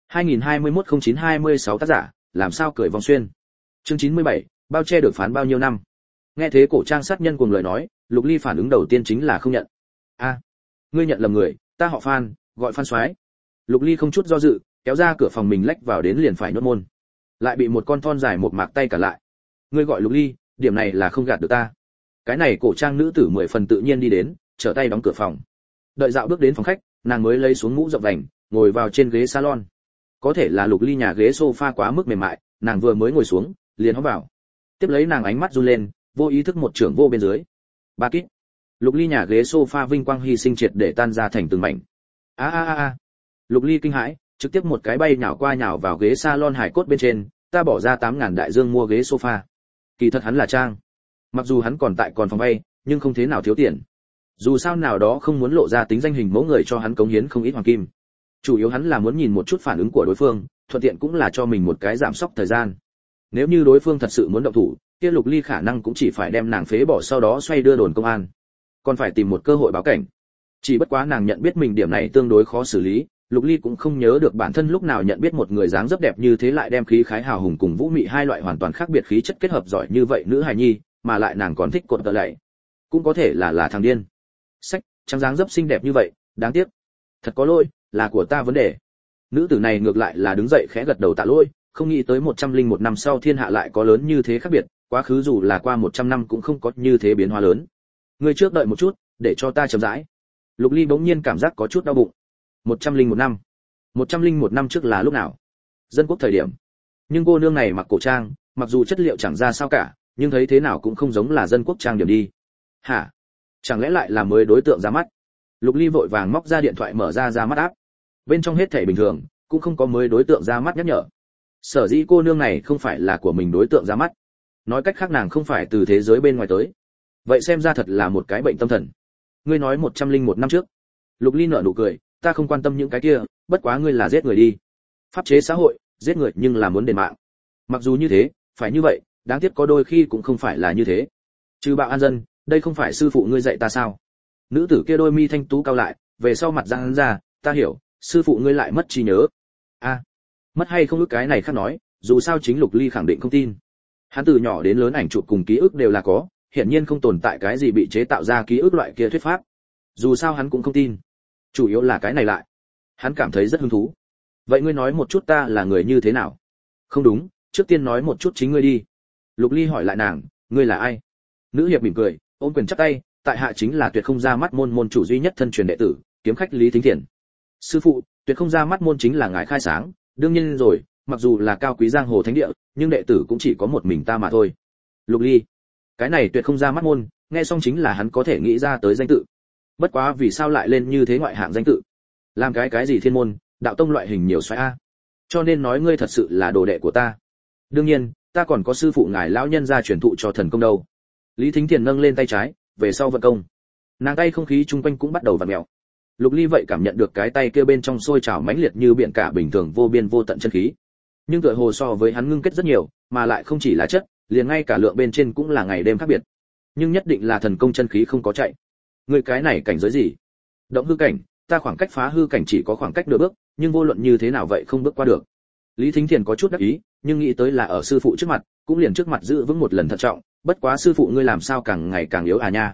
2021-09-26 tác giả, làm sao cười vòng xuyên. Chương 97, bao che được phán bao nhiêu năm? Nghe thế cổ trang sát nhân cùng lời nói, Lục Ly phản ứng đầu tiên chính là không nhận. A, ngươi nhận lầm người, ta họ Phan, gọi Phan Soái. Lục Ly không chút do dự, kéo ra cửa phòng mình lách vào đến liền phải nhốt môn. Lại bị một con thon dài một mạc tay cả lại. Ngươi gọi Lục Ly, điểm này là không gạt được ta. Cái này cổ trang nữ tử 10 phần tự nhiên đi đến, trở tay đóng cửa phòng. Đợi dạo bước đến phòng khách, nàng mới lấy xuống mũ rộng vành, ngồi vào trên ghế salon. Có thể là Lục Ly nhà ghế sofa quá mức mềm mại, nàng vừa mới ngồi xuống, liền hóng vào. Tiếp lấy nàng ánh mắt run lên, vô ý thức một trưởng vô bên dưới. Ba kít. Lục Ly nhà ghế sofa vinh quang hy sinh triệt để tan ra thành từng mảnh. A. Lục Ly kinh hãi, trực tiếp một cái bay nhào qua nhào vào ghế salon hải cốt bên trên, ta bỏ ra 8.000 đại dương mua ghế sofa. Kỳ thật hắn là trang. Mặc dù hắn còn tại còn phòng vay, nhưng không thế nào thiếu tiền. Dù sao nào đó không muốn lộ ra tính danh hình mẫu người cho hắn cống hiến không ít hoàng kim. Chủ yếu hắn là muốn nhìn một chút phản ứng của đối phương, thuận tiện cũng là cho mình một cái giảm sốc thời gian. Nếu như đối phương thật sự muốn động thủ, kia Lục Ly khả năng cũng chỉ phải đem nàng phế bỏ, sau đó xoay đưa đồn công an. Còn phải tìm một cơ hội báo cảnh. Chỉ bất quá nàng nhận biết mình điểm này tương đối khó xử lý, Lục Ly cũng không nhớ được bản thân lúc nào nhận biết một người dáng dấp đẹp như thế lại đem khí khái hào hùng cùng vũ mị hai loại hoàn toàn khác biệt khí chất kết hợp giỏi như vậy nữ hài nhi, mà lại nàng còn thích cột tợ lạy. Cũng có thể là thằng điên. Sách, trắng dáng dấp xinh đẹp như vậy, đáng tiếc. Thật có lỗi, là của ta vấn đề. Nữ tử này ngược lại là đứng dậy khẽ gật đầu tạ lỗi, không nghĩ tới 101 năm sau thiên hạ lại có lớn như thế khác biệt, quá khứ dù là qua 100 năm cũng không có như thế biến hóa lớn. Ngươi trước đợi một chút, để cho ta chậm rãi. Lục Ly bỗng nhiên cảm giác có chút đau bụng. 101 năm. 101 năm trước là lúc nào? Dân quốc thời điểm. Nhưng cô nương này mặc cổ trang, mặc dù chất liệu chẳng ra sao cả, nhưng thấy thế nào cũng không giống là dân quốc trang điểm đi. Hả? Chẳng lẽ lại là mới đối tượng ra mắt? Lục Ly vội vàng móc ra điện thoại mở ra mắt áp. Bên trong hết thảy bình thường, cũng không có mới đối tượng ra mắt nhắc nhở. Sở dĩ cô nương này không phải là của mình đối tượng ra mắt. Nói cách khác nàng không phải từ thế giới bên ngoài tới. Vậy xem ra thật là một cái bệnh tâm thần. Ngươi nói 101 năm trước. Lục Ly nở nụ cười, ta không quan tâm những cái kia, bất quá ngươi là giết người đi. Pháp chế xã hội, giết người nhưng là muốn đền mạng. Mặc dù như thế, phải như vậy, đáng tiếc có đôi khi cũng không phải là như thế. Trừ bạo an dân, đây không phải sư phụ ngươi dạy ta sao? Nữ tử kia đôi mi thanh tú cao lại, về sau mặt giãn ra, ta hiểu, sư phụ ngươi lại mất trí nhớ. A, mất hay không ước cái này khác nói, dù sao chính Lục Ly khẳng định không tin. Hắn từ nhỏ đến lớn ảnh chụp cùng ký ức đều là có, hiển nhiên không tồn tại cái gì bị chế tạo ra ký ức loại kia thuyết pháp. Dù sao hắn cũng không tin. Chủ yếu là cái này lại. Hắn cảm thấy rất hứng thú. Vậy ngươi nói một chút ta là người như thế nào? Không đúng, trước tiên nói một chút chính ngươi đi. Lục Ly hỏi lại nàng, ngươi là ai? Nữ hiệp mỉm cười, ôm quyền chắp tay, tại hạ chính là Tuyệt Không Ra Mắt môn môn chủ duy nhất thân truyền đệ tử, kiếm khách Lý Thính Thiền. Sư phụ, Tuyệt Không Ra Mắt môn chính là ngài khai sáng, đương nhiên rồi, mặc dù là cao quý giang hồ thánh địa, nhưng đệ tử cũng chỉ có một mình ta mà thôi. Lục Ly, cái này Tuyệt Không Ra Mắt môn, nghe xong chính là hắn có thể nghĩ ra tới danh tự. Bất quá vì sao lại lên như thế ngoại hạng danh tự? Làm cái gì thiên môn, đạo tông loại hình nhiều xoáy a. Cho nên nói ngươi thật sự là đồ đệ của ta. Đương nhiên, ta còn có sư phụ ngài lão nhân gia truyền thụ cho thần công đâu. Lý Thính Thiền nâng lên tay trái, về sau vận công. Nàng tay không khí chung quanh cũng bắt đầu vặn mèo. Lục Ly vậy cảm nhận được cái tay kia bên trong sôi trào mãnh liệt như biển cả bình thường vô biên vô tận chân khí. Nhưng tựa hồ so với hắn ngưng kết rất nhiều, mà lại không chỉ là chất, liền ngay cả lượng bên trên cũng là ngày đêm khác biệt. Nhưng nhất định là thần công chân khí không có chạy. Người cái này cảnh giới gì? Động hư cảnh, ta khoảng cách phá hư cảnh chỉ có khoảng cách nửa bước, nhưng vô luận như thế nào vậy không bước qua được. Lý Thính Thiền có chút đắc ý, nhưng nghĩ tới là ở sư phụ trước mặt, cũng liền trước mặt giữ vững một lần thận trọng, bất quá sư phụ ngươi làm sao càng ngày càng yếu à nha.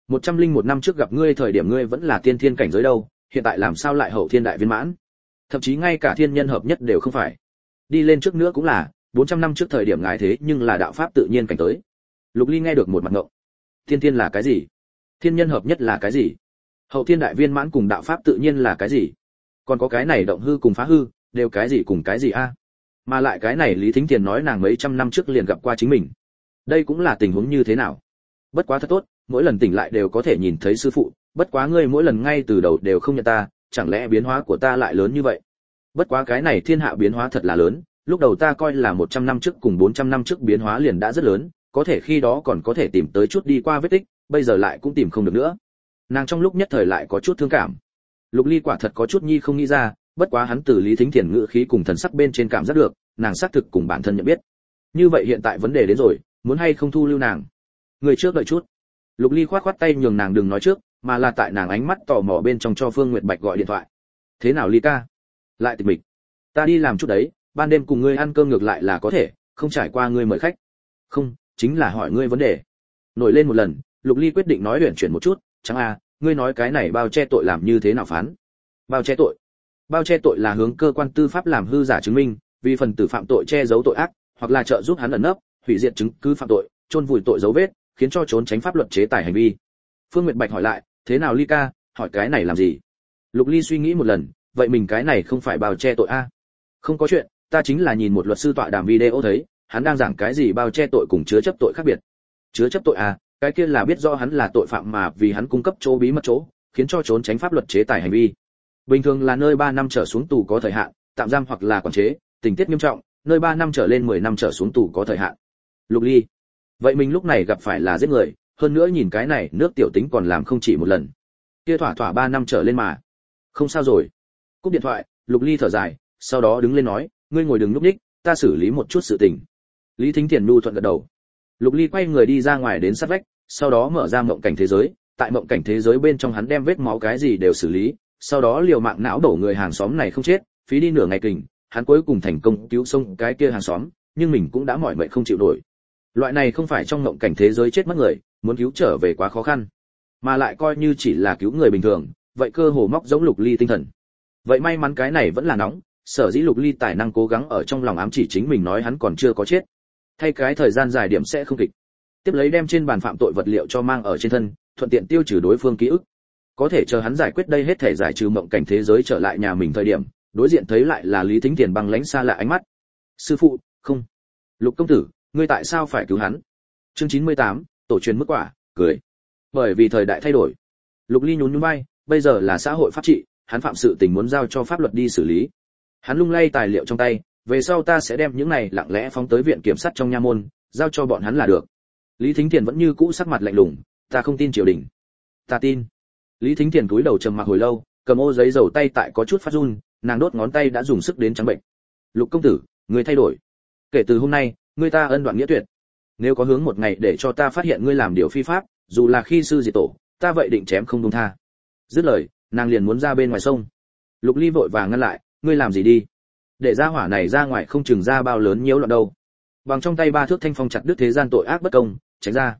101 năm trước gặp ngươi thời điểm ngươi vẫn là tiên thiên cảnh giới đâu, hiện tại làm sao lại hậu thiên đại viên mãn? Thậm chí ngay cả thiên nhân hợp nhất đều không phải. Đi lên trước nữa cũng là, 400 năm trước thời điểm ngài thế nhưng là đạo pháp tự nhiên cảnh tới. Lục Ly nghe được một mặt ngộng. Tiên thiên là cái gì? Thiên nhân hợp nhất là cái gì? Hậu thiên đại viên mãn cùng đạo pháp tự nhiên là cái gì? Còn có cái này động hư cùng phá hư, đều cái gì cùng cái gì a? Mà lại cái này Lý Thính Thiền nói nàng mấy trăm năm trước liền gặp qua chính mình. Đây cũng là tình huống như thế nào? Bất quá thật tốt, mỗi lần tỉnh lại đều có thể nhìn thấy sư phụ, bất quá ngươi mỗi lần ngay từ đầu đều không nhận ta, chẳng lẽ biến hóa của ta lại lớn như vậy? Bất quá cái này thiên hạ biến hóa thật là lớn, lúc đầu ta coi là 100 năm trước cùng 400 năm trước biến hóa liền đã rất lớn, có thể khi đó còn có thể tìm tới chút đi qua vết tích, bây giờ lại cũng tìm không được nữa. Nàng trong lúc nhất thời lại có chút thương cảm. Lục Ly quả thật có chút nhi không nghĩ ra, bất quá hắn từ Lý Thính Thiền ngữ khí cùng thần sắc bên trên cảm giác được, nàng xác thực cùng bản thân nhận biết. Như vậy hiện tại vấn đề đến rồi, muốn hay không thu lưu nàng? Người trước đợi chút. Lục Ly khoát khoát tay nhường nàng đừng nói trước, mà là tại nàng ánh mắt tò mò bên trong cho Phương Nguyệt Bạch gọi điện thoại. Thế nào Ly ca? Lại tịch mịch. Ta đi làm chút đấy, ban đêm cùng ngươi ăn cơm ngược lại là có thể, không trải qua ngươi mời khách. Không, chính là hỏi ngươi vấn đề. Nổi lên một lần, Lục Ly quyết định nói huyền chuyển một chút, chẳng ngươi nói cái này bao che tội làm như thế nào phán? Bao che tội? Bao che tội là hướng cơ quan tư pháp làm hư giả chứng minh, vì phần tử phạm tội che giấu tội ác, hoặc là trợ giúp hắn ẩn nấp, hủy diệt chứng cứ phạm tội, chôn vùi tội dấu vết, khiến cho trốn tránh pháp luật chế tài hành vi. Phương Nguyệt Bạch hỏi lại, thế nào Ly ca, hỏi cái này làm gì? Lục Ly suy nghĩ một lần, vậy mình cái này không phải bao che tội a? Không có chuyện, ta chính là nhìn một luật sư tọa đàm video thấy, hắn đang giảng cái gì bao che tội cùng chứa chấp tội khác biệt. Chứa chấp tội à, cái kia là biết rõ hắn là tội phạm mà vì hắn cung cấp chỗ bí mật chỗ, khiến cho trốn tránh pháp luật chế tài hành vi. Bình thường là nơi 3 năm trở xuống tù có thời hạn, tạm giam hoặc là quản chế, tình tiết nghiêm trọng, nơi 3 năm trở lên 10 năm trở xuống tù có thời hạn. Lục Ly, vậy mình lúc này gặp phải là giết người, hơn nữa nhìn cái này nước tiểu tính còn làm không chỉ một lần. Kia thỏa thỏa 3 năm trở lên mà. Không sao rồi. Cúp điện thoại, Lục Ly thở dài, sau đó đứng lên nói, ngươi ngồi đừng lúc ních, ta xử lý một chút sự tình. Lý Thính Thiền nhu thuận gật đầu. Lục Ly quay người đi ra ngoài đến sát vách, sau đó mở ra mộng cảnh thế giới, tại mộng cảnh thế giới bên trong hắn đem vết máu cái gì đều xử lý, sau đó liều mạng não đổ người hàng xóm này không chết, phí đi nửa ngày kình, hắn cuối cùng thành công cứu xong cái kia hàng xóm, nhưng mình cũng đã mỏi mệt không chịu nổi. Loại này không phải trong mộng cảnh thế giới chết mất người, muốn cứu trở về quá khó khăn, mà lại coi như chỉ là cứu người bình thường, vậy cơ hồ móc giống Lục Ly tinh thần. Vậy may mắn cái này vẫn là nóng, sở dĩ Lục Ly tài năng cố gắng ở trong lòng ám chỉ chính mình nói hắn còn chưa có chết. Thay cái thời gian dài điểm sẽ không kịch. Tiếp lấy đem trên bàn phạm tội vật liệu cho mang ở trên thân, thuận tiện tiêu trừ đối phương ký ức. Có thể chờ hắn giải quyết đây hết thể giải trừ mộng cảnh thế giới trở lại nhà mình thời điểm, đối diện thấy lại là Lý Thính Thiền băng lãnh xa lạ ánh mắt. Sư phụ, không. Lục công tử, ngươi tại sao phải cứu hắn? Chương 98, tổ truyền mức quả, cười. Bởi vì thời đại thay đổi. Lục Ly nhún nhún vai, bây giờ là xã hội pháp trị, hắn phạm sự tình muốn giao cho pháp luật đi xử lý. Hắn lung lay tài liệu trong tay, về sau ta sẽ đem những này lặng lẽ phóng tới viện kiểm sát trong nha môn, giao cho bọn hắn là được. Lý Thính Thiền vẫn như cũ sắc mặt lạnh lùng, ta không tin triều đình. Ta tin. Lý Thính Thiền cúi đầu trầm mặc hồi lâu, cầm ô giấy dầu tay tại có chút phát run, nàng đốt ngón tay đã dùng sức đến trắng bệnh. Lục công tử, ngươi thay đổi. Kể từ hôm nay, ngươi ta ân đoạn nghĩa tuyệt. Nếu có hướng một ngày để cho ta phát hiện ngươi làm điều phi pháp, dù là khi sư diệt tổ, ta vậy định chém không buông tha. Dứt lời, nàng liền muốn ra bên ngoài sông. Lục Ly vội vàng ngăn lại, ngươi làm gì đi? Để ra hỏa này ra ngoài không chừng ra bao lớn nhiễu loạn đâu. Bằng trong tay 3 thước thanh phong chặt đứt thế gian tội ác bất công, tránh ra.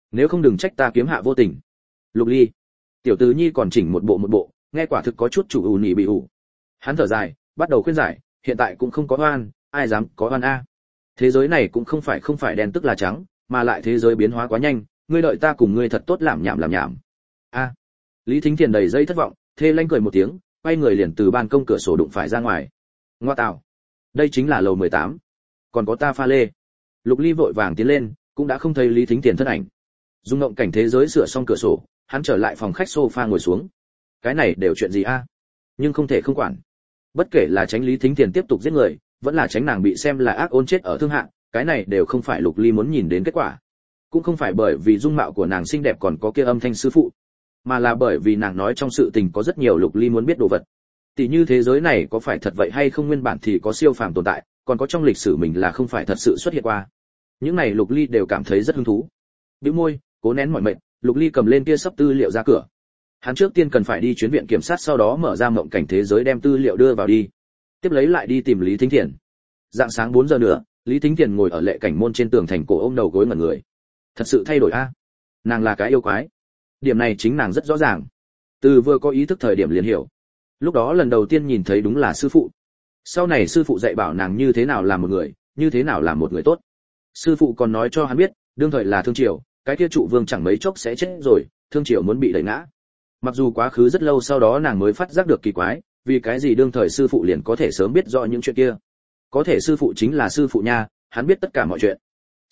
nếu không đừng trách ta kiếm hạ vô tình. Lục Ly, tiểu tứ nhi còn chỉnh một bộ, nghe quả thực có chút chủ ù nhỉ bị ủ. Hắn thở dài, bắt đầu khuyên giải, hiện tại cũng không có oan, ai dám có oan a. Thế giới này cũng không phải đen tức là trắng, mà lại thế giới biến hóa quá nhanh, ngươi đợi ta cùng ngươi thật tốt làm nhảm. A. Lý Thính Thiền đầy dây thất vọng, thê lanh cười một tiếng, quay người liền từ ban công cửa sổ đụng phải ra ngoài. Ngoa tạo, đây chính là lầu 18. Còn có ta pha lê. Lục Ly vội vàng tiến lên, cũng đã không thấy Lý Thính Thiền thân ảnh. Dung ngộng cảnh thế giới sửa xong cửa sổ, hắn trở lại phòng khách sofa ngồi xuống. Cái này đều chuyện gì a? Nhưng không thể không quản. Bất kể là tránh Lý Thính Thiền tiếp tục giết người, vẫn là tránh nàng bị xem là ác ôn chết ở thương hạ, cái này đều không phải Lục Ly muốn nhìn đến kết quả. Cũng không phải bởi vì dung mạo của nàng xinh đẹp còn có kia âm thanh sư phụ, mà là bởi vì nàng nói trong sự tình có rất nhiều Lục Ly muốn biết đồ vật. Tỷ như thế giới này có phải thật vậy hay không, nguyên bản thì có siêu phàm tồn tại, còn có trong lịch sử mình là không phải thật sự xuất hiện qua. Những này Lục Ly đều cảm thấy rất hứng thú. Bĩu môi, cố nén mọi mệt, Lục Ly cầm lên kia sắp tư liệu ra cửa. Hắn trước tiên cần phải đi chuyến viện kiểm sát, sau đó mở ra mộng cảnh thế giới đem tư liệu đưa vào đi. Tiếp lấy lại đi tìm Lý Thính Thiền. Dạng sáng 4 giờ nữa, Lý Thính Thiền ngồi ở lệ cảnh môn trên tường thành, cổ ôm đầu gối ngẩn người. Thật sự thay đổi a. Nàng là cái yêu quái. Điểm này chính nàng rất rõ ràng. Từ vừa có ý thức thời điểm liền hiểu. Lúc đó lần đầu tiên nhìn thấy đúng là sư phụ. Sau này sư phụ dạy bảo nàng như thế nào làm một người, như thế nào làm một người tốt. Sư phụ còn nói cho hắn biết, đương thời là Thương Triều, cái kia trụ vương chẳng mấy chốc sẽ chết rồi, Thương Triều muốn bị đẩy ngã. Mặc dù quá khứ rất lâu sau đó nàng mới phát giác được kỳ quái, vì cái gì đương thời sư phụ liền có thể sớm biết rõ những chuyện kia. Có thể sư phụ chính là sư phụ nha, hắn biết tất cả mọi chuyện.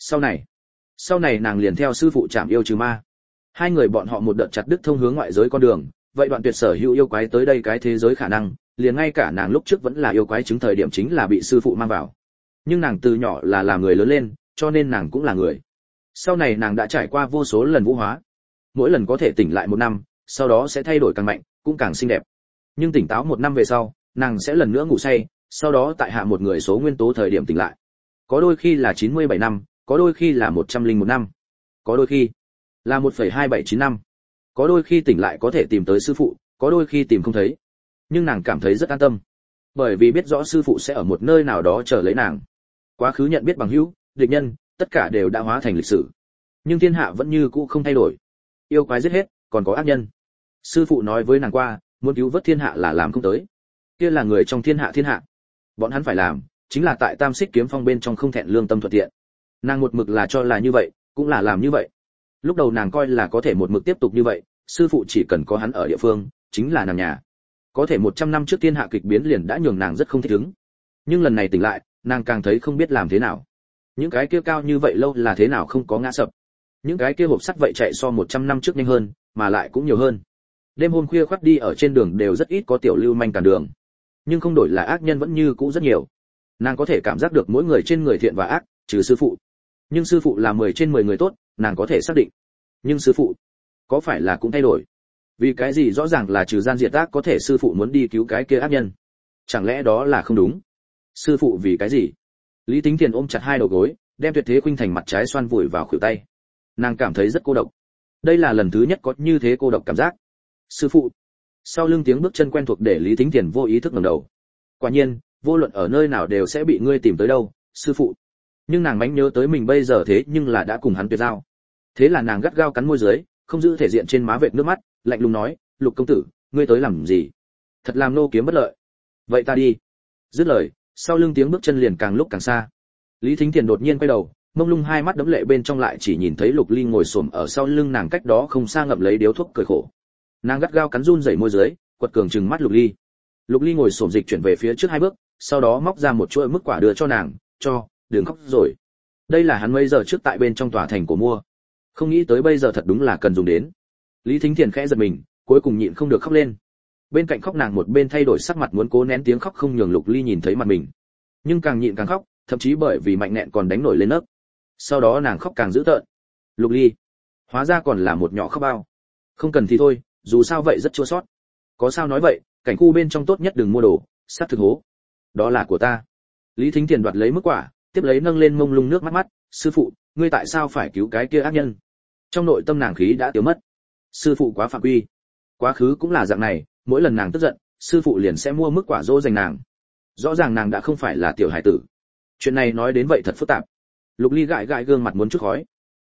Sau này nàng liền theo sư phụ chạm yêu trừ ma. Hai người bọn họ một đợt chặt đứt thông hướng ngoại giới con đường, vậy đoạn tuyệt sở hữu yêu quái tới đây cái thế giới khả năng, liền ngay cả nàng lúc trước vẫn là yêu quái chứng thời điểm chính là bị sư phụ mang vào. Nhưng nàng từ nhỏ là làm người lớn lên, cho nên nàng cũng là người. Sau này nàng đã trải qua vô số lần vũ hóa, mỗi lần có thể tỉnh lại 1 năm, sau đó sẽ thay đổi càng mạnh, cũng càng xinh đẹp. Nhưng tỉnh táo 1 năm về sau, nàng sẽ lần nữa ngủ say, sau đó tại hạ một người số nguyên tố thời điểm tỉnh lại. Có đôi khi là 97 năm, có đôi khi là 101 năm, có đôi khi là 1,279 năm. Có đôi khi tỉnh lại có thể tìm tới sư phụ, có đôi khi tìm không thấy. Nhưng nàng cảm thấy rất an tâm, bởi vì biết rõ sư phụ sẽ ở một nơi nào đó chờ lấy nàng. Quá khứ nhận biết bằng hữu, địch nhân, tất cả đều đã hóa thành lịch sử. Nhưng thiên hạ vẫn như cũ không thay đổi. Yêu quái giết hết, còn có ác nhân. Sư phụ nói với nàng qua, muốn cứu vớt thiên hạ là làm không tới. Kia là người trong thiên hạ. Bọn hắn phải làm, chính là tại Tam Xích Kiếm Phong bên trong không thẹn lương tâm thuận tiện. Nàng một mực là cho là như vậy, cũng là làm như vậy. Lúc đầu nàng coi là có thể một mực tiếp tục như vậy, sư phụ chỉ cần có hắn ở địa phương, chính là nàng nhà. Có thể 100 năm trước thiên hạ kịch biến liền đã nhường nàng rất không thích ứng. Nhưng lần này tỉnh lại, nàng càng thấy không biết làm thế nào. Những cái kia cao như vậy lâu là thế nào không có ngã sập. Những cái kia hộp sắt vậy chạy so 100 năm trước nhanh hơn, mà lại cũng nhiều hơn. Đêm hôm khuya khoắt đi ở trên đường đều rất ít có tiểu lưu manh cản đường. Nhưng không đổi là ác nhân vẫn như cũ rất nhiều. Nàng có thể cảm giác được mỗi người trên người thiện và ác, trừ sư phụ. Nhưng sư phụ là 10 trên 10 người tốt, nàng có thể xác định. Nhưng sư phụ, có phải là cũng thay đổi? Vì cái gì rõ ràng là trừ gian diệt ác, có thể sư phụ muốn đi cứu cái kia ác nhân? Chẳng lẽ đó là không đúng? Sư phụ vì cái gì? Lý Tính Tiền ôm chặt hai đầu gối, đem Tuyệt Thế Khuynh Thành mặt trái xoan vùi vào khuỷu tay. Nàng cảm thấy rất cô độc. Đây là lần thứ nhất có như thế cô độc cảm giác. Sư phụ. Sau lưng tiếng bước chân quen thuộc để Lý Tính Tiền vô ý thức ngẩng đầu. Quả nhiên, vô luận ở nơi nào đều sẽ bị ngươi tìm tới đâu, sư phụ. Nhưng nàng mánh nhớ tới mình bây giờ thế nhưng là đã cùng hắn tuyệt giao. Thế là nàng gắt gao cắn môi dưới, không giữ thể diện trên má vệt nước mắt, lạnh lùng nói, Lục công tử, ngươi tới làm gì? Thật làm nô kiếm bất lợi. Vậy ta đi. Dứt lời, sau lưng tiếng bước chân liền càng lúc càng xa. Lý Thính Tiền đột nhiên quay đầu, mông lung hai mắt đẫm lệ bên trong lại chỉ nhìn thấy Lục Ly ngồi xổm ở sau lưng nàng cách đó không xa ngậm lấy điếu thuốc cười khổ. Nàng gắt gao cắn run rẩy môi dưới, quật cường trừng mắt Lục Ly. Lục Ly ngồi xổm dịch chuyển về phía trước 2 bước, sau đó móc ra một chuỗi mức quả đưa cho nàng, đừng khóc rồi. Đây là hắn mấy giờ trước tại bên trong tòa thành của mua. Không nghĩ tới bây giờ thật đúng là cần dùng đến. Lý Thính Thiền khẽ giật mình, cuối cùng nhịn không được khóc lên. Bên cạnh khóc nàng một bên thay đổi sắc mặt muốn cố nén tiếng khóc không nhường Lục Ly nhìn thấy mặt mình. Nhưng càng nhịn càng khóc, thậm chí bởi vì mạnh nẹn còn đánh nổi lên nấc. Sau đó nàng khóc càng dữ tợn. Lục Ly, hóa ra còn là một nhỏ khóc bao. Không cần thì thôi, dù sao vậy rất chua xót. Có sao nói vậy, cảnh khu bên trong tốt nhất đừng mua đồ, sát thực hố. Đó là của ta. Lý Thính Thiền đoạt lấy mức quả, tiếp lấy nâng lên mông lung nước mắt mắt, sư phụ, ngươi tại sao phải cứu cái kia ác nhân? Trong nội tâm nàng khí đã tiêu mất. Sư phụ quá phạm quy. Quá khứ cũng là dạng này, mỗi lần nàng tức giận, sư phụ liền sẽ mua mức quả dỗ dành nàng. Rõ ràng nàng đã không phải là tiểu hải tử. Chuyện này nói đến vậy thật phức tạp. Lục Ly gãi gãi gương mặt muốn chút khói.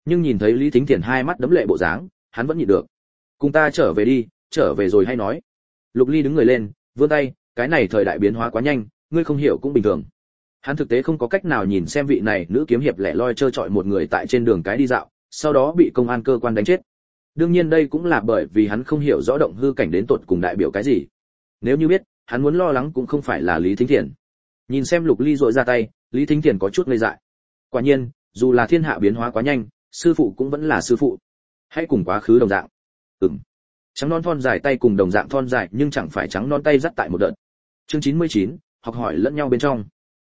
Nhưng nhìn thấy Lý Thính Thiền hai mắt đấm lệ bộ dáng, hắn vẫn nhịn được. Cùng ta trở về đi, trở về rồi hay nói. Lục Ly đứng người lên, vươn tay, cái này thời đại biến hóa quá nhanh, ngươi không hiểu cũng bình thường. Hắn thực tế không có cách nào nhìn xem vị này nữ kiếm hiệp lẻ loi trơ trọi một người tại trên đường cái đi dạo, sau đó bị công an cơ quan đánh chết. Đương nhiên đây cũng là bởi vì hắn không hiểu rõ động hư cảnh đến tột cùng đại biểu cái gì. Nếu như biết, hắn muốn lo lắng cũng không phải là Lý Thính Thiền. Nhìn xem Lục Ly rọi ra tay, Lý Thính Thiền có chút ngây dại. Quả nhiên, dù là thiên hạ biến hóa quá nhanh, sư phụ cũng vẫn là sư phụ. Hãy cùng quá khứ đồng dạng. Trắng non thon dài tay cùng đồng dạng thon dài nhưng chẳng phải trắng non tay dắt tại một đợt. Chương 99, học hỏi lẫn nhau bên trong.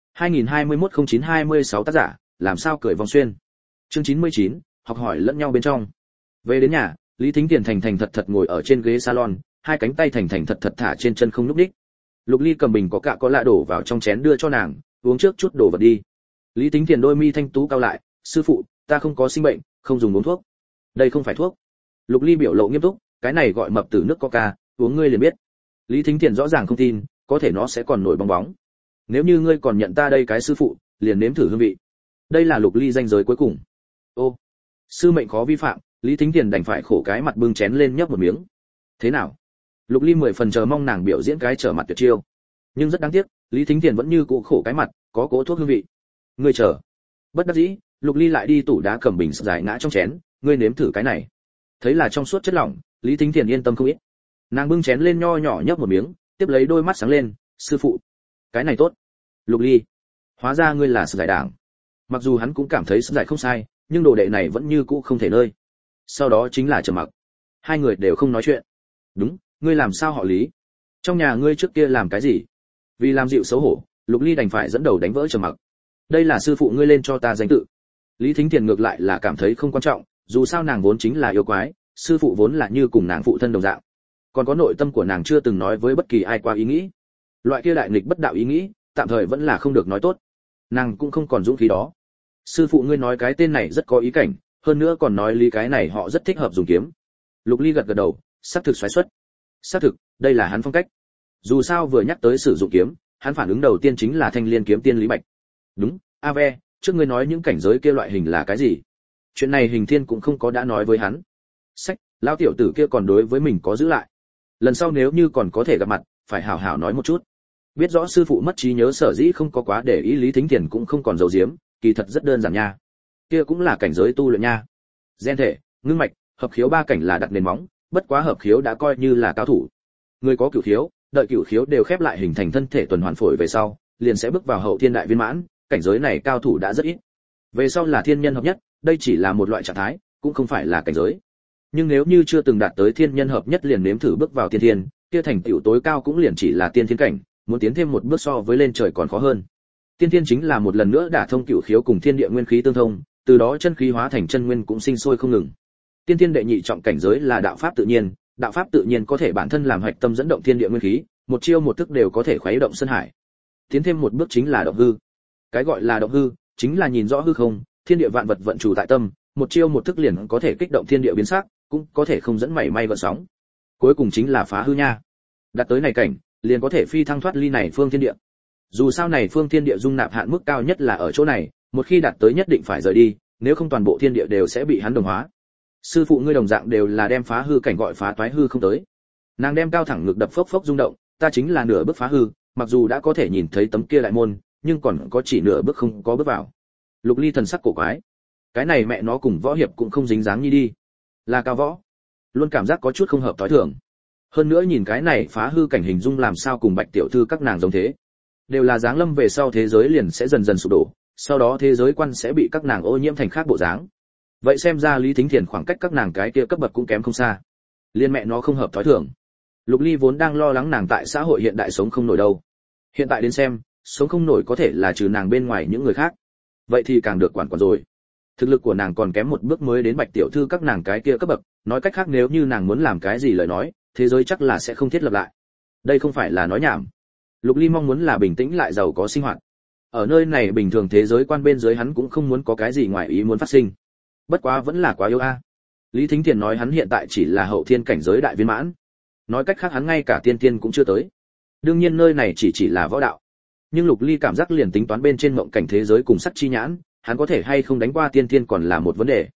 2021-09-26 tác giả, làm sao cười vòng xuyên. Chương 99, học hỏi lẫn nhau bên trong. Về đến nhà, Lý Thính Tiền thành thành thật thật ngồi ở trên ghế salon, hai cánh tay thành thành thật thật thả trên chân không lúc đích. Lục Ly cầm bình có cạ có lạ đổ vào trong chén đưa cho nàng, uống trước chút đồ vật đi. Lý Thính Tiền đôi mi thanh tú cao lại, sư phụ, ta không có sinh bệnh, không dùng uống thuốc. Đây không phải thuốc. Lục Ly biểu lộ nghiêm túc, cái này gọi mập tử nước coca, uống ngươi liền biết. Lý Thính Tiền rõ ràng không tin, có thể nó sẽ còn nổi bong bóng. Nếu như ngươi còn nhận ta đây cái sư phụ, liền nếm thử hương vị. Đây là Lục Ly danh giới cuối cùng. Ô, sư mệnh khó vi phạm, Lý Thính Tiền đành phải khổ cái mặt bưng chén lên nhấp một miếng. Thế nào? Lục Ly 10 phần chờ mong nàng biểu diễn cái trở mặt tuyệt chiêu. Nhưng rất đáng tiếc, Lý Thính Tiền vẫn như cũ khổ cái mặt, có cố thuốc hương vị. Ngươi chờ. Bất đắc dĩ, Lục Ly lại đi tủ đá cầm bình giải ngã trong chén, ngươi nếm thử cái này. Thấy là trong suốt chất lỏng, Lý Thính Tiền yên tâm không ít. Nàng bưng chén lên nho nhỏ nhấp một miếng, tiếp lấy đôi mắt sáng lên, sư phụ, cái này tốt. Lục Ly, hóa ra ngươi là sư giải đảng. Mặc dù hắn cũng cảm thấy sư giải không sai, nhưng đồ đệ này vẫn như cũ không thể nơi. Sau đó chính là trầm mặc. Hai người đều không nói chuyện. Đúng, ngươi làm sao họ Lý? Trong nhà ngươi trước kia làm cái gì? Vì làm dịu xấu hổ, Lục Ly đành phải dẫn đầu đánh vỡ trầm mặc. Đây là sư phụ ngươi lên cho ta danh tự. Lý Thính Tiền ngược lại là cảm thấy không quan trọng, dù sao nàng vốn chính là yêu quái, sư phụ vốn là như cùng nàng phụ thân đồng dạng. Còn có nội tâm của nàng chưa từng nói với bất kỳ ai qua ý nghĩ. Loại kia đại nghịch bất đạo ý nghĩ, tạm thời vẫn là không được nói tốt. Nàng cũng không còn dũng khí đó. Sư phụ ngươi nói cái tên này rất có ý cảnh, hơn nữa còn nói Lý cái này họ rất thích hợp dùng kiếm. Lục Ly gật gật đầu, xác thực xoáy xuất. Xác thực, đây là hắn phong cách. Dù sao vừa nhắc tới sử dụng kiếm, hắn phản ứng đầu tiên chính là Thanh Liên kiếm tiên Lý Bạch. Đúng, Ave, trước ngươi nói những cảnh giới kia loại hình là cái gì? Chuyện này Hình Thiên cũng không có đã nói với hắn. Sách, lão tiểu tử kia còn đối với mình có giữ lại. Lần sau nếu như còn có thể gặp mặt, phải hảo hảo nói một chút. Biết rõ sư phụ mất trí nhớ sở dĩ không có quá để ý Lý Thính Tiền cũng không còn giấu giếm, kỳ thật rất đơn giản nha. Kia cũng là cảnh giới tu luyện nha. Gen thể, ngưng mạch, hợp khiếu ba cảnh là đặt nền móng, bất quá hợp khiếu đã coi như là cao thủ. Người có cửu khiếu, đợi cửu khiếu đều khép lại hình thành thân thể tuần hoàn phổi về sau, liền sẽ bước vào hậu thiên đại viên mãn, cảnh giới này cao thủ đã rất ít. Về sau là thiên nhân hợp nhất, đây chỉ là một loại trạng thái, cũng không phải là cảnh giới. Nhưng nếu như chưa từng đạt tới thiên nhân hợp nhất liền nếm thử bước vào tiên thiên, kia thành tựu tối cao cũng liền chỉ là tiên thiên cảnh, muốn tiến thêm một bước so với lên trời còn khó hơn. Tiên thiên chính là một lần nữa đả thông cửu khiếu cùng thiên địa nguyên khí tương thông, từ đó chân khí hóa thành chân nguyên cũng sinh sôi không ngừng. Tiên thiên đệ nhị trọng cảnh giới là đạo pháp tự nhiên, đạo pháp tự nhiên có thể bản thân làm hạch tâm dẫn động thiên địa nguyên khí, một chiêu một thức đều có thể khuấy động sơn hải. Tiến thêm một bước chính là động hư. Cái gọi là động hư, chính là nhìn rõ hư không, thiên địa vạn vật vận chủ tại tâm, một chiêu một thức liền có thể kích động thiên địa biến sắc, cũng có thể không dẫn mảy may gợn sóng. Cuối cùng chính là phá hư nha. Đạt tới này cảnh, liền có thể phi thăng thoát ly này phương thiên địa. Dù sao này phương thiên địa dung nạp hạn mức cao nhất là ở chỗ này, một khi đạt tới nhất định phải rời đi, nếu không toàn bộ thiên địa đều sẽ bị hắn đồng hóa. Sư phụ ngươi đồng dạng đều là đem phá hư cảnh gọi phá toái hư không tới. Nàng đem cao thẳng ngực đập phốc phốc rung động, ta chính là nửa bước phá hư, mặc dù đã có thể nhìn thấy tấm kia đại môn, nhưng còn có chỉ nửa bước không có bước vào. Lục Ly thần sắc cổ quái. Cái này mẹ nó cùng võ hiệp cũng không dính dáng như đi. Là cao võ. Luôn cảm giác có chút không hợp thói thường. Hơn nữa nhìn cái này phá hư cảnh hình dung làm sao cùng Bạch tiểu thư các nàng giống thế. Đều là dáng lâm về sau thế giới liền sẽ dần dần sụp đổ, sau đó thế giới quan sẽ bị các nàng ô nhiễm thành khác bộ dáng. Vậy xem ra Lý Thính Thiền khoảng cách các nàng cái kia cấp bậc cũng kém không xa. Liên mẹ nó không hợp thói thường. Lục Ly vốn đang lo lắng nàng tại xã hội hiện đại sống không nổi đâu. Hiện tại đến xem, sống không nổi có thể là trừ nàng bên ngoài những người khác. Vậy thì càng được quản rồi. Thực lực của nàng còn kém một bước mới đến Bạch tiểu thư các nàng cái kia cấp bậc, nói cách khác nếu như nàng muốn làm cái gì lời nói, thế giới chắc là sẽ không thiết lập lại. Đây không phải là nói nhảm. Lục Ly mong muốn là bình tĩnh lại giàu có sinh hoạt. Ở nơi này bình thường thế giới quan bên dưới hắn cũng không muốn có cái gì ngoài ý muốn phát sinh. Bất quá vẫn là quá yêu a. Lý Thính Thiền nói hắn hiện tại chỉ là hậu thiên cảnh giới đại viên mãn. Nói cách khác hắn ngay cả tiên tiên cũng chưa tới. Đương nhiên nơi này chỉ là võ đạo. Nhưng Lục Ly cảm giác liền tính toán bên trên mộng cảnh thế giới cùng sắc chi nhãn, hắn có thể hay không đánh qua tiên tiên còn là một vấn đề.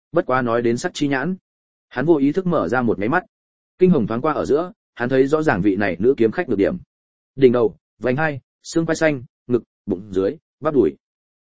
Bất quá nói đến sắc chi nhãn, hắn vô ý thức mở ra một máy mắt, kinh hồng thoáng qua ở giữa, hắn thấy rõ ràng vị này nữ kiếm khách được điểm. Đỉnh đầu, vành hai, xương quai xanh, ngực, bụng dưới, bắp đùi.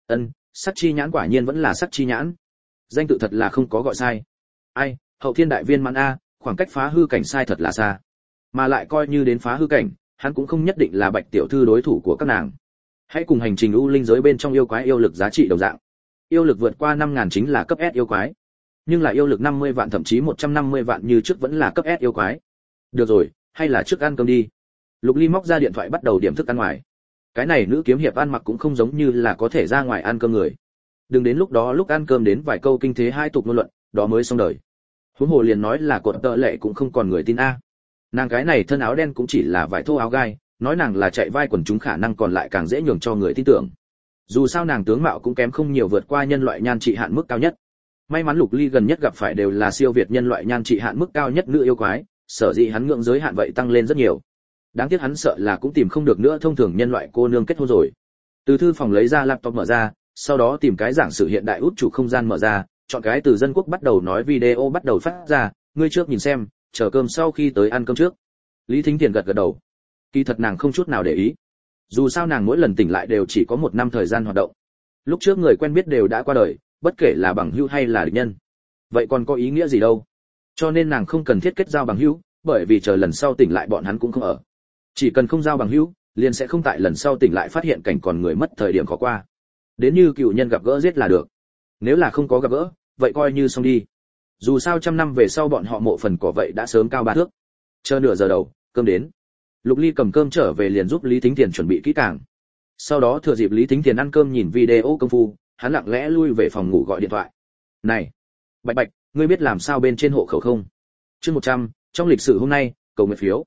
Sắc chi nhãn quả nhiên vẫn là sắc chi nhãn. Danh tự thật là không có gọi sai. Ai, hậu thiên đại viên mãn a, khoảng cách phá hư cảnh sai thật là xa. Mà lại coi như đến phá hư cảnh, hắn cũng không nhất định là Bạch tiểu thư đối thủ của các nàng. Hãy cùng hành trình u linh giới bên trong yêu quái yêu lực giá trị đồng dạng. Yêu lực vượt qua 5000 chính là cấp S yêu quái. Nhưng là yêu lực 50 vạn thậm chí 150 vạn như trước vẫn là cấp S yêu quái. Được rồi, hay là trước ăn cơm đi. Lục Ly móc ra điện thoại bắt đầu điểm thức ăn ngoài. Cái này nữ kiếm hiệp ăn mặc cũng không giống như là có thể ra ngoài ăn cơm người. Đừng đến lúc đó lúc ăn cơm đến vài câu kinh thế hai tục ngôn luận, đó mới xong đời. Huống hồ liền nói là cột tợ lệ cũng không còn người tin a. Nàng cái này thân áo đen cũng chỉ là vải thô áo gai, nói nàng là chạy vai quần chúng khả năng còn lại càng dễ nhường cho người tin tưởng. Dù sao nàng tướng mạo cũng kém không nhiều vượt qua nhân loại nhan trị hạn mức cao nhất. May mắn Lục Ly gần nhất gặp phải đều là siêu việt nhân loại nhan trị hạn mức cao nhất nữ yêu quái, sở dĩ hắn ngưỡng giới hạn vậy tăng lên rất nhiều. Đáng tiếc hắn sợ là cũng tìm không được nữa thông thường nhân loại cô nương kết hôn rồi. Từ thư phòng lấy ra laptop mở ra, sau đó tìm cái giảng sử hiện đại út chủ không gian mở ra, chọn cái từ dân quốc bắt đầu nói video bắt đầu phát ra, ngươi trước nhìn xem, chờ cơm sau khi tới ăn cơm trước. Lý Thính Tiền gật gật đầu. Kỳ thật nàng không chút nào để ý. Dù sao nàng mỗi lần tỉnh lại đều chỉ có 1 năm thời gian hoạt động. Lúc trước người quen biết đều đã qua đời, bất kể là bằng hữu hay là địch nhân. Vậy còn có ý nghĩa gì đâu? Cho nên nàng không cần thiết kết giao bằng hữu, bởi vì chờ lần sau tỉnh lại bọn hắn cũng không ở. Chỉ cần không giao bằng hữu, liền sẽ không tại lần sau tỉnh lại phát hiện cảnh còn người mất thời điểm khó qua. Đến như cựu nhân gặp gỡ giết là được. Nếu là không có gặp gỡ, vậy coi như xong đi. Dù sao 100 năm về sau bọn họ mộ phần cỏ vậy đã sớm cao 3 thước. Chờ nửa giờ đầu, cơm đến. Lục Ly cầm cơm trở về liền giúp Lý Thính Tiền chuẩn bị kỹ càng. Sau đó thừa dịp Lý Thính Tiền ăn cơm nhìn video công phu, hắn lặng lẽ lui về phòng ngủ gọi điện thoại. "Này, Bạch Bạch, ngươi biết làm sao bên trên hộ khẩu không?" Chương 100, trong lịch sử hôm nay, cầu nguyện phiếu.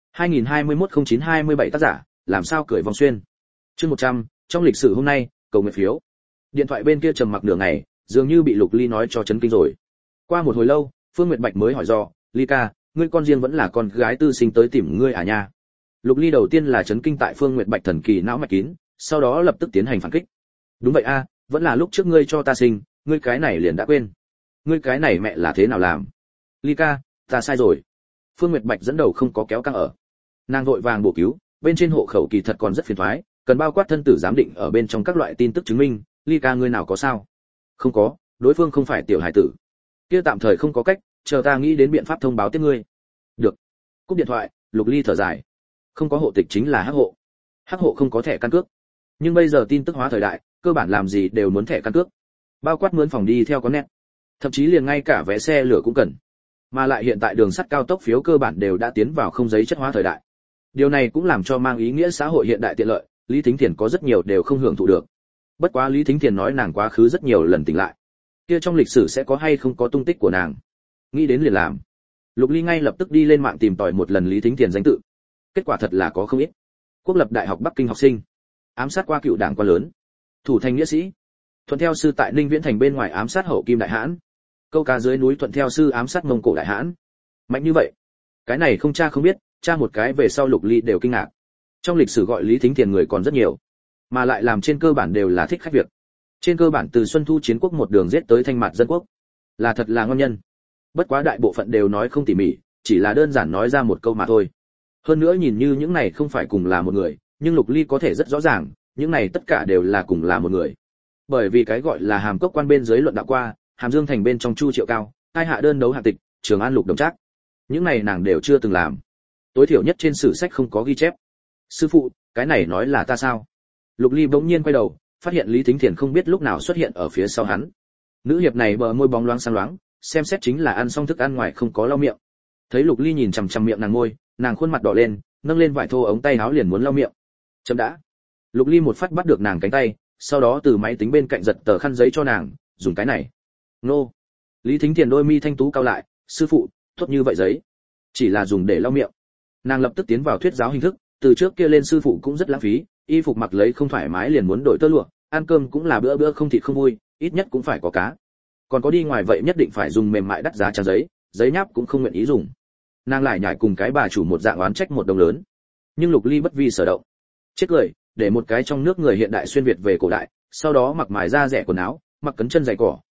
2021-09-27 tác giả, làm sao cười vòng xuyên. Chương 100, trong lịch sử hôm nay, cầu nguyện phiếu. Điện thoại bên kia trầm mặc nửa ngày, dường như bị Lục Ly nói cho chấn kinh rồi. Qua một hồi lâu, Phương Nguyệt Bạch mới hỏi do, "Ly ca, ngươi con riêng vẫn là con gái tư sinh tới tìm ngươi à nha?" Lục Ly đầu tiên là chấn kinh tại Phương Nguyệt Bạch thần kỳ não mạch kín, sau đó lập tức tiến hành phản kích. "Đúng vậy a, vẫn là lúc trước ngươi cho ta sinh, ngươi cái này liền đã quên. Ngươi cái này mẹ là thế nào làm?" "Ly ca, ta sai rồi." Phương Nguyệt Bạch dẫn đầu không có kéo căng ở. Nàng vội vàng bổ cứu, bên trên hộ khẩu kỳ thật còn rất phiền toái, cần bao quát thân tử giám định ở bên trong các loại tin tức chứng minh. "Ly ca ngươi nào có sao?" "Không có, đối phương không phải tiểu hải tử." "Kia tạm thời không có cách, chờ ta nghĩ đến biện pháp thông báo tiếp ngươi." "Được." Cúp điện thoại, Lục Ly thở dài. Không có hộ tịch chính là hắc hộ. Hắc hộ không có thẻ căn cước. Nhưng bây giờ tin tức hóa thời đại, cơ bản làm gì đều muốn thẻ căn cước. Bao quát mướn phòng đi theo có nét. Thậm chí liền ngay cả vé xe lửa cũng cần. Mà lại hiện tại đường sắt cao tốc phiếu cơ bản đều đã tiến vào không giấy chất hóa thời đại. Điều này cũng làm cho mang ý nghĩa xã hội hiện đại tiện lợi, Lý Thính Thiền có rất nhiều đều không hưởng thụ được. Bất quá Lý Thính Thiền nói nàng quá khứ rất nhiều lần tỉnh lại. Kia trong lịch sử sẽ có hay không có tung tích của nàng. Nghĩ đến liền làm. Lục Ly ngay lập tức đi lên mạng tìm tòi một lần Lý Thính Thiền danh tự. Kết quả thật là có không ít. Quốc lập Đại học Bắc Kinh học sinh, ám sát qua cựu đảng quan lớn, thủ thành nghĩa sĩ, thuận theo sư tại Ninh Viễn thành bên ngoài ám sát hậu Kim đại hãn, câu cá dưới núi thuận theo sư ám sát Mông Cổ đại hãn. Mạnh như vậy, cái này không cha không biết, cha một cái về sau Lục Ly đều kinh ngạc. Trong lịch sử gọi Lý Thính Thiền người còn rất nhiều, mà lại làm trên cơ bản đều là thích khách việc. Trên cơ bản từ Xuân Thu chiến quốc một đường giết tới Thanh Mạt dân quốc, là thật là ngon nhân. Bất quá đại bộ phận đều nói không tỉ mỉ, chỉ là đơn giản nói ra một câu mà thôi. Hơn nữa nhìn như những này không phải cùng là một người, nhưng Lục Ly có thể rất rõ ràng, những này tất cả đều là cùng là một người. Bởi vì cái gọi là Hàm Cốc quan bên dưới luận đạo qua, Hàm Dương thành bên trong Chu Triệu Cao, hai hạ đơn đấu hạ tịch, Trường An Lục Đồng Trác. Những này nàng đều chưa từng làm. Tối thiểu nhất trên sử sách không có ghi chép. "Sư phụ, cái này nói là ta sao?" Lục Ly bỗng nhiên quay đầu, phát hiện Lý Thính Thiền không biết lúc nào xuất hiện ở phía sau hắn. Nữ hiệp này bờ môi bóng loáng sáng loáng, xem xét chính là ăn xong thức ăn ngoài không có lau miệng. Thấy Lục Ly nhìn chằm chằm miệng nàng môi, nàng khuôn mặt đỏ lên, nâng lên vải thô ống tay áo liền muốn lau miệng. "Chấm đã." Lục Ly một phát bắt được nàng cánh tay, sau đó từ máy tính bên cạnh giật tờ khăn giấy cho nàng, "Dùng cái này." "Nô." Lý Thính Thiền đôi mi thanh tú cau lại, "Sư phụ, tốt như vậy giấy, chỉ là dùng để lau miệng." Nàng lập tức tiến vào thuyết giáo hình thức, từ trước kia lên sư phụ cũng rất lãng phí, y phục mặc lấy không thoải mái liền muốn đổi tơ lụa, ăn cơm cũng là bữa bữa không thịt không vui, ít nhất cũng phải có cá. Còn có đi ngoài vậy nhất định phải dùng mềm mại đắt giá trang giấy, giấy nháp cũng không nguyện ý dùng. Nàng lại nhảy cùng cái bà chủ một dạng oán trách một đồng lớn. Nhưng Lục Ly bất vi sở động. Chết cười, để một cái trong nước người hiện đại xuyên việt về cổ đại, sau đó mặc mài da rẻ quần áo, mặc cấn chân giày cỏ,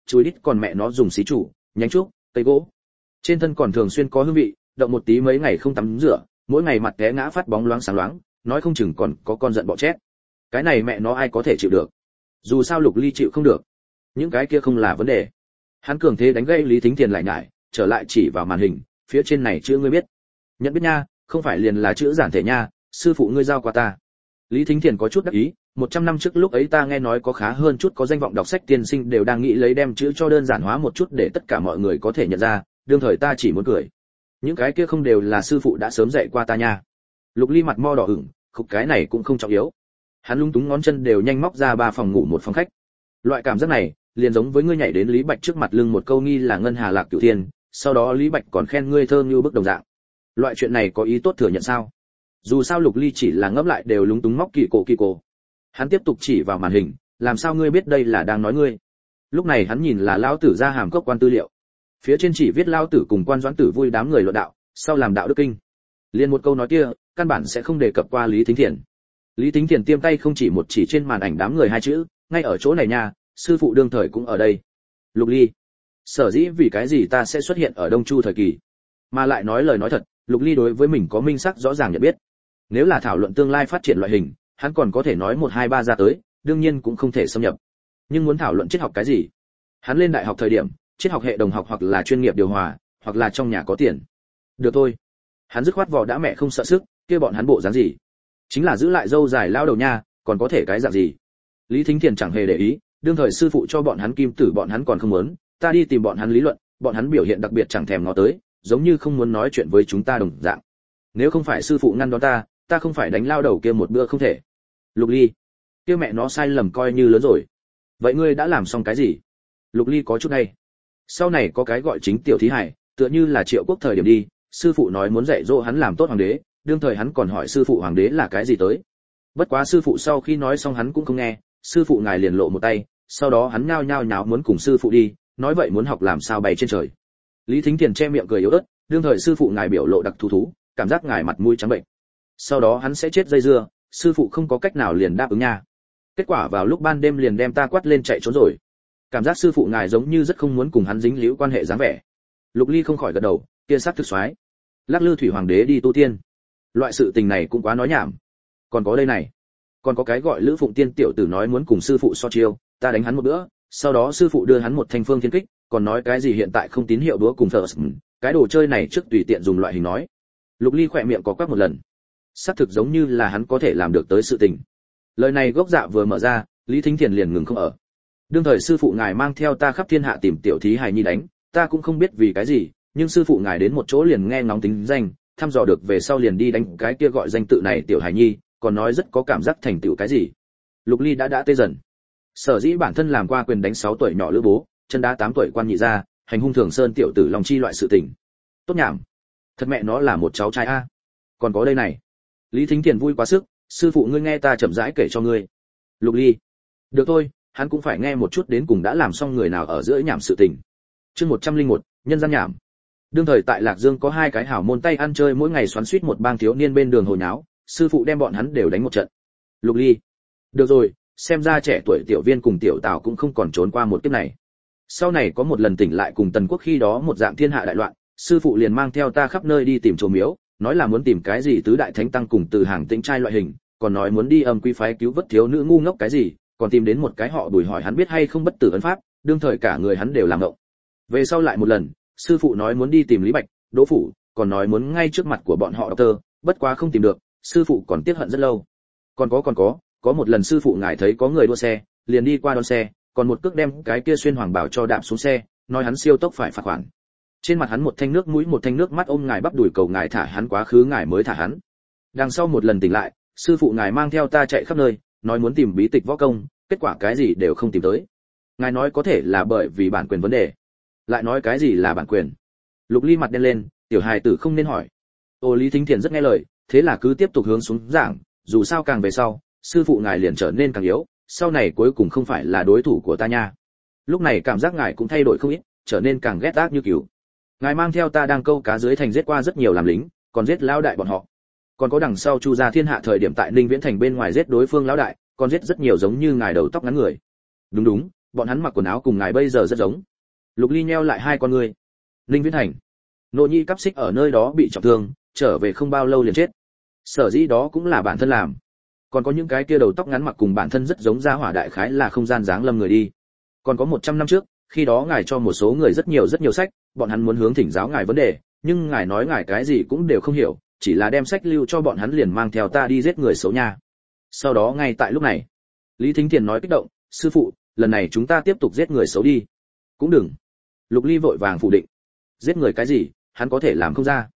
chuối đít còn mẹ nó dùng xí chủ, nhánh trúc, cây gỗ. Trên thân còn thường xuyên có hương vị, động một tí mấy ngày không tắm rửa, mỗi ngày mặt té ngã phát bóng loáng sáng loáng, nói không chừng còn có con giận bọ chết. Cái này mẹ nó ai có thể chịu được? Dù sao Lục Ly chịu không được. Những cái kia không là vấn đề. Hắn cường thế đánh gây Lý Thính Thiền lại nhải, trở lại chỉ vào màn hình, phía trên này chữ ngươi biết. Nhận biết nha, không phải liền là chữ giản thể nha, sư phụ ngươi giao qua ta. Lý Thính Thiền có chút đắc ý, 100 năm trước lúc ấy ta nghe nói có khá hơn chút có danh vọng đọc sách tiên sinh đều đang nghĩ lấy đem chữ cho đơn giản hóa một chút để tất cả mọi người có thể nhận ra, đương thời ta chỉ muốn cười. Những cái kia không đều là sư phụ đã sớm dạy qua ta nha. Lục Ly mặt mo đỏ ửng, khục cái này cũng không trọng yếu. Hắn lung túng ngón chân đều nhanh móc ra 3 phòng ngủ một phòng khách. Loại cảm giác này, liền giống với ngươi nhảy đến Lý Bạch trước mặt lưng một câu nghi là ngân hà lạc cửu thiên, sau đó Lý Bạch còn khen ngươi thơ như bức đồng dạng. Loại chuyện này có ý tốt thừa nhận sao? Dù sao Lục Ly chỉ là ngẫm lại đều lúng túng móc kỳ cổ. Hắn tiếp tục chỉ vào màn hình, làm sao ngươi biết đây là đang nói ngươi? Lúc này hắn nhìn là lão tử ra hàm cốc quan tư liệu. Phía trên chỉ viết lão tử cùng quan doãn tử vui đám người luận đạo, sau làm đạo đức kinh. Liên một câu nói kia, căn bản sẽ không đề cập qua Lý Thính Thiền. Lý Thính Thiền tiêm tay không chỉ một chỉ trên màn ảnh đám người 2 chữ, ngay ở chỗ này nha, sư phụ đương thời cũng ở đây. Lục Ly, sở dĩ vì cái gì ta sẽ xuất hiện ở Đông Chu thời kỳ, mà lại nói lời nói thật, Lục Ly đối với mình có minh xác rõ ràng nhận biết. Nếu là thảo luận tương lai phát triển loại hình, hắn còn có thể nói 1 2 3 ra tới, đương nhiên cũng không thể xâm nhập. Nhưng muốn thảo luận triết học cái gì? Hắn lên đại học thời điểm, triết học hệ đồng học hoặc là chuyên nghiệp điều hòa, hoặc là trong nhà có tiền. Được thôi. Hắn dứt khoát vò đã mẹ không sợ sức, kia bọn hắn bộ dáng gì? Chính là giữ lại râu dài lao đầu nha, còn có thể cái dạng gì? Lý Thính Thiền chẳng hề để ý, đương thời sư phụ cho bọn hắn kim tử bọn hắn còn không muốn, ta đi tìm bọn hắn lý luận, bọn hắn biểu hiện đặc biệt chẳng thèm ngó tới, giống như không muốn nói chuyện với chúng ta đồng dạng. Nếu không phải sư phụ ngăn đón ta không phải đánh lao đầu kia một bữa không thể. Lục Ly, kia mẹ nó sai lầm coi như lớn rồi. Vậy ngươi đã làm xong cái gì? Lục Ly có chút hay. Sau này có cái gọi chính tiểu thí hải, tựa như là Triệu Quốc thời điểm đi, sư phụ nói muốn dạy dỗ hắn làm tốt hoàng đế, đương thời hắn còn hỏi sư phụ hoàng đế là cái gì tới. Bất quá sư phụ sau khi nói xong hắn cũng không nghe, sư phụ ngài liền lộ một tay, sau đó hắn nhao nhao muốn cùng sư phụ đi, nói vậy muốn học làm sao bay trên trời. Lý Thính Thiền che miệng cười yếu ớt, đương thời sư phụ ngài biểu lộ đặc thù, cảm giác ngài mặt mũi trắng bệnh. Sau đó hắn sẽ chết dây dưa, sư phụ không có cách nào liền đáp ứng nha. Kết quả vào lúc ban đêm liền đem ta quát lên chạy trốn rồi. Cảm giác sư phụ ngài giống như rất không muốn cùng hắn dính líu quan hệ dáng vẻ. Lục Ly không khỏi gật đầu, kia sắc thực soái. Lắc lư thủy hoàng đế đi tu tiên. Loại sự tình này cũng quá nói nhảm. Còn có đây này, còn có cái gọi Lữ Phụng Tiên tiểu tử nói muốn cùng sư phụ so chiêu, ta đánh hắn một bữa, sau đó sư phụ đưa hắn một thanh phương thiên kích, còn nói cái gì hiện tại không tín hiệu đúa cùng First, cái đồ chơi này trước tùy tiện dùng loại hình nói. Lục Ly khỏe miệng có quắc một lần. Xác thực giống như là hắn có thể làm được tới sự tình. Lời này gốc dạ vừa mở ra, Lý Thính Thiền liền ngừng không ở. Đương thời sư phụ ngài mang theo ta khắp thiên hạ tìm tiểu thí hài nhi đánh, ta cũng không biết vì cái gì, nhưng sư phụ ngài đến một chỗ liền nghe ngóng tính danh, thăm dò được về sau liền đi đánh cái kia gọi danh tự này tiểu hài nhi, còn nói rất có cảm giác thành tựu cái gì. Lục Ly đã tê dần. Sở dĩ bản thân làm qua quyền đánh 6 tuổi nhỏ lữ bố, chân đá 8 tuổi quan nhị gia, hành hung thường sơn tiểu tử lòng chi loại sự tình. Tốt nhảm. Thật mẹ nó là một cháu trai a. Còn có đây này. Lý Thính Thiền vui quá sức, sư phụ ngươi nghe ta chậm rãi kể cho ngươi. Lục Ly. Được thôi, hắn cũng phải nghe một chút đến cùng đã làm xong người nào ở giữa nhảm sự tình. Chương 101, nhân gian nhảm. Đương thời tại Lạc Dương có 2 cái hảo môn tay ăn chơi mỗi ngày xoắn xuýt một bang thiếu niên bên đường hồi nháo, sư phụ đem bọn hắn đều đánh một trận. Lục Ly. Được rồi, xem ra trẻ tuổi tiểu viên cùng tiểu Tào cũng không còn trốn qua một kiếp này. Sau này có một lần tỉnh lại cùng Tần Quốc khi đó một dạng thiên hạ đại loạn, sư phụ liền mang theo ta khắp nơi đi tìm chùa miếu, nói là muốn tìm cái gì tứ đại thánh tăng cùng từ hàng tĩnh trai loại hình, còn nói muốn đi âm quy phái cứu vớt thiếu nữ ngu ngốc cái gì, còn tìm đến một cái họ Bùi hỏi hắn biết hay không bất tử ấn pháp, đương thời cả người hắn đều làm ngộng. Về sau lại một lần, sư phụ nói muốn đi tìm Lý Bạch, Đỗ Phủ, còn nói muốn ngay trước mặt của bọn họ đọc tơ, bất quá không tìm được, sư phụ còn tiếc hận rất lâu. Còn có một lần sư phụ ngài thấy có người đua xe, liền đi qua đón xe, còn một cước đem cái kia xuyên hoàng bảo cho đạp xuống xe, nói hắn siêu tốc phải phạt khoản. Trên mặt hắn một thanh nước mũi một thanh nước mắt ôm ngài bắp đùi cầu ngài thả hắn quá khứ ngài mới thả hắn. Đằng sau một lần tỉnh lại, sư phụ ngài mang theo ta chạy khắp nơi, nói muốn tìm bí tịch võ công, kết quả cái gì đều không tìm tới. Ngài nói có thể là bởi vì bản quyền vấn đề. Lại nói cái gì là bản quyền? Lục Ly mặt đen lên, tiểu hài tử không nên hỏi. Ô Lý Thính Thiền rất nghe lời, thế là cứ tiếp tục hướng xuống giảng, dù sao càng về sau, sư phụ ngài liền trở nên càng yếu, sau này cuối cùng không phải là đối thủ của ta nha. Lúc này cảm giác ngài cũng thay đổi không ít, trở nên càng ghét ác như cừu. Ngài mang theo ta đang câu cá dưới thành giết qua rất nhiều làm lính, còn giết lão đại bọn họ. Còn có đằng sau Chu gia thiên hạ thời điểm tại Ninh Viễn thành bên ngoài giết đối phương lão đại, còn giết rất nhiều giống như ngài đầu tóc ngắn người. Đúng, Bọn hắn mặc quần áo cùng ngài bây giờ rất giống. Lục Ly nheo lại hai con ngươi. Linh Viễn Thành. Nô Nhi Cáp Xích ở nơi đó bị trọng thương, trở về không bao lâu liền chết. Sở dĩ đó cũng là bản thân làm. Còn có những cái kia đầu tóc ngắn mặc cùng bản thân rất giống ra hỏa đại khái là không gian dáng lâm người đi. Còn có 100 năm trước, khi đó ngài cho một số người rất nhiều sách, bọn hắn muốn hướng thỉnh giáo ngài vấn đề, nhưng ngài nói ngài cái gì cũng đều không hiểu, chỉ là đem sách lưu cho bọn hắn liền mang theo ta đi giết người xấu nha. Sau đó ngay tại lúc này, Lý Thính Thiền nói kích động, sư phụ, lần này chúng ta tiếp tục giết người xấu đi. Cũng đừng. Lục Ly vội vàng phủ định. Giết người cái gì, hắn có thể làm không ra.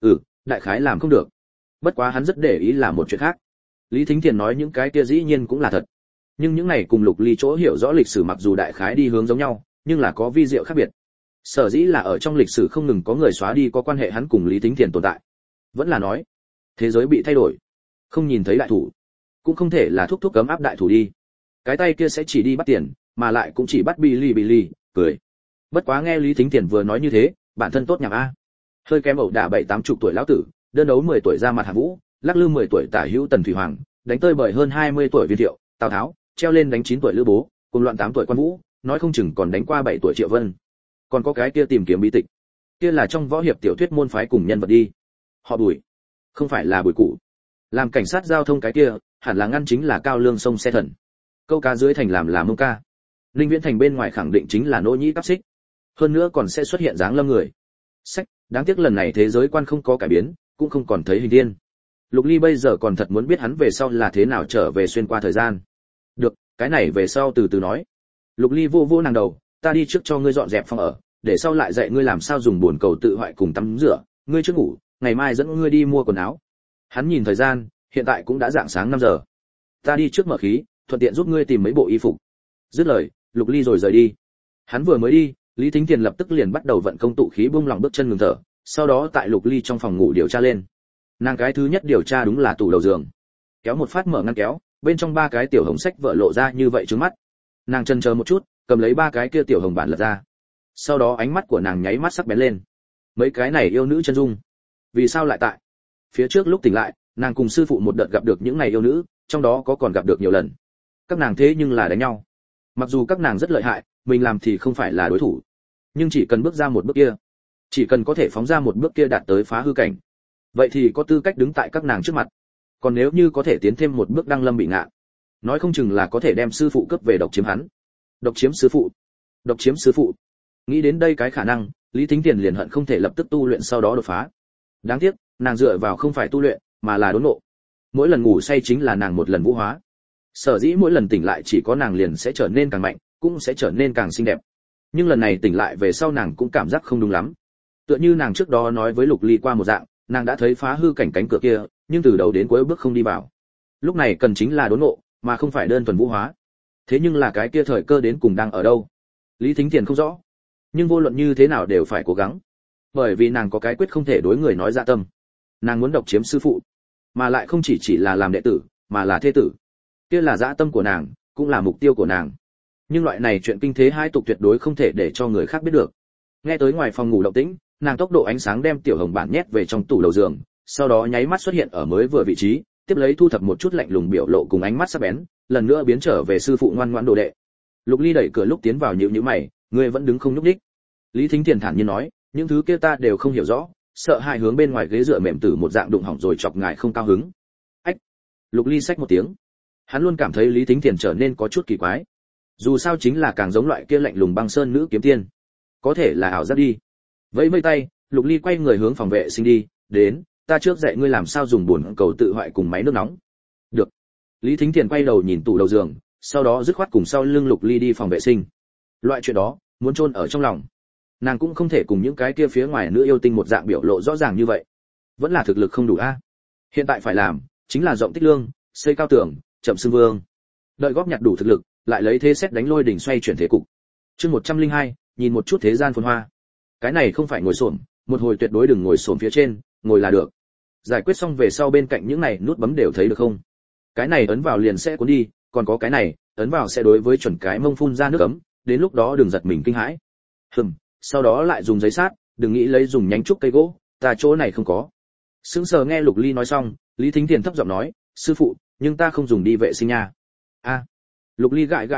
Đại khái làm không được. Bất quá hắn rất để ý làm một chuyện khác. Lý Thính Thiền nói những cái kia dĩ nhiên cũng là thật. Nhưng những này cùng Lục Ly chỗ hiểu rõ lịch sử mặc dù đại khái đi hướng giống nhau, nhưng là có vi diệu khác biệt. Sở dĩ là ở trong lịch sử không ngừng có người xóa đi có quan hệ hắn cùng Lý Thính Thiền tồn tại. Vẫn là nói, thế giới bị thay đổi. Không nhìn thấy đại thủ, cũng không thể là thúc cấm áp đại thủ đi. Cái tay kia sẽ chỉ đi bắt tiền, mà lại cũng chỉ bắt Billy, cười. Bất quá nghe Lý Thính Thiền vừa nói như thế, bản thân tốt nhảm a. Hơi kém ẩu đả 7-80 tuổi lão tử, đơn đấu 10 tuổi ra mặt Hạng Vũ, lắc lư 10 tuổi tả hữu Tần Thủy Hoàng, đánh tơi bời hơn 20 tuổi Viên Thiệu, Tào Tháo, treo lên đánh 9 tuổi Lữ Bố, cùng loạn 8 tuổi Quan Vũ, nói không chừng còn đánh qua 7 tuổi Triệu Vân. Còn có cái kia tìm kiếm bí tịch, kia là trong võ hiệp tiểu thuyết môn phái cùng nhân vật đi. Họ Bùi, không phải là Bùi Cụ. Làm cảnh sát giao thông cái kia, hẳn là ngăn chính là Cao Lương sông xe thần. Câu cá dưới thành làm là Mông Ca. Linh Viễn Thành bên ngoài khẳng định chính là Nỗ Nhĩ Cáp Xích. Hơn nữa còn sẽ xuất hiện dáng lâm người. Sách, đáng tiếc lần này thế giới quan không có cải biến, cũng không còn thấy hình thiên. Lục Ly bây giờ còn thật muốn biết hắn về sau là thế nào trở về xuyên qua thời gian. Được, cái này về sau từ từ nói. Lục Ly vô vô nàng đầu, ta đi trước cho ngươi dọn dẹp phòng ở, để sau lại dạy ngươi làm sao dùng bồn cầu tự hoại cùng tắm rửa, ngươi trước ngủ, ngày mai dẫn ngươi đi mua quần áo. Hắn nhìn thời gian, hiện tại cũng đã rạng sáng 5 giờ. Ta đi trước mở khí, thuận tiện giúp ngươi tìm mấy bộ y phục. Dứt lời, Lục Ly rồi rời đi. Hắn vừa mới đi, Lý Thính Thiền lập tức liền bắt đầu vận công tụ khí buông lỏng bước chân ngừng thở, sau đó tại Lục Ly trong phòng ngủ điều tra lên. Nàng cái thứ nhất điều tra đúng là tủ đầu giường. Kéo một phát mở ngăn kéo, bên trong 3 cái tiểu hồng sách vợ lộ ra như vậy trước mắt. Nàng chần chờ một chút, cầm lấy 3 cái kia tiểu hồng bản lật ra. Sau đó ánh mắt của nàng nháy mắt sắc bén lên. Mấy cái này yêu nữ chân dung, vì sao lại tại? Phía trước lúc tỉnh lại, nàng cùng sư phụ một đợt gặp được những này yêu nữ, trong đó có còn gặp được nhiều lần. Các nàng thế nhưng là đánh nhau. Mặc dù các nàng rất lợi hại, mình làm thì không phải là đối thủ. Nhưng chỉ cần bước ra một bước kia, chỉ cần có thể phóng ra một bước kia đạt tới phá hư cảnh, vậy thì có tư cách đứng tại các nàng trước mặt. Còn nếu như có thể tiến thêm một bước đăng lâm bị ngạn, nói không chừng là có thể đem sư phụ cướp về độc chiếm hắn. Độc chiếm sư phụ, độc chiếm sư phụ. Nghĩ đến đây cái khả năng, Lý Thính Tiền liền hận không thể lập tức tu luyện sau đó đột phá. Đáng tiếc, nàng dựa vào không phải tu luyện, mà là đốn ngộ. Mỗi lần ngủ say chính là nàng một lần vũ hóa. Sở dĩ mỗi lần tỉnh lại chỉ có nàng liền sẽ trở nên càng mạnh, cũng sẽ trở nên càng xinh đẹp. Nhưng lần này tỉnh lại về sau nàng cũng cảm giác không đúng lắm. Tựa như nàng trước đó nói với Lục Ly qua một dạng, nàng đã thấy phá hư cảnh cánh cửa kia, nhưng từ đầu đến cuối bước không đi vào. Lúc này cần chính là đốn ngộ, mà không phải đơn thuần vũ hóa. Thế nhưng là cái kia thời cơ đến cùng đang ở đâu? Lý Thính Tiền không rõ. Nhưng vô luận như thế nào đều phải cố gắng. Bởi vì nàng có cái quyết không thể đối người nói dạ tâm. Nàng muốn độc chiếm sư phụ, mà lại không chỉ là làm đệ tử, mà là thê tử. Kia là dạ tâm của nàng, cũng là mục tiêu của nàng. Nhưng loại này chuyện kinh thế hai tục tuyệt đối không thể để cho người khác biết được. Nghe tới ngoài phòng ngủ động tĩnh, nàng tốc độ ánh sáng đem tiểu hồng bản nhét về trong tủ đầu giường, sau đó nháy mắt xuất hiện ở mới vừa vị trí, tiếp lấy thu thập một chút lạnh lùng biểu lộ cùng ánh mắt sắc bén, lần nữa biến trở về sư phụ ngoan ngoãn đồ đệ. Lục Ly đẩy cửa lúc tiến vào nhíu mày, ngươi vẫn đứng không nhúc nhích. Lý Thính Tiền thản nhiên nói, những thứ kia ta đều không hiểu rõ, sợ hai hướng bên ngoài ghế dựa mềm tử một dạng đụng hỏng rồi chọc ngài không cao hứng. Ách. Lục Ly xách một tiếng. Hắn luôn cảm thấy Lý Thính Tiền trở nên có chút kỳ quái. Dù sao chính là càng giống loại kia lạnh lùng băng sơn nữ kiếm tiên. Có thể là ảo giác đi. Vẫy vẫy tay, Lục Ly quay người hướng phòng vệ sinh đi, đến, ta trước dạy ngươi làm sao dùng bồn cầu tự hoại cùng máy nước nóng. Được. Lý Thính Tiền quay đầu nhìn tủ đầu giường, sau đó dứt khoát cùng sau lưng Lục Ly đi phòng vệ sinh. Loại chuyện đó, muốn chôn ở trong lòng. Nàng cũng không thể cùng những cái kia phía ngoài nữ yêu tinh một dạng biểu lộ rõ ràng như vậy. Vẫn là thực lực không đủ a. Hiện tại phải làm, chính là rộng tích lương, xây cao tường, chậm xưng vương. Đợi góp nhặt đủ thực lực, lại lấy thế xét đánh lôi đỉnh xoay chuyển thế cục. Chương 102, nhìn một chút thế gian phồn hoa. Cái này không phải ngồi xổm, một hồi tuyệt đối đừng ngồi xổm phía trên, ngồi là được. Giải quyết xong về sau bên cạnh những này nút bấm đều thấy được không? Cái này ấn vào liền sẽ cuốn đi, còn có cái này, ấn vào sẽ đối với chuẩn cái mông phun ra nước ấm, đến lúc đó đừng giật mình kinh hãi. Sau đó lại dùng giấy sát, đừng nghĩ lấy dùng nhánh trúc cây gỗ, ta chỗ này không có. Sững sờ nghe Lục Ly nói xong, Lý Thính Tiền thấp giọng nói, sư phụ, nhưng ta không dùng đi vệ sinh nha. A. Lục Ly gãi gãi gương mặt,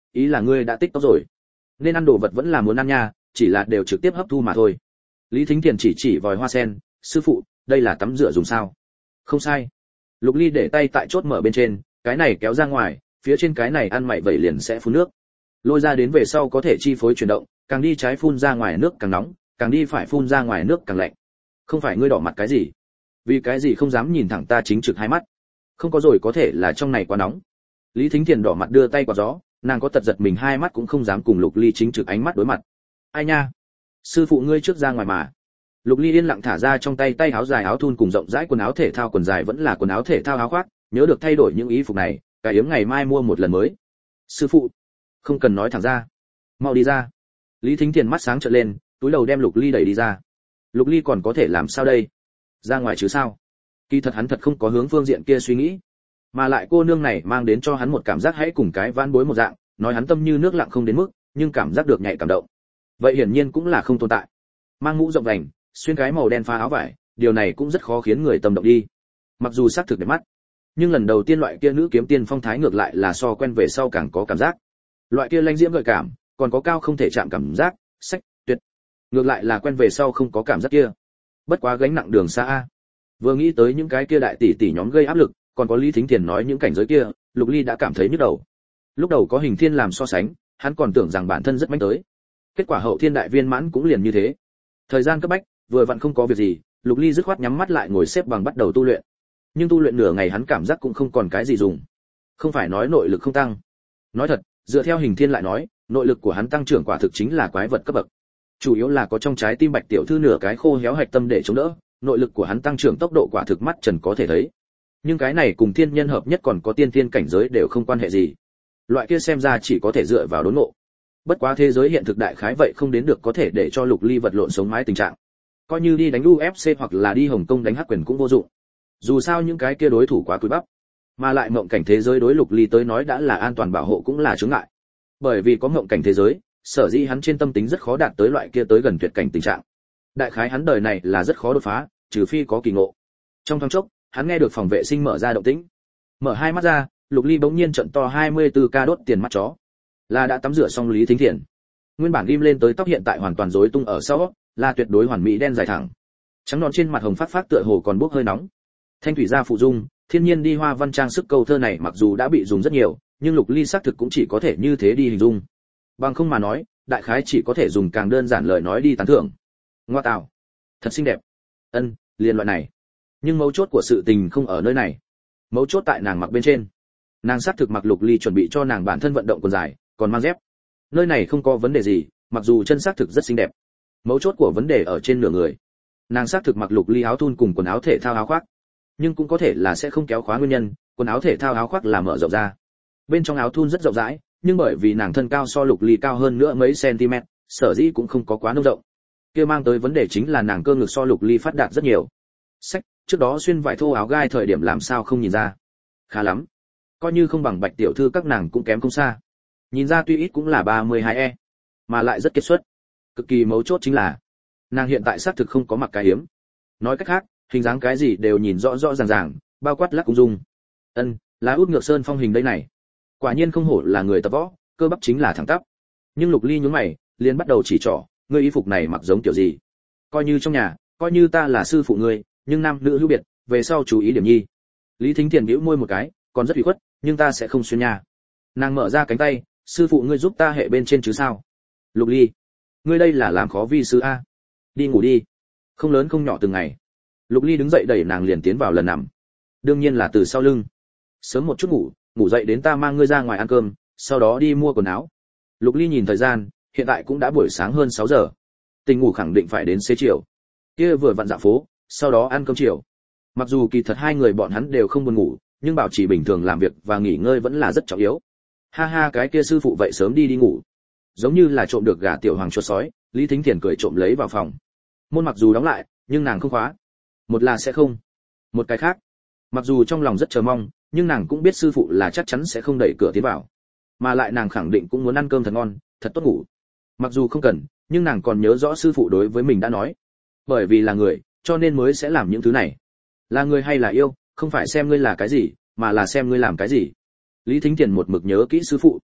ý là ngươi đã tích tốc rồi, nên ăn đồ vật vẫn là muốn ăn nha, chỉ là đều trực tiếp hấp thu mà thôi. Lý Thính Thiền chỉ vòi hoa sen, sư phụ, đây là tắm rửa dùng sao? Không sai. Lục Ly để tay tại chốt mở bên trên, cái này kéo ra ngoài, phía trên cái này ăn mày vậy liền sẽ phun nước. Lôi ra đến về sau có thể chi phối chuyển động, càng đi trái phun ra ngoài nước càng nóng, càng đi phải phun ra ngoài nước càng lạnh. Không phải ngươi đỏ mặt cái gì? Vì cái gì không dám nhìn thẳng ta chính trực hai mắt? Không có rồi, có thể là trong này quá nóng. Lý Thính Thiền đỏ mặt đưa tay quạt gió, nàng có tật giật mình hai mắt cũng không dám cùng Lục Ly chính trực ánh mắt đối mặt. Ai nha, sư phụ ngươi trước ra ngoài mà. Lục Ly yên lặng thả ra trong tay tay áo dài áo thun cùng rộng rãi quần áo thể thao, quần dài vẫn là quần áo thể thao áo khoác, nhớ được thay đổi những y phục này, cả yếm ngày mai mua một lần mới. Sư phụ, không cần nói thẳng ra, mau đi ra. Lý Thính Thiền mắt sáng trợn lên, túi đầu đem Lục Ly đẩy đi ra. Lục Ly còn có thể làm sao đây? Ra ngoài chứ sao? Kỳ thật hắn thật không có hướng phương diện kia suy nghĩ, mà lại cô nương này mang đến cho hắn một cảm giác hãy cùng cái van bối một dạng, nói hắn tâm như nước lặng không đến mức, nhưng cảm giác được nhạy cảm động. Vậy hiển nhiên cũng là không tồn tại. Mang mũ rộng vành, xuyên cái màu đen phá áo vải, điều này cũng rất khó khiến người tâm động đi. Mặc dù xác thực đẹp mắt, nhưng lần đầu tiên loại kia nữ kiếm tiên phong thái ngược lại là so quen về sau càng có cảm giác. Loại kia lanh diễm gợi cảm, còn có cao không thể chạm cảm giác, sách, tuyệt. Ngược lại là quen về sau không có cảm giác kia. Bất quá gánh nặng đường xa a. Vừa nghĩ tới những cái kia đại tỷ tỷ nhóm gây áp lực, còn có Lý Thính Thiền nói những cảnh giới kia, Lục Ly đã cảm thấy nhức đầu. Lúc đầu có Hình Thiên làm so sánh, hắn còn tưởng rằng bản thân rất mạnh tới. Kết quả hậu thiên đại viên mãn cũng liền như thế. Thời gian cấp bách, vừa vặn không có việc gì, Lục Ly dứt khoát nhắm mắt lại ngồi xếp bằng bắt đầu tu luyện. Nhưng tu luyện nửa ngày hắn cảm giác cũng không còn cái gì dùng. Không phải nói nội lực không tăng. Nói thật, dựa theo Hình Thiên lại nói, nội lực của hắn tăng trưởng quả thực chính là quái vật cấp bậc. Chủ yếu là có trong trái tim Bạch tiểu thư nửa cái khô héo hạch tâm để chống đỡ, nội lực của hắn tăng trưởng tốc độ quả thực mắt trần có thể thấy. Nhưng cái này cùng thiên nhân hợp nhất còn có tiên tiên cảnh giới đều không quan hệ gì. Loại kia xem ra chỉ có thể dựa vào đốn ngộ. Bất quá thế giới hiện thực đại khái vậy không đến được có thể để cho Lục Ly vật lộn sống mái tình trạng. Coi như đi đánh UFC hoặc là đi Hồng Kông đánh Hắc Quyền cũng vô dụng. Dù sao những cái kia đối thủ quá cúi bắp, mà lại mộng cảnh thế giới đối Lục Ly tới nói đã là an toàn bảo hộ cũng là chướng ngại. Bởi vì có mộng cảnh thế giới, sở dĩ hắn trên tâm tính rất khó đạt tới loại kia tới gần tuyệt cảnh tình trạng. Đại khái hắn đời này là rất khó đột phá, trừ phi có kỳ ngộ. Trong thoáng chốc, hắn nghe được phòng vệ sinh mở ra động tĩnh. Mở hai mắt ra, Lục Ly bỗng nhiên trợn to 24K đốt tiền mắt chó. Là đã tắm rửa xong Lý Thính Thiền. Nguyên bản ghim lên tới tóc hiện tại hoàn toàn rối tung ở sau, là tuyệt đối hoàn mỹ đen dài thẳng. Trắng nõn trên mặt hồng phát tựa hồ còn bốc hơi nóng. Thanh thủy gia phụ dung, thiên nhiên đi hoa văn trang sức câu thơ này mặc dù đã bị dùng rất nhiều, nhưng Lục Ly xác thực cũng chỉ có thể như thế đi hình dung. Bằng không mà nói, đại khái chỉ có thể dùng càng đơn giản lời nói đi tán thưởng. Ngoa tạo, thật xinh đẹp. Ân, liền loại này. Nhưng mấu chốt của sự tình không ở nơi này. Mấu chốt tại nàng mặc bên trên. Nàng xác thực mặc Lục Ly chuẩn bị cho nàng bản thân vận động quần dài, còn mang dép. Nơi này không có vấn đề gì, mặc dù chân xác thực rất xinh đẹp. Mấu chốt của vấn đề ở trên nửa người. Nàng xác thực mặc Lục Ly áo thun cùng quần áo thể thao áo khoác, nhưng cũng có thể là sẽ không kéo khóa nguyên nhân, quần áo thể thao áo khoác là mở rộng ra. Bên trong áo thun rất rộng rãi, nhưng bởi vì nàng thân cao so Lục Ly cao hơn nữa mấy cm, sở dĩ cũng không có quá nông rộng. Kia mang tới vấn đề chính là nàng cơ ngực so Lục Ly phát đạt rất nhiều. Sách, trước đó xuyên vải thô áo gai thời điểm làm sao không nhìn ra. Khá lắm. Coi như không bằng Bạch tiểu thư các nàng cũng kém không xa. Nhìn ra tuy ít cũng là 32E, mà lại rất kiệt xuất. Cực kỳ mấu chốt chính là nàng hiện tại xác thực không có mặc cái hiếm. Nói cách khác, hình dáng cái gì đều nhìn rõ rõ ràng ràng, bao quát lắc ung dung. Ân, là út ngược sơn phong hình đây này. Quả nhiên không hổ là người tập võ, cơ bắp chính là thẳng tắp. Nhưng Lục Ly nhướng mày, liền bắt đầu chỉ trỏ, ngươi y phục này mặc giống kiểu gì? Coi như trong nhà, coi như ta là sư phụ ngươi, nhưng nam nữ hữu biệt, về sau chú ý điểm nhi. Lý Thính Thiền bĩu môi một cái, còn rất ủy khuất, nhưng ta sẽ không xuyên nhà. Nàng mở ra cánh tay, sư phụ ngươi giúp ta hệ bên trên chứ sao? Lục Ly, ngươi đây là làm khó vi sư a. Đi ngủ đi, không lớn không nhỏ từng ngày. Lục Ly đứng dậy đẩy nàng liền tiến vào lần nằm. Đương nhiên là từ sau lưng. Sớm một chút ngủ, ngủ dậy đến ta mang ngươi ra ngoài ăn cơm, sau đó đi mua quần áo. Lục Ly nhìn thời gian, hiện tại cũng đã buổi sáng hơn 6 giờ. Tình ngủ khẳng định phải đến xế chiều. Kia vừa vặn dạo phố, sau đó ăn cơm chiều. Mặc dù kỳ thật hai người bọn hắn đều không buồn ngủ, nhưng bảo trì bình thường làm việc và nghỉ ngơi vẫn là rất trọng yếu. Ha ha, cái kia sư phụ vậy sớm đi ngủ. Giống như là trộm được gà tiểu hoàng chuột sói, Lý Thính Thiền cười trộm lấy vào phòng. Môn mặc dù đóng lại, nhưng nàng không khóa. Một là sẽ không, một cái khác, mặc dù trong lòng rất chờ mong, nhưng nàng cũng biết sư phụ là chắc chắn sẽ không đẩy cửa tiến vào, mà lại nàng khẳng định cũng muốn ăn cơm thật ngon, thật tốt ngủ. Mặc dù không cần, nhưng nàng còn nhớ rõ sư phụ đối với mình đã nói, bởi vì là người, cho nên mới sẽ làm những thứ này. Là người hay là yêu, không phải xem ngươi là cái gì, mà là xem ngươi làm cái gì. Lý Thính Thiền một mực nhớ kỹ sư phụ.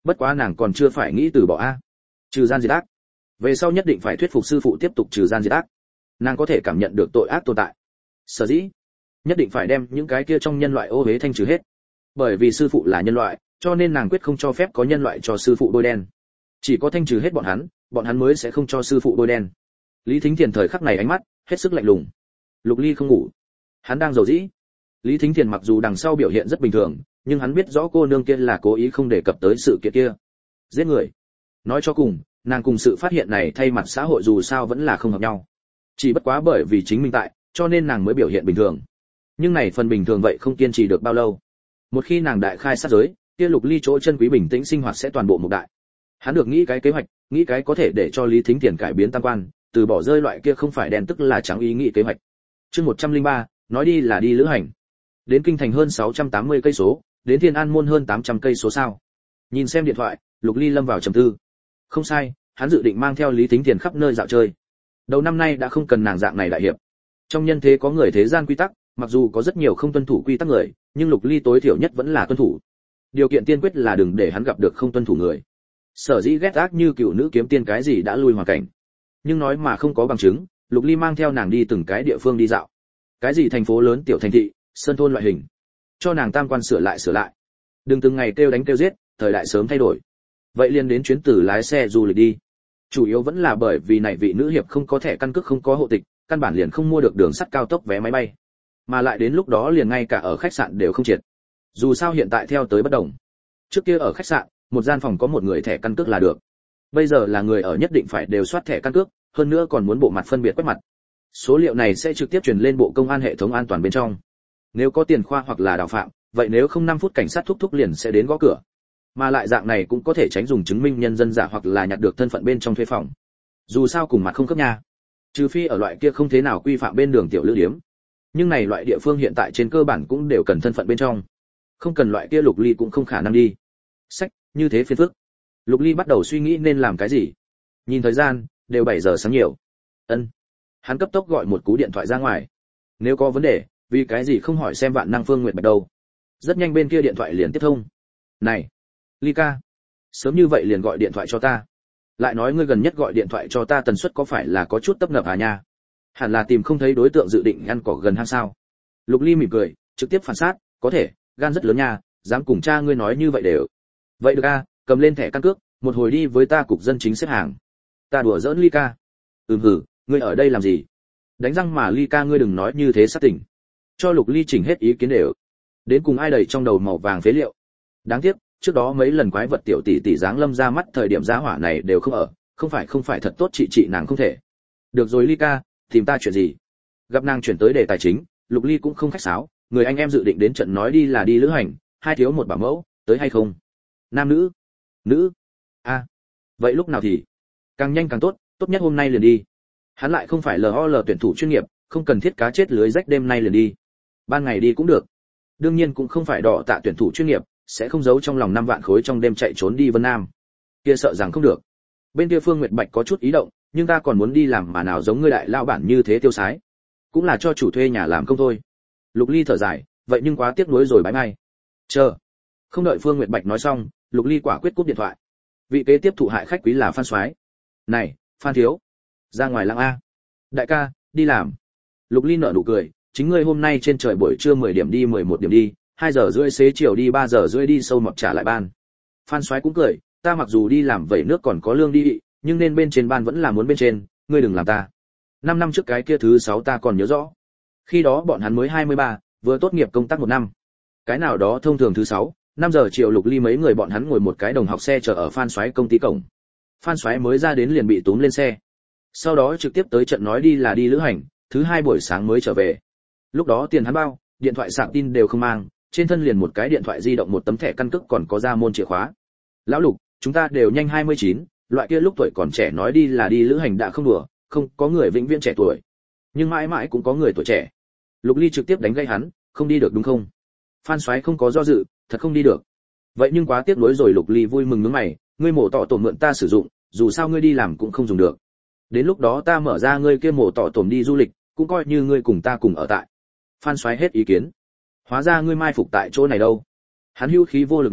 Bất quá nàng còn chưa phải nghĩ từ bỏ a. Trừ gian diệt ác. Về sau nhất định phải thuyết phục sư phụ tiếp tục trừ gian diệt ác. Nàng có thể cảm nhận được tội ác tồn tại. Sở dĩ, nhất định phải đem những cái kia trong nhân loại ô uế thanh trừ hết. Bởi vì sư phụ là nhân loại, cho nên nàng quyết không cho phép có nhân loại cho sư phụ bôi đen. Chỉ có thanh trừ hết bọn hắn mới sẽ không cho sư phụ bôi đen. Lý Thính Thiền thời khắc này ánh mắt hết sức lạnh lùng. Lục Ly không ngủ, hắn đang rầu rĩ. Lý Thính Thiền mặc dù đằng sau biểu hiện rất bình thường, nhưng hắn biết rõ cô nương kia là cố ý không đề cập tới sự kiện kia. Giết người. Nói cho cùng, nàng cùng sự phát hiện này thay mặt xã hội dù sao vẫn là không hợp nhau. Chỉ bất quá bởi vì chính mình tại, cho nên nàng mới biểu hiện bình thường. Nhưng này phần bình thường vậy không kiên trì được bao lâu. Một khi nàng đại khai sát giới, kia Lục Ly chỗ chân quý bình tĩnh sinh hoạt sẽ toàn bộ mục đại. Hắn được nghĩ cái kế hoạch, nghĩ cái có thể để cho Lý Thính Thiền cải biến tam quan, từ bỏ rơi loại kia không phải đen tức là trắng ý nghĩ kế hoạch. Chương 103, nói đi là đi lữ hành. Đến kinh thành hơn 680 cây số, đến Thiên An môn hơn 800 cây số sao. Nhìn xem điện thoại, Lục Ly lâm vào trầm tư. Không sai, hắn dự định mang theo Lý Thính Thiền khắp nơi dạo chơi. Đầu năm nay đã không cần nàng dạng này đại hiệp. Trong nhân thế có người thế gian quy tắc, mặc dù có rất nhiều không tuân thủ quy tắc người, nhưng Lục Ly tối thiểu nhất vẫn là tuân thủ. Điều kiện tiên quyết là đừng để hắn gặp được không tuân thủ người. Sở dĩ ghét ác như cựu nữ kiếm tiên cái gì đã lui hoàn cảnh. Nhưng nói mà không có bằng chứng, Lục Ly mang theo nàng đi từng cái địa phương đi dạo. Cái gì thành phố lớn tiểu thành thị, sơn thôn loại hình. Cho nàng tam quan sửa lại. Đừng từng ngày kêu đánh kêu giết, thời đại sớm thay đổi. Vậy liền đến chuyến tử lái xe du lịch đi. Chủ yếu vẫn là bởi vì này vị nữ hiệp không có thẻ căn cước không có hộ tịch, căn bản liền không mua được đường sắt cao tốc vé máy bay. Mà lại đến lúc đó liền ngay cả ở khách sạn đều không triệt. Dù sao hiện tại theo tới bất đồng. Trước kia ở khách sạn, một gian phòng có một người thẻ căn cước là được. Bây giờ là người ở nhất định phải đều soát thẻ căn cước, hơn nữa còn muốn bộ mặt phân biệt quét mặt. Số liệu này sẽ trực tiếp truyền lên bộ công an hệ thống an toàn bên trong. Nếu có tiền khoa hoặc là đào phạm, vậy nếu không 5 phút cảnh sát thúc liền sẽ đến gõ cửa. Mà lại dạng này cũng có thể tránh dùng chứng minh nhân dân giả hoặc là nhặt được thân phận bên trong thuê phòng. Dù sao cùng mặt không khớp nha. Trừ phi ở loại kia không thế nào quy phạm bên đường tiểu lữ điếm. Nhưng này loại địa phương hiện tại trên cơ bản cũng đều cần thân phận bên trong. Không cần loại kia Lục Ly cũng không khả năng đi. Sách, như thế phiền phức. Lục Ly bắt đầu suy nghĩ nên làm cái gì. Nhìn thời gian, đều 7 giờ sáng nhiều. Ân. Hắn cấp tốc gọi một cú điện thoại ra ngoài. Nếu có vấn đề, vì cái gì không hỏi xem Vạn Năng Phương Nguyệt Bạch đâu. Rất nhanh bên kia điện thoại liền tiếp thông. Này, Ly ca, sớm như vậy liền gọi điện thoại cho ta. Lại nói ngươi gần nhất gọi điện thoại cho ta tần suất có phải là có chút tấp nập à nha? Hẳn là tìm không thấy đối tượng dự định ăn cỏ gần hang sao? Lục Ly mỉm cười, trực tiếp phản sát, có thể, gan rất lớn nha, dám cùng cha ngươi nói như vậy đều. Vậy được a, cầm lên thẻ căn cước, một hồi đi với ta cục dân chính xếp hàng. Ta đùa giỡn Ly ca. Hử, ngươi ở đây làm gì? Đánh răng mà Ly ca ngươi đừng nói như thế sát tỉnh. Cho Lục Ly chỉnh hết ý kiến đều. Đến cùng ai đầy trong đầu màu vàng phế liệu. Đáng tiếc, trước đó mấy lần quái vật tiểu tỷ tỷ dáng lâm ra mắt thời điểm giá hỏa này đều không ở, không phải thật tốt chị nàng không thể. Được rồi Ly ca, tìm ta chuyện gì? Gặp nàng chuyển tới đề tài chính, Lục Ly cũng không khách sáo, người anh em dự định đến trận nói đi là đi lữ hành, hai thiếu một bảo mẫu, tới hay không? Nam nữ? Nữ? A. Vậy lúc nào thì? Càng nhanh càng tốt, tốt nhất hôm nay liền đi. Hắn lại không phải LOL tuyển thủ chuyên nghiệp, không cần thiết cá chết lưới rách đêm nay liền đi. Ban ngày đi cũng được. Đương nhiên cũng không phải đỏ tạ tuyển thủ chuyên nghiệp, sẽ không giấu trong lòng 5 vạn khối trong đêm chạy trốn đi Vân Nam. Kia sợ rằng không được. Bên kia Phương Nguyệt Bạch có chút ý động, nhưng ta còn muốn đi làm mà nào giống ngươi đại lao bản như thế tiêu sái. Cũng là cho chủ thuê nhà làm công thôi. Lục Ly thở dài, vậy nhưng quá tiếc nuối rồi bái mai. Chờ. Không đợi Phương Nguyệt Bạch nói xong, Lục Ly quả quyết cúp điện thoại. Vị kế tiếp thụ hại khách quý là Phan Soái. Này, Phan thiếu, ra ngoài lăng a. Đại ca, đi làm. Lục Ly nở nụ cười, chính ngươi hôm nay trên trời buổi trưa 10 điểm đi 11 điểm đi, 2 giờ rưỡi xế chiều đi 3 giờ rưỡi đi sâu mập trả lại ban. Phan Soái cũng cười, ta mặc dù đi làm vẩy nước còn có lương đi, nhưng nên bên trên ban vẫn là muốn bên trên, ngươi đừng làm ta. 5 năm trước cái kia thứ 6 ta còn nhớ rõ. Khi đó bọn hắn mới 23, vừa tốt nghiệp công tác 1 năm. Cái nào đó thông thường thứ 6, 5 giờ chiều Lục Ly mấy người bọn hắn ngồi một cái đồng học xe chờ ở Phan Soái công ty cổng. Phan Soái mới ra đến liền bị túm lên xe. Sau đó trực tiếp tới trận nói đi là đi lữ hành, thứ 2 buổi sáng mới trở về. Lúc đó tiền hắn bao, điện thoại sạc tin đều không mang, trên thân liền một cái điện thoại di động một tấm thẻ căn cước còn có ra môn chìa khóa. Lão Lục, chúng ta đều nhanh 29, loại kia lúc tuổi còn trẻ nói đi là đi lữ hành đã không đùa, không có người vĩnh viễn trẻ tuổi. Nhưng mãi mãi cũng có người tuổi trẻ. Lục Ly trực tiếp đánh gây hắn, không đi được đúng không? Phan Soái không có do dự, thật không đi được. Vậy nhưng quá tiếc nuối rồi. Lục Ly vui mừng nhướng mày, ngươi mổ tỏ tổm mượn ta sử dụng, dù sao ngươi đi làm cũng không dùng được. Đến lúc đó ta mở ra ngươi kia mổ tỏ tổm đi du lịch, cũng coi như ngươi cùng ta cùng ở tại. Phan Soái hết ý kiến. Hóa ra ngươi mai phục tại chỗ này đâu? Hắn hưu khí vô lực nói,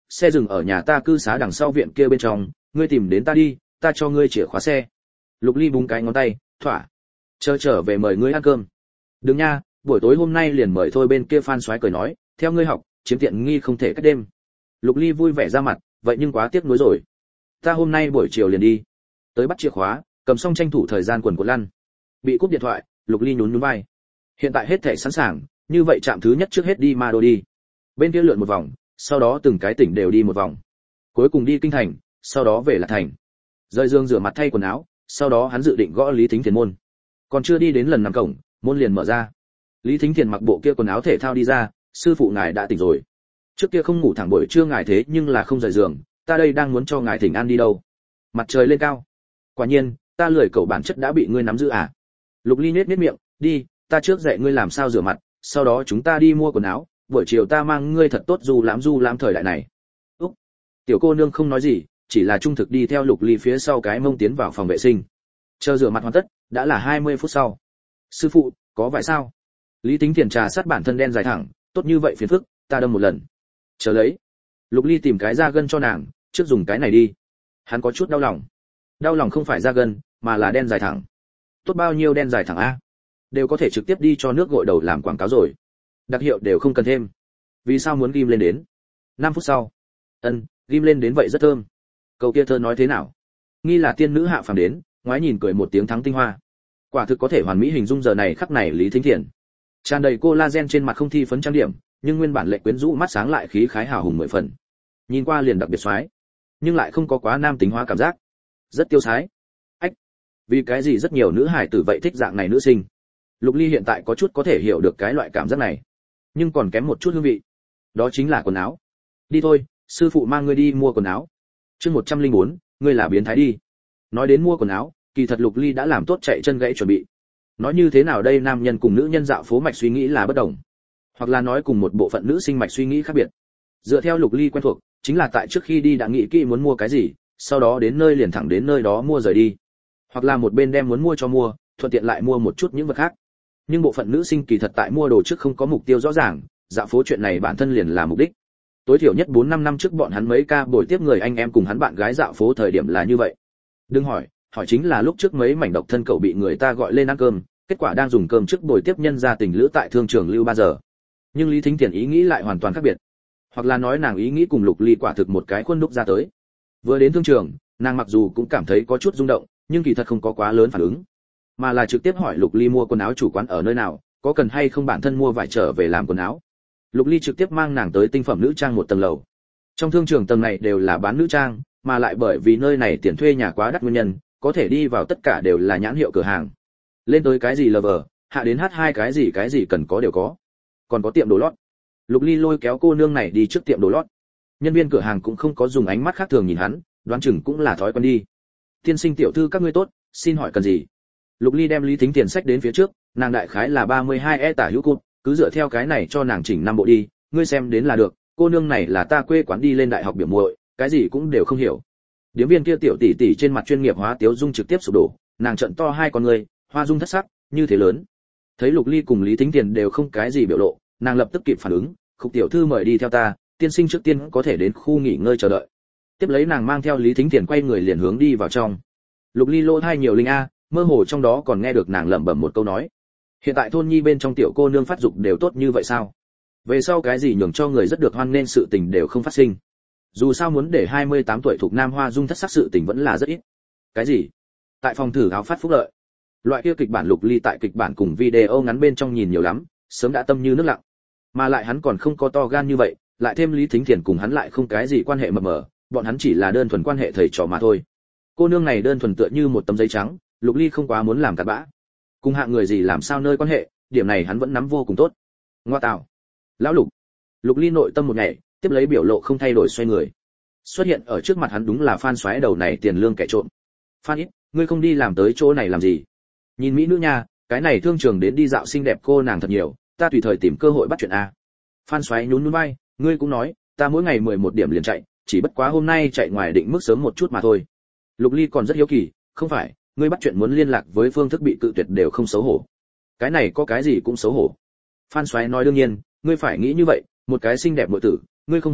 xe dừng ở nhà ta cư xá đằng sau viện kia bên trong, ngươi tìm đến ta đi, ta cho ngươi chìa khóa xe. Lục Ly búng cái ngón tay, thỏa. Chờ trở về mời ngươi ăn cơm. Đừng nha, buổi tối hôm nay liền mời thôi. Bên kia Phan Soái cười nói, theo ngươi học, chiếm tiện nghi không thể cách đêm. Lục Ly vui vẻ ra mặt, vậy nhưng quá tiếc nuối rồi. Ta hôm nay buổi chiều liền đi. Tới bắt chìa khóa, cầm xong tranh thủ thời gian quần cuộn lăn. Bị cúp điện thoại, Lục Ly nhún nhún vai. Hiện tại hết thể sẵn sàng, như vậy trạm thứ nhất trước hết đi Ma Đô đi. Bên kia lượn một vòng, sau đó từng cái tỉnh đều đi một vòng. Cuối cùng đi kinh thành, sau đó về Lạc Thành. Rời giường rửa mặt thay quần áo, sau đó hắn dự định gõ Lý Thính Thiền môn. Còn chưa đi đến lần nằm cổng, môn liền mở ra. Lý Thính Thiền mặc bộ kia quần áo thể thao đi ra, sư phụ ngài đã tỉnh rồi. Trước kia không ngủ thẳng buổi trưa ngài thế nhưng là không rời giường, ta đây đang muốn cho ngài thỉnh an đi đâu. Mặt trời lên cao. Quả nhiên, ta lười cậu bản chất đã bị ngươi nắm giữ à? Lục Ly nhếch miệng, đi, ta trước dạy ngươi làm sao rửa mặt, sau đó chúng ta đi mua quần áo, buổi chiều ta mang ngươi thật tốt du lãm thời đại này. Úc. Tiểu cô nương không nói gì, chỉ là trung thực đi theo Lục Ly phía sau cái mông tiến vào phòng vệ sinh. Chờ rửa mặt hoàn tất, đã là 20 phút sau. Sư phụ, có vải sao? Lý Tính Thiền trà sát bản thân đen dài thẳng, tốt như vậy phiền phức, ta đâm một lần. Chờ lấy. Lục Ly tìm cái da gân cho nàng, trước dùng cái này đi. Hắn có chút đau lòng. Đau lòng không phải da gân, mà là đen dài thẳng. Tốt bao nhiêu đen dài thẳng a? Đều có thể trực tiếp đi cho nước gội đầu làm quảng cáo rồi. Đặc hiệu đều không cần thêm. Vì sao muốn ghim lên đến? 5 phút sau. Ghim lên đến vậy rất thơm. Câu kia thơ nói thế nào? Nghi là tiên nữ hạ phàm đến, ngoái nhìn cười một tiếng thắng tinh hoa. Quả thực có thể hoàn mỹ hình dung giờ này khắc này Lý Thính Thiền. Tràn đầy collagen trên mặt không thi phấn trang điểm, nhưng nguyên bản lệ quyến rũ mắt sáng lại khí khái hào hùng 10 phần. Nhìn qua liền đặc biệt xoái, nhưng lại không có quá nam tính hóa cảm giác. Rất tiêu sái. Ách, vì cái gì rất nhiều nữ hài tử vậy thích dạng này nữ sinh? Lục Ly hiện tại có chút có thể hiểu được cái loại cảm giác này, nhưng còn kém một chút hương vị. Đó chính là quần áo. Đi thôi, sư phụ mang ngươi đi mua quần áo. Chương 104, ngươi là biến thái đi. Nói đến mua quần áo, kỳ thật Lục Ly đã làm tốt chạy chân gãy chuẩn bị. Nói như thế nào đây, nam nhân cùng nữ nhân dạo phố mạch suy nghĩ là bất đồng, hoặc là nói cùng một bộ phận nữ sinh mạch suy nghĩ khác biệt. Dựa theo Lục Ly quen thuộc, chính là tại trước khi đi đã nghĩ kỹ muốn mua cái gì, sau đó đến nơi liền thẳng đến nơi đó mua rời đi, hoặc là một bên đem muốn mua cho mua, thuận tiện lại mua một chút những vật khác. Nhưng bộ phận nữ sinh kỳ thật tại mua đồ trước không có mục tiêu rõ ràng, dạo phố chuyện này bản thân liền là mục đích. Tối thiểu nhất 4-5 năm trước bọn hắn mấy ca buổi tiếp người anh em cùng hắn bạn gái dạo phố thời điểm là như vậy. Đừng hỏi chính là lúc trước mấy mảnh độc thân cậu bị người ta gọi lên ăn cơm, kết quả đang dùng cơm trước buổi tiếp nhân gia tình lữ tại thương trường lưu 3 giờ. Nhưng Lý Thính Thiền ý nghĩ lại hoàn toàn khác biệt, hoặc là nói nàng ý nghĩ cùng Lục Ly quả thực một cái khuôn đúc ra tới. Vừa đến thương trường, nàng mặc dù cũng cảm thấy có chút rung động, nhưng kỳ thật không có quá lớn phản ứng, mà là trực tiếp hỏi Lục Ly mua quần áo chủ quán ở nơi nào, có cần hay không bản thân mua vải trở về làm quần áo. Lục Ly trực tiếp mang nàng tới tinh phẩm nữ trang một tầng lầu. Trong thương trường tầng này đều là bán nữ trang, mà lại bởi vì nơi này tiền thuê nhà quá đắt nguyên nhân, có thể đi vào tất cả đều là nhãn hiệu cửa hàng. Lên tới cái gì lover, hạ đến H2 cái gì cần có đều có. Còn có tiệm đồ lót. Lục Ly lôi kéo cô nương này đi trước tiệm đồ lót. Nhân viên cửa hàng cũng không có dùng ánh mắt khác thường nhìn hắn, đoán chừng cũng là thói quen đi. Tiên sinh tiểu thư các ngươi tốt, xin hỏi cần gì? Lục Ly đem Lý Thính Tiền sách đến phía trước, nàng đại khái là 32 tả hữu cụt, cứ dựa theo cái này cho nàng chỉnh 5 bộ đi, ngươi xem đến là được. Cô nương này là ta quê quán đi lên đại học biểu muội, cái gì cũng đều không hiểu. Điếm viên kia tiểu tỷ tỷ trên mặt chuyên nghiệp hóa tiếu dung trực tiếp sụp đổ, nàng trợn to hai con ngươi, hoa dung thất sắc, như thế lớn. Thấy Lục Ly cùng Lý Thính Tiền đều không cái gì biểu lộ, nàng lập tức kịp phản ứng, "Khúc tiểu thư mời đi theo ta, tiên sinh trước tiên có thể đến khu nghỉ ngơi chờ đợi." Tiếp lấy nàng mang theo Lý Thính Tiền quay người liền hướng đi vào trong. Lục Ly lô thai nhiều linh a, mơ hồ trong đó còn nghe được nàng lẩm bẩm một câu nói. Hiện tại thôn nhi bên trong tiểu cô nương phát dục đều tốt như vậy sao? Về sau cái gì nhường cho người rất được hoan nên sự tình đều không phát sinh. Dù sao muốn để 28 tuổi thuộc nam hoa dung thất sắc sự tình vẫn là rất ít. Cái gì? Tại phòng thử áo phát phúc lợi. Loại kia kịch bản Lục Ly tại kịch bản cùng video ngắn bên trong nhìn nhiều lắm, sớm đã tâm như nước lặng. Mà lại hắn còn không có to gan như vậy, lại thêm Lý Thính Thiền cùng hắn lại không cái gì quan hệ mập mờ, bọn hắn chỉ là đơn thuần quan hệ thầy trò mà thôi. Cô nương này đơn thuần tựa như một tấm giấy trắng, Lục Ly không quá muốn làm cặn bã. Cùng hạng người gì làm sao nơi quan hệ, điểm này hắn vẫn nắm vô cùng tốt. Ngoa tạo. Lão Lục. Lục Ly nội tâm một ngày, tiếp lấy biểu lộ không thay đổi xoay người. Xuất hiện ở trước mặt hắn đúng là Phan Soái đầu này tiền lương kẻ trộm. Phan ít, ngươi không đi làm tới chỗ này làm gì? Nhìn mỹ nữ nha, cái này thương trường đến đi dạo xinh đẹp cô nàng thật nhiều, ta tùy thời tìm cơ hội bắt chuyện a. Phan Soái nhún nhún vai, ngươi cũng nói, ta mỗi ngày 11 điểm liền chạy, chỉ bất quá hôm nay chạy ngoài định mức sớm một chút mà thôi. Lục Ly còn rất hiếu kỳ, không phải, ngươi bắt chuyện muốn liên lạc với phương thức bị cự tuyệt đều không xấu hổ. Cái này có cái gì cũng xấu hổ. Phan Soái nói đương nhiên, ngươi phải nghĩ như vậy, một cái xinh đẹp muội tử, ngươi không hợp ngượng,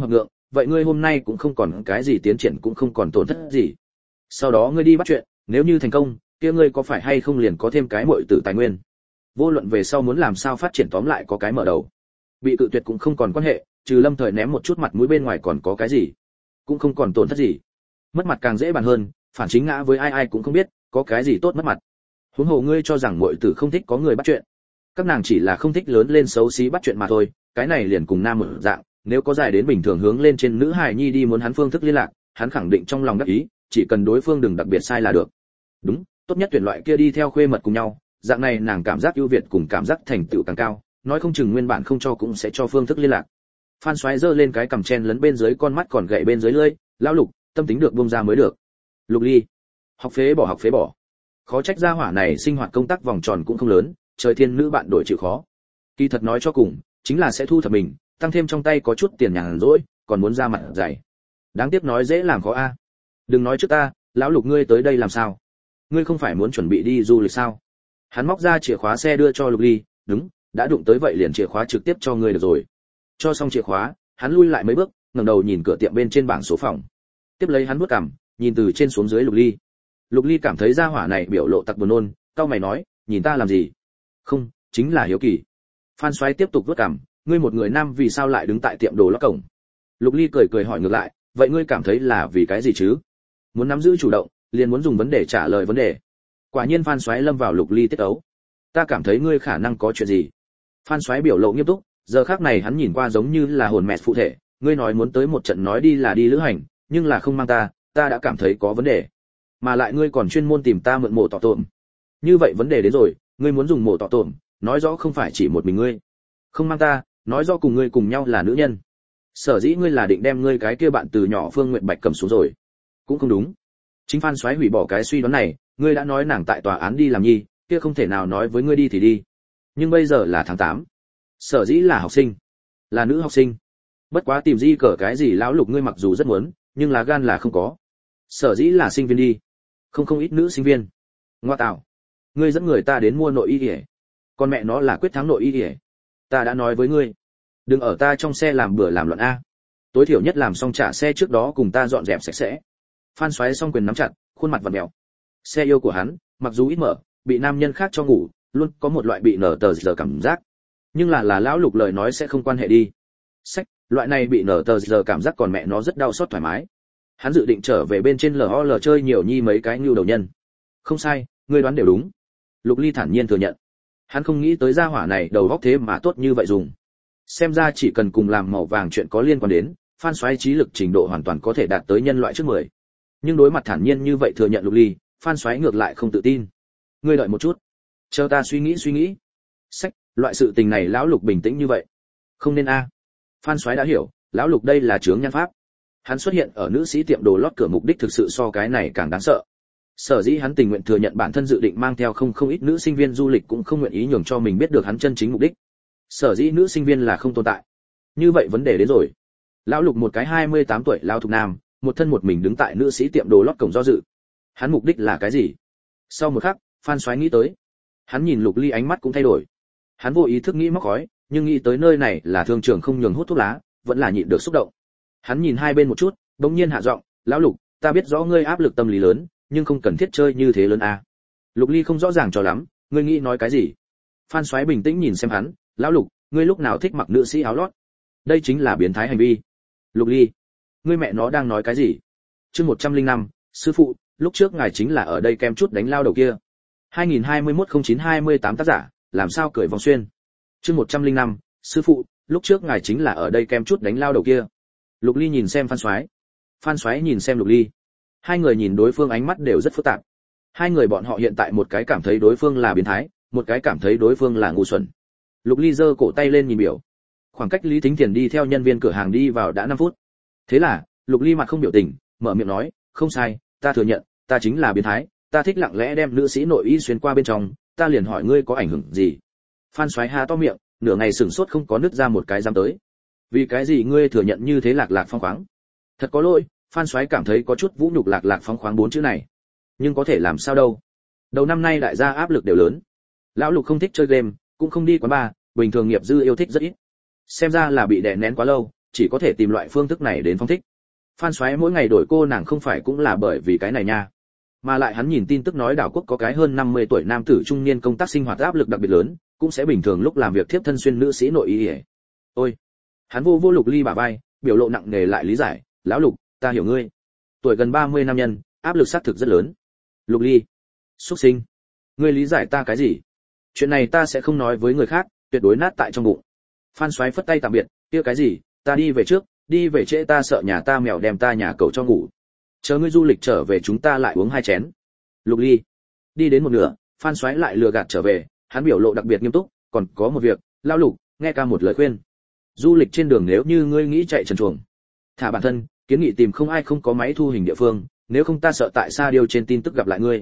vậy ngươi hôm nay cũng không còn cái gì tiến triển, cũng không còn tổn thất gì. Sau đó ngươi đi bắt chuyện, nếu như thành công, kia ngươi có phải hay không liền có thêm cái muội tử tài nguyên. Vô luận về sau muốn làm sao phát triển, tóm lại có cái mở đầu. Bị cự tuyệt cũng không còn quan hệ, trừ Lâm Thời ném một chút mặt mũi bên ngoài còn có cái gì, cũng không còn tổn thất gì. Mất mặt càng dễ bàn hơn, phản chính ngã với ai ai cũng không biết, có cái gì tốt mất mặt. Huống hồ ngươi cho rằng muội tử không thích có người bắt chuyện, các nàng chỉ là không thích lớn lên xấu xí bắt chuyện mà thôi, cái này liền cùng nam một dạng, nếu có dài đến bình thường hướng lên trên nữ hài nhi đi muốn hắn phương thức liên lạc, hắn khẳng định trong lòng đắc ý, chỉ cần đối phương đừng đặc biệt sai là được. Đúng, tốt nhất tuyển loại kia đi theo khuê mật cùng nhau, dạng này nàng cảm giác ưu việt cùng cảm giác thành tựu càng cao, nói không chừng nguyên bản không cho cũng sẽ cho phương thức liên lạc. Phan Soái giơ lên cái cằm chen lấn bên dưới con mắt còn gậy bên dưới lưỡi, lão Lục, tâm tính được buông ra mới được. Lục Ly, học phế bỏ. Khó trách gia hỏa này sinh hoạt công tác vòng tròn cũng không lớn, trời thiên nữ bạn đổi chịu khó. Kỳ thật nói cho cùng, chính là sẽ thu thập mình, tăng thêm trong tay có chút tiền nhàn rỗi, còn muốn ra mặt dày. Đáng tiếc nói dễ làm khó a. Đừng nói trước ta, lão Lục ngươi tới đây làm sao? Ngươi không phải muốn chuẩn bị đi du lịch sao? Hắn móc ra chìa khóa xe đưa cho Lục Ly, đúng, đã đụng tới vậy liền chìa khóa trực tiếp cho ngươi được rồi. Cho xong chìa khóa, hắn lui lại mấy bước, ngẩng đầu nhìn cửa tiệm bên trên bảng số phòng. Tiếp lấy hắn vuốt cằm, nhìn từ trên xuống dưới Lục Ly. Lục Ly cảm thấy gia hỏa này biểu lộ tặc buồn nôn, cau mày nói, nhìn ta làm gì? Không, chính là hiếu kỳ. Phan Soái tiếp tục vuốt cằm, ngươi một người nam vì sao lại đứng tại tiệm đồ lót cổng? Lục Ly cười hỏi ngược lại, vậy ngươi cảm thấy là vì cái gì chứ? Muốn nắm giữ chủ động, liền muốn dùng vấn đề trả lời vấn đề. Quả nhiên Phan Soái lâm vào Lục Ly tiết ấu. Ta cảm thấy ngươi khả năng có chuyện gì? Phan Soái biểu lộ nghiêm túc, giờ khắc này hắn nhìn qua giống như là hồn mẹ phụ thể, ngươi nói muốn tới một trận nói đi là đi lữ hành, nhưng là không mang ta đã cảm thấy có vấn đề. Mà lại ngươi còn chuyên môn tìm ta mượn mộ tọ tổm. Như vậy vấn đề đến rồi, ngươi muốn dùng mộ tọ tổm, nói rõ không phải chỉ một mình ngươi. Không mang ta, nói rõ cùng ngươi cùng nhau là nữ nhân. Sở dĩ ngươi là định đem ngươi cái kia bạn từ nhỏ Phương Nguyệt Bạch cầm xuống rồi. Cũng không đúng. Chính Phan Soái hủy bỏ cái suy đoán này, ngươi đã nói nàng tại tòa án đi làm nhi, kia không thể nào nói với ngươi đi thì đi. Nhưng bây giờ là tháng 8. Sở dĩ là học sinh, là nữ học sinh. Bất quá tìm di cờ cái gì lão Lục ngươi mặc dù rất muốn, nhưng là gan là không có. Sở dĩ là sinh viên đi. Không ít nữ sinh viên. Ngoa tạo. Ngươi dẫn người ta đến mua nội y y. Con mẹ nó là quyết thắng nội y y. Ta đã nói với ngươi, đừng ở ta trong xe làm bừa làm loạn a. Tối thiểu nhất làm xong trả xe trước đó cùng ta dọn dẹp sạch sẽ. Phan Soái song quyền nắm chặt, khuôn mặt vặn vẹo. Xe yêu của hắn, mặc dù ít mở, bị nam nhân khác cho ngủ, luôn có một loại bị nở tờ giờ cảm giác. Nhưng là lão Lục lời nói sẽ không quan hệ đi. Sách, loại này bị nở tờ giờ cảm giác còn mẹ nó rất đau xót thoải mái. Hắn dự định trở về bên trên LOL chơi nhiều nhi mấy cái nhu đầu nhân. Không sai, ngươi đoán đều đúng. Lục Ly thản nhiên thừa nhận. Hắn không nghĩ tới gia hỏa này đầu óc thế mà tốt như vậy dùng. Xem ra chỉ cần cùng làm màu vàng chuyện có liên quan đến, Phan Soái trí lực trình độ hoàn toàn có thể đạt tới nhân loại trước 10. Nhưng đối mặt thản nhiên như vậy thừa nhận Lục Ly, Phan Soái ngược lại không tự tin. Ngươi đợi một chút, chờ ta suy nghĩ. Sách, loại sự tình này lão Lục bình tĩnh như vậy, không nên a. Phan Soái đã hiểu, lão Lục đây là chướng nhan pháp. Hắn xuất hiện ở nữ sĩ tiệm đồ lót cửa mục đích thực sự so cái này càng đáng sợ. Sở dĩ hắn tình nguyện thừa nhận bản thân dự định mang theo không ít nữ sinh viên du lịch, cũng không nguyện ý nhường cho mình biết được hắn chân chính mục đích. Sở dĩ nữ sinh viên là không tồn tại. Như vậy vấn đề đến rồi. Lão Lục một cái 28 tuổi lão thục nam, một thân một mình đứng tại nữ sĩ tiệm đồ lót cổng do dự. Hắn mục đích là cái gì? Sau một khắc, Phan Soái nghĩ tới. Hắn nhìn Lục Ly ánh mắt cũng thay đổi. Hắn vô ý thức nghĩ móc khói, nhưng nghĩ tới nơi này là thương trường không nhường hút thuốc lá, vẫn là nhịn được xúc động. Hắn nhìn hai bên một chút, bỗng nhiên hạ giọng, "Lão Lục, ta biết rõ ngươi áp lực tâm lý lớn, nhưng không cần thiết chơi như thế lớn a." Lục Ly không rõ ràng cho lắm, ngươi nghĩ nói cái gì? Phan Soái bình tĩnh nhìn xem hắn, "Lão Lục, ngươi lúc nào thích mặc nữ sĩ áo lót? Đây chính là biến thái hành vi." Lục Ly, ngươi mẹ nó đang nói cái gì? Chương 105, sư phụ, lúc trước ngài chính là ở đây kem chút đánh lao đầu kia. 2021-09-28 tác giả, làm sao cười vòng xuyên. Chương 105, sư phụ, lúc trước ngài chính là ở đây kem chút đánh lao đầu kia. Lục Ly nhìn xem Phan Soái, Phan Soái nhìn xem Lục Ly. Hai người nhìn đối phương ánh mắt đều rất phức tạp. Hai người bọn họ hiện tại một cái cảm thấy đối phương là biến thái, một cái cảm thấy đối phương là ngu xuẩn. Lục Ly giơ cổ tay lên nhìn biểu. Khoảng cách Lý Thính Tiền đi theo nhân viên cửa hàng đi vào đã 5 phút. Thế là, Lục Ly mặt không biểu tình, mở miệng nói, "Không sai, ta thừa nhận, ta chính là biến thái, ta thích lặng lẽ đem nữ sĩ nội y xuyên qua bên trong, ta liền hỏi ngươi có ảnh hưởng gì?" Phan Soái há to miệng, nửa ngày sửng sốt không có nứt ra một cái dám tới. "Vì cái gì ngươi thừa nhận như thế Lạc Lạc phong khoáng?" Thật có lỗi, Phan Soái cảm thấy có chút vũ nhục Lạc Lạc phong khoáng 4 chữ này. Nhưng có thể làm sao đâu? Đầu năm nay đại gia áp lực đều lớn. Lão Lục không thích chơi game, cũng không đi quán bar, bình thường nghiệp dư yêu thích rất ít. Xem ra là bị đè nén quá lâu, chỉ có thể tìm loại phương thức này đến phong thích. Phan Soái mỗi ngày đổi cô nàng không phải cũng là bởi vì cái này nha. Mà lại hắn nhìn tin tức nói đảo quốc có cái hơn 50 tuổi nam tử trung niên công tác sinh hoạt áp lực đặc biệt lớn, cũng sẽ bình thường lúc làm việc thiếp thân xuyên nữ sĩ nội y. Ôi, hắn vô Lục Ly bả vai, biểu lộ nặng nề lại lý giải, lão Lục, ta hiểu ngươi. Tuổi gần 30 nam nhân, áp lực xác thực rất lớn. Lục Ly, xuất sinh, ngươi lý giải ta cái gì? Chuyện này ta sẽ không nói với người khác, tuyệt đối nát tại trong bụng. Phan Soái phất tay tạm biệt, kia cái gì, ta đi về trước, đi về trễ ta sợ nhà ta mèo đem ta nhà cậu cho ngủ. Chờ ngươi du lịch trở về chúng ta lại uống 2 chén. Lục Ly đi đến một nửa, Phan Soái lại lừa gạt trở về, hắn biểu lộ đặc biệt nghiêm túc, còn có một việc, lão Lục, nghe ca một lời khuyên. Du lịch trên đường nếu như ngươi nghĩ chạy trần truồng, thả bản thân, kiến nghị tìm không ai không có máy thu hình địa phương, nếu không ta sợ tại xa điều trên tin tức gặp lại ngươi.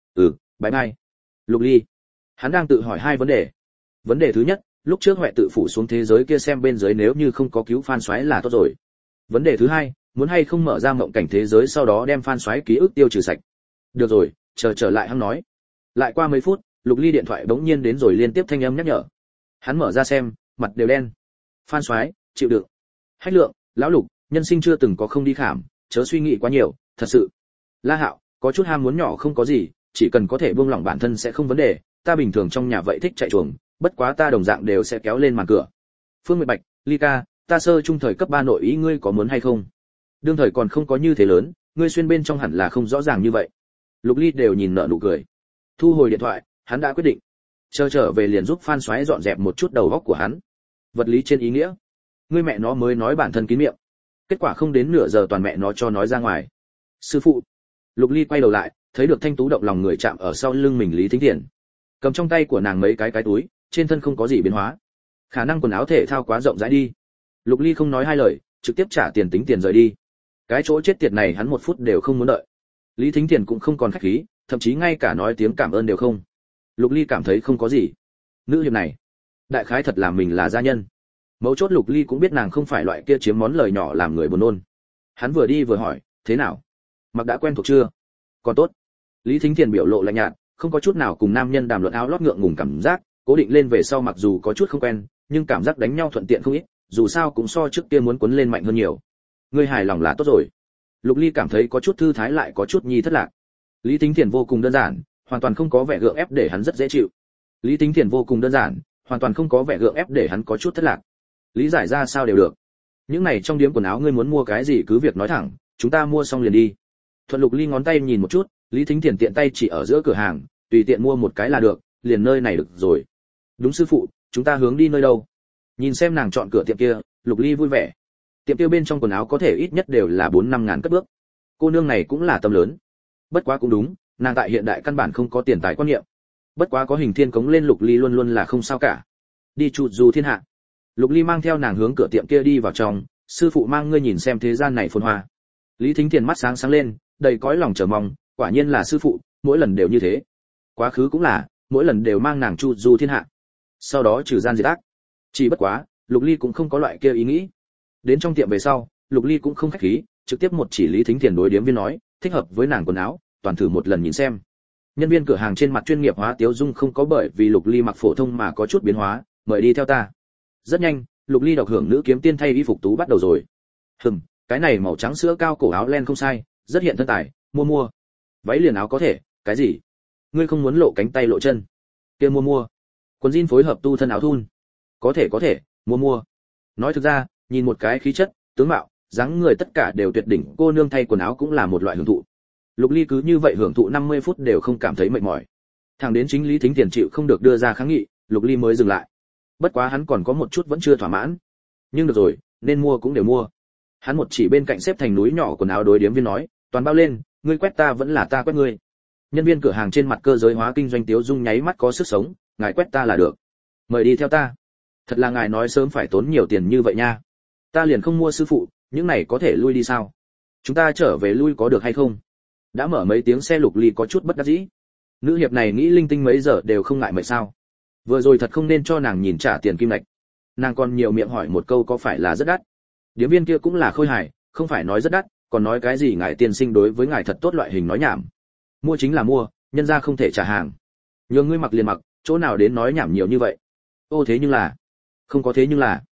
Bye bye. Lục Ly, hắn đang tự hỏi 2 vấn đề. Vấn đề thứ nhất, lúc trước Huệ tự phủ xuống thế giới kia xem bên dưới nếu như không có cứu Phan Soái là tốt rồi. Vấn đề thứ hai, muốn hay không mở ra mộng cảnh thế giới sau đó đem Phan Soái ký ức tiêu trừ sạch. Được rồi, trở lại hắn nói. Lại qua mấy phút, Lục Ly điện thoại bỗng nhiên đến rồi liên tiếp thanh âm nhắc nhở. Hắn mở ra xem, mặt đều đen. Phan Soái, chịu đựng. Hách Lượng, lão Lục, nhân sinh chưa từng có không đi khảm, chớ suy nghĩ quá nhiều, thật sự. La Hạo, có chút ham muốn nhỏ không có gì, chỉ cần có thể buông lỏng bản thân sẽ không vấn đề, ta bình thường trong nhà vậy thích chạy chuồng, bất quá ta đồng dạng đều sẽ kéo lên màn cửa. Phương Nguyệt Bạch, Ly ca, ta sơ trung thời cấp 3 nội ý ngươi có muốn hay không? Đương thời còn không có như thế lớn, ngươi xuyên bên trong hẳn là không rõ ràng như vậy. Lục Ly đều nhìn nợ nụ cười. Thu hồi điện thoại, hắn đã quyết định. Trở về liền giúp Phan Soái dọn dẹp một chút đầu óc của hắn. Vật lý trên ý nghĩa, ngươi mẹ nó mới nói bản thân kín miệng. Kết quả không đến nửa giờ toàn mẹ nó cho nói ra ngoài. Sư phụ. Lục Ly quay đầu lại, thấy được thanh tú động lòng người chạm ở sau lưng mình Lý Thính Thiền. Cầm trong tay của nàng mấy cái túi, trên thân không có gì biến hóa. Khả năng quần áo thể thao quá rộng rãi đi. Lục Ly không nói 2 lời, trực tiếp trả tiền tính tiền rời đi. Cái chỗ chết tiệt này hắn 1 phút đều không muốn đợi. Lý Thính Thiền cũng không còn khách khí, thậm chí ngay cả nói tiếng cảm ơn đều không. Lục Ly cảm thấy không có gì. Nữ hiệp này, đại khái thật là mình là gia nhân. Mấu chốt Lục Ly cũng biết nàng không phải loại kia chiếm món lời nhỏ làm người buồn nôn. Hắn vừa đi vừa hỏi, thế nào? Mặc đã quen thuộc chưa? Còn tốt. Lý Thính Thiền biểu lộ lạnh nhạt, không có chút nào cùng nam nhân đàm luận áo lót ngượng ngùng cảm giác, cố định lên về sau mặc dù có chút không quen, nhưng cảm giác đánh nhau thuận tiện không ít, dù sao cũng so trước kia muốn quấn lên mạnh hơn nhiều. Ngươi hài lòng là tốt rồi. Lục Ly cảm thấy có chút thư thái lại có chút nhi thất lạc. Lý Thính Thiền vô cùng đơn giản, hoàn toàn không có vẻ gượng ép để hắn rất dễ chịu. Lý Thính Thiền vô cùng đơn giản, hoàn toàn không có vẻ gượng ép để hắn có chút thất lạc. Lý giải ra sao đều được. Những này trong điếm quần áo ngươi muốn mua cái gì cứ việc nói thẳng, chúng ta mua xong liền đi. Thuận Lục Ly ngón tay nhìn một chút, Lý Thính Thiền tiện tay chỉ ở giữa cửa hàng, tùy tiện mua một cái là được, liền nơi này được rồi. Đúng sư phụ, chúng ta hướng đi nơi đâu? Nhìn xem nàng chọn cửa tiệm kia, Lục Ly vui vẻ. Tiệm kia bên trong quần áo có thể ít nhất đều là 4-5 ngàn cất bước. Cô nương này cũng là tâm lớn. Bất quá cũng đúng, nàng tại hiện đại căn bản không có tiền tài quan niệm. Bất quá có hình thiên cống lên Lục Ly luôn luôn là không sao cả. Đi chuột du thiên hạ. Lục Ly mang theo nàng hướng cửa tiệm kia đi vào trong, sư phụ mang ngươi nhìn xem thế gian này phồn hoa. Lý Thính Thiền mắt sáng sáng lên, đầy cõi lòng chờ mong, quả nhiên là sư phụ, mỗi lần đều như thế. Quá khứ cũng là, mỗi lần đều mang nàng chu du thiên hạ. Sau đó trừ gian diệt ác. Chỉ bất quá, Lục Ly cũng không có loại kia ý nghĩ. Đến trong tiệm về sau, Lục Ly cũng không khách khí, trực tiếp một chỉ Lý Thính Thiền đối điếm viên nói, thích hợp với nàng quần áo, toàn thử một lần nhìn xem. Nhân viên cửa hàng trên mặt chuyên nghiệp hóa tiếu dung không có bởi vì Lục Ly mặc phổ thông mà có chút biến hóa, mời đi theo ta. Rất nhanh, Lục Ly độc hưởng nữ kiếm tiên thay y phục tú bắt đầu rồi. Cái này màu trắng sữa cao cổ áo len không sai, rất hiện thân tài, mua. Váy liền áo có thể, cái gì? Ngươi không muốn lộ cánh tay lộ chân? Kia mua. Quần jean phối hợp tu thân áo thun. Có thể, mua. Nói thực ra, nhìn một cái khí chất, tướng mạo, dáng người tất cả đều tuyệt đỉnh, cô nương thay quần áo cũng là một loại hưởng thụ. Lục Ly cứ như vậy hưởng thụ 50 phút đều không cảm thấy mệt mỏi. Thẳng đến chính Lý Thính Thiền chịu không được đưa ra kháng nghị, Lục Ly mới dừng lại. Bất quá hắn còn có một chút vẫn chưa thỏa mãn. Nhưng được rồi, nên mua cũng đều mua. Hắn một chỉ bên cạnh xếp thành núi nhỏ quần áo đối điếm viên nói, toàn bao lên, ngươi quét ta vẫn là ta quét ngươi. Nhân viên cửa hàng trên mặt cơ giới hóa kinh doanh tiếu dung nháy mắt có sức sống, ngài quét ta là được. Mời đi theo ta. Thật là ngài nói sớm phải tốn nhiều tiền như vậy nha. Ta liền không mua sư phụ, những này có thể lui đi sao? Chúng ta trở về lui có được hay không? Đã mở mấy tiếng xe Lục Ly có chút bất đắc dĩ. Nữ hiệp này nghĩ linh tinh mấy giờ đều không ngại mệt sao? Vừa rồi thật không nên cho nàng nhìn trả tiền kim lạch. Nàng còn nhiều miệng hỏi một câu có phải là rất đắt. Điếm viên kia cũng là khôi hài, không phải nói rất đắt, còn nói cái gì ngài tiên sinh đối với ngài thật tốt loại hình nói nhảm. Mua chính là mua, nhân ra không thể trả hàng. Nhường ngươi mặc liền mặc, chỗ nào đến nói nhảm nhiều như vậy. Ô thế nhưng là, không có thế nhưng là.